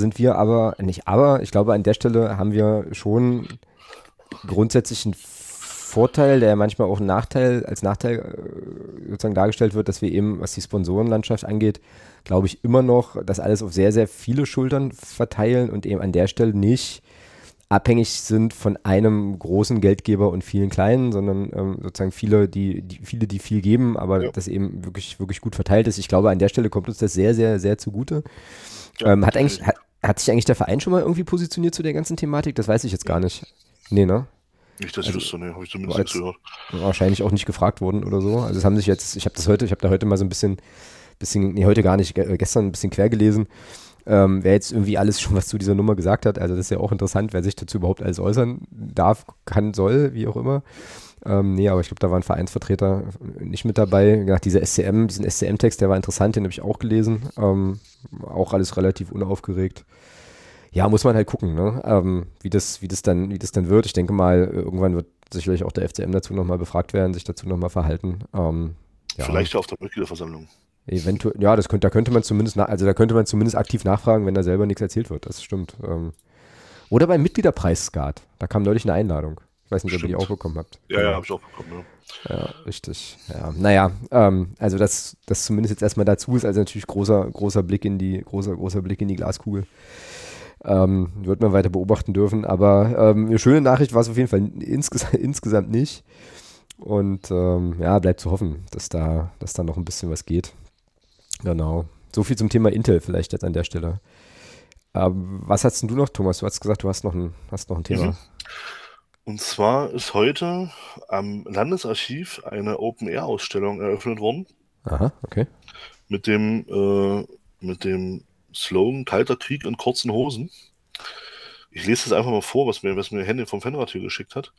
ich glaube, an der Stelle haben wir schon grundsätzlich einen Vorteil, der ja manchmal auch als Nachteil sozusagen dargestellt wird, dass wir eben, was die Sponsorenlandschaft angeht, glaube ich immer noch das alles auf sehr, sehr viele Schultern verteilen und eben an der Stelle nicht abhängig sind von einem großen Geldgeber und vielen kleinen, sondern sozusagen viele, die viel geben, aber das eben wirklich, wirklich gut verteilt ist. Ich glaube, an der Stelle kommt uns das sehr, sehr, sehr zugute. Ja, hat sich eigentlich der Verein schon mal irgendwie positioniert zu der ganzen Thematik? Das weiß ich jetzt gar nicht. Nee, ne? Nicht, dass ich wüsste, ne, habe ich zumindest nichts gehört. Wahrscheinlich auch nicht gefragt worden oder so. Also es haben sich jetzt, ich habe da heute mal so ein bisschen, heute gar nicht, gestern ein bisschen quer gelesen, wer jetzt irgendwie alles schon was zu dieser Nummer gesagt hat. Also das ist ja auch interessant, wer sich dazu überhaupt alles äußern darf, kann, soll, wie auch immer. Nee, aber ich glaube, da waren Vereinsvertreter nicht mit dabei. Ja, diesen SCM-Text, der war interessant, den habe ich auch gelesen. Auch alles relativ unaufgeregt. Ja, muss man halt gucken, ne? Wie das dann wird. Ich denke mal, irgendwann wird sicherlich auch der FCM dazu nochmal befragt werden, sich dazu nochmal verhalten. Ja. Vielleicht auf der Mitgliederversammlung. Eventuell, ja, da könnte man zumindest aktiv nachfragen, wenn da selber nichts erzählt wird. Das stimmt. Oder beim Mitgliederpreis-Skat. Da kam neulich eine Einladung. Ich weiß nicht, ob ihr die auch bekommen habt. Ja, habe ich auch bekommen, ja. Ja, richtig. Ja, naja, also das zumindest jetzt erstmal dazu ist, also natürlich großer Blick in die Glaskugel. Wird man weiter beobachten dürfen, aber eine schöne Nachricht war es auf jeden Fall insgesamt nicht. Und ja, bleibt zu hoffen, dass da noch ein bisschen was geht. Genau. So viel zum Thema Intel vielleicht jetzt an der Stelle. Was hast denn du noch, Thomas? Du hast gesagt, du hast noch ein Thema. Und zwar ist heute am Landesarchiv eine Open-Air-Ausstellung eröffnet worden. Aha, okay. Mit dem Slogan Kalter Krieg in kurzen Hosen. Ich lese das einfach mal vor, was mir Henning vom Fanrad hier geschickt hat.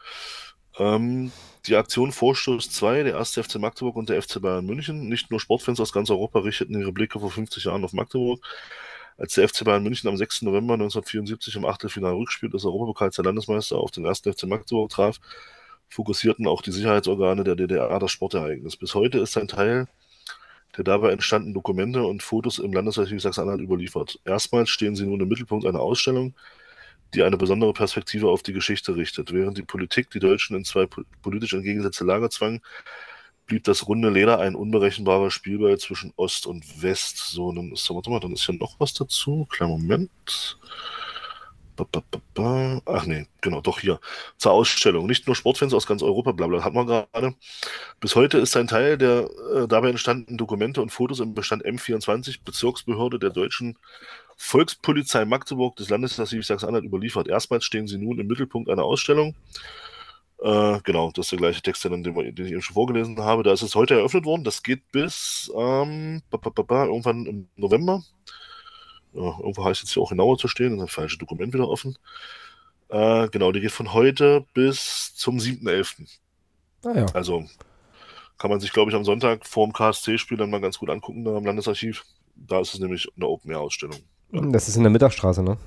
Die Aktion Vorstoß 2, der 1. FC Magdeburg und der FC Bayern München. Nicht nur Sportfans aus ganz Europa richteten ihre Blicke vor 50 Jahren auf Magdeburg. Als der FC Bayern München am 6. November 1974 im Achtelfinal-Rückspiel des Europapokals der Landesmeister auf den 1. FC Magdeburg traf, fokussierten auch die Sicherheitsorgane der DDR das Sportereignis. Bis heute ist ein Teil der dabei entstandenen Dokumente und Fotos im Landesarchiv Sachsen-Anhalt überliefert. Erstmals stehen sie nun im Mittelpunkt einer Ausstellung, die eine besondere Perspektive auf die Geschichte richtet. Während die Politik die Deutschen in zwei politisch entgegengesetzte Lager zwang, blieb das runde Leder ein unberechenbarer Spielball zwischen Ost und West. So, dann ist ja noch was dazu. Kleiner Moment. Ach nee, genau, doch hier. Zur Ausstellung. Nicht nur Sportfans aus ganz Europa, blabla, hatten wir gerade. Bis heute ist ein Teil der dabei entstandenen Dokumente und Fotos im Bestand M24, Bezirksbehörde der Deutschen Volkspolizei Magdeburg des Landesarchivs Sachsen-Anhalt überliefert. Erstmals stehen sie nun im Mittelpunkt einer Ausstellung. Genau, das ist der gleiche Text, den ich eben schon vorgelesen habe. Da ist es heute eröffnet worden. Das geht bis irgendwann im November. Ja, irgendwo heißt jetzt hier auch genauer zu stehen. Das falsche Dokument wieder offen. Genau, die geht von heute bis zum 7.11. Ah, ja. Also kann man sich, glaube ich, am Sonntag vor dem KSC-Spiel dann mal ganz gut angucken, da im Landesarchiv. Da ist es nämlich eine Open-Air-Ausstellung. Ja. Das ist in der Mittagstraße, ne?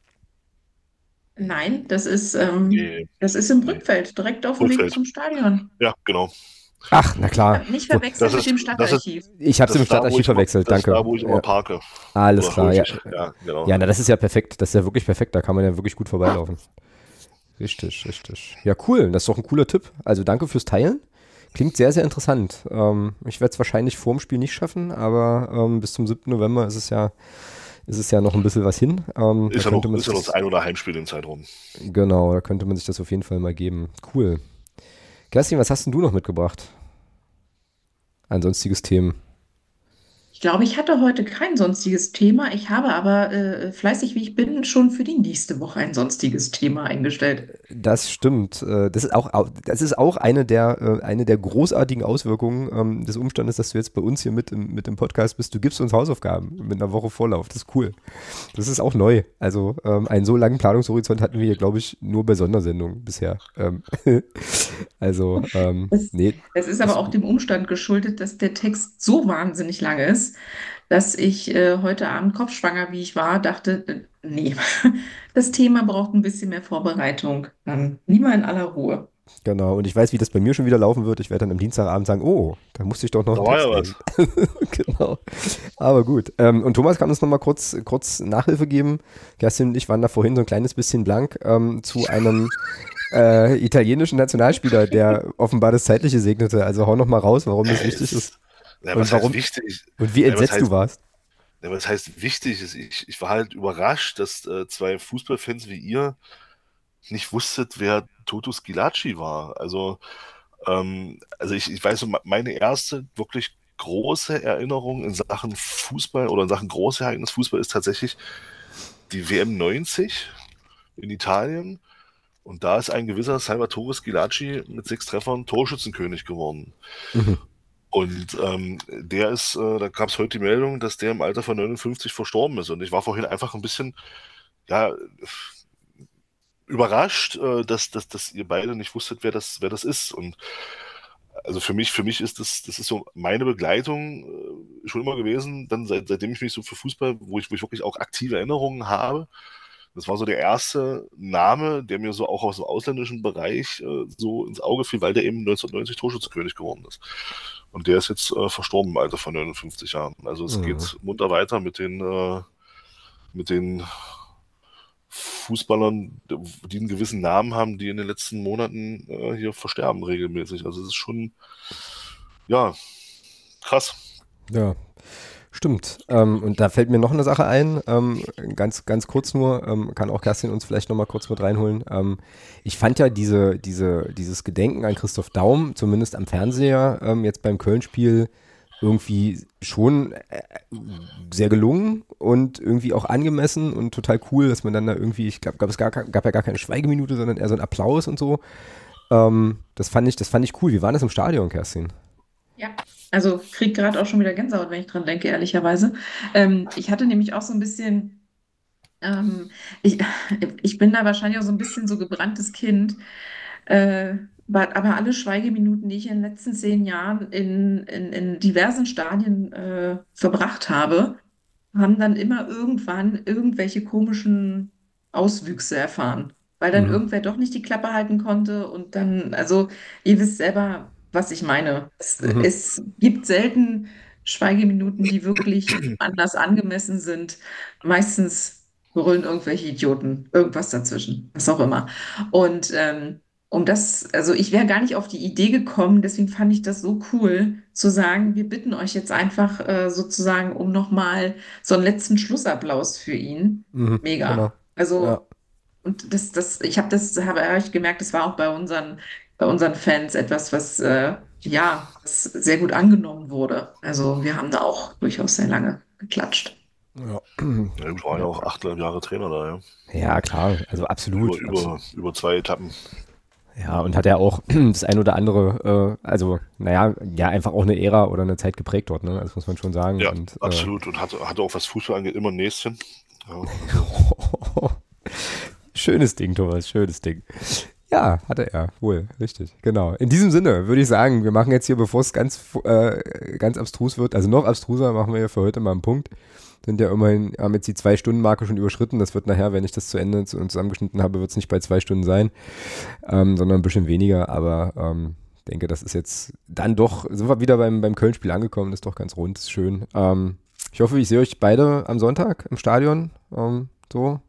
Nein, das ist im Brückfeld, direkt auf dem Weg zum Stadion. Ja, genau. Ach, na klar. Nicht verwechseln mit dem Stadtarchiv. Ich habe es im Stadtarchiv verwechselt, danke. Das ist da, wo ich immer parke. Alles klar, ja. Ja, genau. Ja, na, das ist ja perfekt. Das ist ja wirklich perfekt. Da kann man ja wirklich gut vorbeilaufen. Richtig. Ja, cool. Das ist doch ein cooler Tipp. Also danke fürs Teilen. Klingt sehr, sehr interessant. Ich werde es wahrscheinlich vorm Spiel nicht schaffen, aber bis zum 7. November ist es ja ist es ja noch ein bisschen was hin. Ist da ja noch, könnte man ist ja sich noch das Ein- oder Heimspiel im Zeitraum. genau, da könnte man sich das auf jeden Fall mal geben. Cool. Kerstin, was hast denn du noch mitgebracht? Ein sonstiges Themen. Ich glaube, ich hatte heute kein sonstiges Thema. Ich habe aber, fleißig wie ich bin, schon für die nächste Woche ein sonstiges Thema eingestellt. Das stimmt. Das ist auch eine der großartigen Auswirkungen des Umstandes, dass du jetzt bei uns hier mit im Podcast bist. Du gibst uns Hausaufgaben mit einer Woche Vorlauf. Das ist cool. Das ist auch neu. Also einen so langen Planungshorizont hatten wir hier, glaube ich, nur bei Sondersendungen bisher. Also, Es, nee. es ist aber auch dem Umstand geschuldet, dass der Text so wahnsinnig lang ist, dass ich heute Abend kopfschwanger, wie ich war, dachte, nee, das Thema braucht ein bisschen mehr Vorbereitung. Lieber in aller Ruhe. Genau, und ich weiß, wie das bei mir schon wieder laufen wird. Ich werde dann am Dienstagabend sagen, oh, da musste ich doch noch Da einen war Text ja nehmen. Genau, aber gut. Und Thomas kann uns noch mal kurz Nachhilfe geben. Kerstin und ich waren da vorhin so ein kleines bisschen blank zu einem italienischen Nationalspieler, der offenbar das Zeitliche segnete. Also hau noch mal raus, warum das wichtig ist. Ja, Und was warum heißt wichtig? und wie Ja, was entsetzt du heißt, warst. ja, was heißt wichtig? Ich war halt überrascht, dass zwei Fußballfans wie ihr nicht wusstet, wer Toto Schillaci war. Also ich weiß, so, meine erste wirklich große Erinnerung in Sachen Fußball oder in Sachen Großereignis Fußball ist tatsächlich die WM 90 in Italien. Und da ist ein gewisser Salvatore Schillaci mit 6 Treffern Torschützenkönig geworden. Mhm. Und da gab es heute die Meldung, dass der im Alter von 59 verstorben ist. Und ich war vorhin einfach ein bisschen, ja, überrascht, dass ihr beide nicht wusstet, wer das ist. Und also für mich ist das ist so meine Begleitung schon immer gewesen, dann seitdem ich mich so für Fußball, wo ich wirklich auch aktive Erinnerungen habe. Das war so der erste Name, der mir so auch aus dem ausländischen Bereich so ins Auge fiel, weil der eben 1990 Torschützenkönig geworden ist. Und der ist jetzt verstorben im Alter von 59 Jahren. Also es Mhm. geht munter weiter mit den Fußballern, die einen gewissen Namen haben, die in den letzten Monaten hier versterben regelmäßig. Also es ist schon, ja, krass. Ja, stimmt. Und da fällt mir noch eine Sache ein, ganz kurz nur, kann auch Kerstin uns vielleicht noch mal kurz mit reinholen. Ich fand ja dieses Gedenken an Christoph Daum, zumindest am Fernseher, jetzt beim Köln-Spiel, irgendwie schon sehr gelungen und irgendwie auch angemessen und total cool, dass man dann da irgendwie, ich glaube, es gab ja gar keine Schweigeminute, sondern eher so ein Applaus und so. Das fand ich cool. Wie war das im Stadion, Kerstin? Ja, also krieg gerade auch schon wieder Gänsehaut, wenn ich dran denke, ehrlicherweise. Ich hatte nämlich auch so ein bisschen, ähm, ich, ich bin da wahrscheinlich auch so ein bisschen so gebranntes Kind. Äh, aber alle Schweigeminuten, die ich in den letzten 10 Jahren in diversen Stadien verbracht habe, haben dann immer irgendwann irgendwelche komischen Auswüchse erfahren, weil dann Mhm. irgendwer doch nicht die Klappe halten konnte und dann, also ihr wisst selber, was ich meine. Mhm. Es gibt selten Schweigeminuten, die wirklich anders angemessen sind. Meistens brüllen irgendwelche Idioten, irgendwas dazwischen, was auch immer. Und also ich wäre gar nicht auf die Idee gekommen, deswegen fand ich das so cool, zu sagen, wir bitten euch jetzt einfach sozusagen um nochmal so einen letzten Schlussapplaus für ihn. Mhm. Genau. Mega. Also, Ja. und habe ich gemerkt, das war auch bei unseren Fans etwas, was ja, was sehr gut angenommen wurde. Also wir haben da auch durchaus sehr lange geklatscht. Ja. Ja, ich war ja auch 8,5 Jahre Trainer da, ja. Ja, klar, also absolut. Über 2 Etappen. Ja, und hat er auch das ein oder andere, also, naja, ja, einfach auch eine Ära oder eine Zeit geprägt dort, ne? Das muss man schon sagen. Ja, Und, absolut. Und hatte auch, was Fußball angeht, immer ein Näschen. Ja, schönes Ding, Thomas, schönes Ding. Ja, hatte er, wohl, richtig, genau. In diesem Sinne würde ich sagen, wir machen jetzt hier, bevor es ganz abstrus wird, also noch abstruser, machen wir ja für heute mal einen Punkt. Sind ja immerhin, haben jetzt die 2-Stunden-Marke schon überschritten. Das wird nachher, wenn ich das zu Ende zusammengeschnitten habe, wird es nicht bei 2 Stunden sein, sondern ein bisschen weniger. Aber denke, das ist jetzt dann doch, sind wir wieder beim Köln-Spiel angekommen. Das ist doch ganz rund, ist schön. Ich hoffe, ich sehe euch beide am Sonntag im Stadion. So,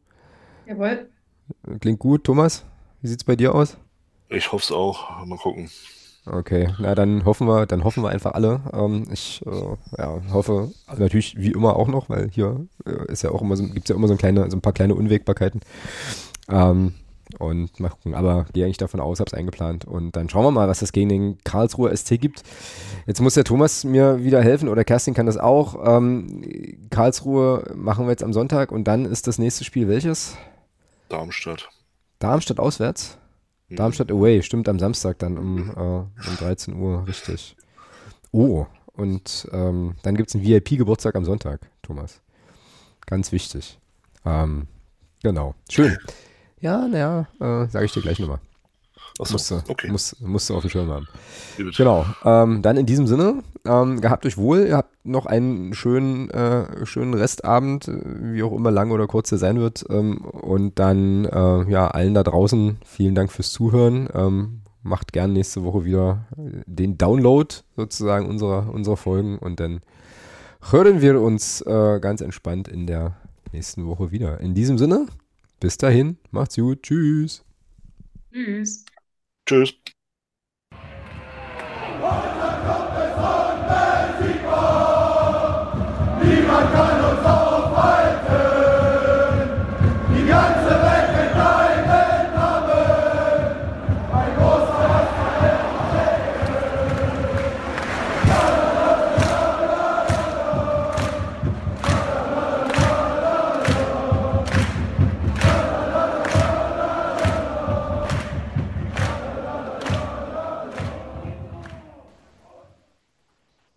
Jawohl. klingt gut. Thomas, wie sieht's bei dir aus? ich hoffe es auch. Mal gucken. Okay, na dann hoffen wir einfach alle. Ich hoffe natürlich wie immer auch noch, weil hier ist ja auch immer gibt's ja immer so ein paar kleine Unwägbarkeiten. Und mal gucken, aber gehe eigentlich davon aus, hab's eingeplant. Und dann schauen wir mal, was es gegen den Karlsruher SC gibt. Jetzt muss der Thomas mir wieder helfen oder Kerstin kann das auch. Karlsruhe machen wir jetzt am Sonntag und dann ist das nächste Spiel welches? Darmstadt. Darmstadt auswärts? Mhm. Darmstadt away, stimmt, am Samstag dann um 13 Uhr, richtig. Oh, und dann gibt es einen VIP-Geburtstag am Sonntag, Thomas. Ganz wichtig. Genau, schön. Ja, naja, sage ich dir gleich nochmal. Achso, okay. Musst du auf dem Schirm haben. Gut. Genau, dann in diesem Sinne, gehabt euch wohl, ihr habt noch einen schönen Restabend, wie auch immer lang oder kurz der sein wird. Und dann, allen da draußen vielen Dank fürs Zuhören. Macht gern nächste Woche wieder den Download sozusagen unserer Folgen und dann hören wir uns ganz entspannt in der nächsten Woche wieder. In diesem Sinne, bis dahin, macht's gut, tschüss. Tschüss. Tschüss.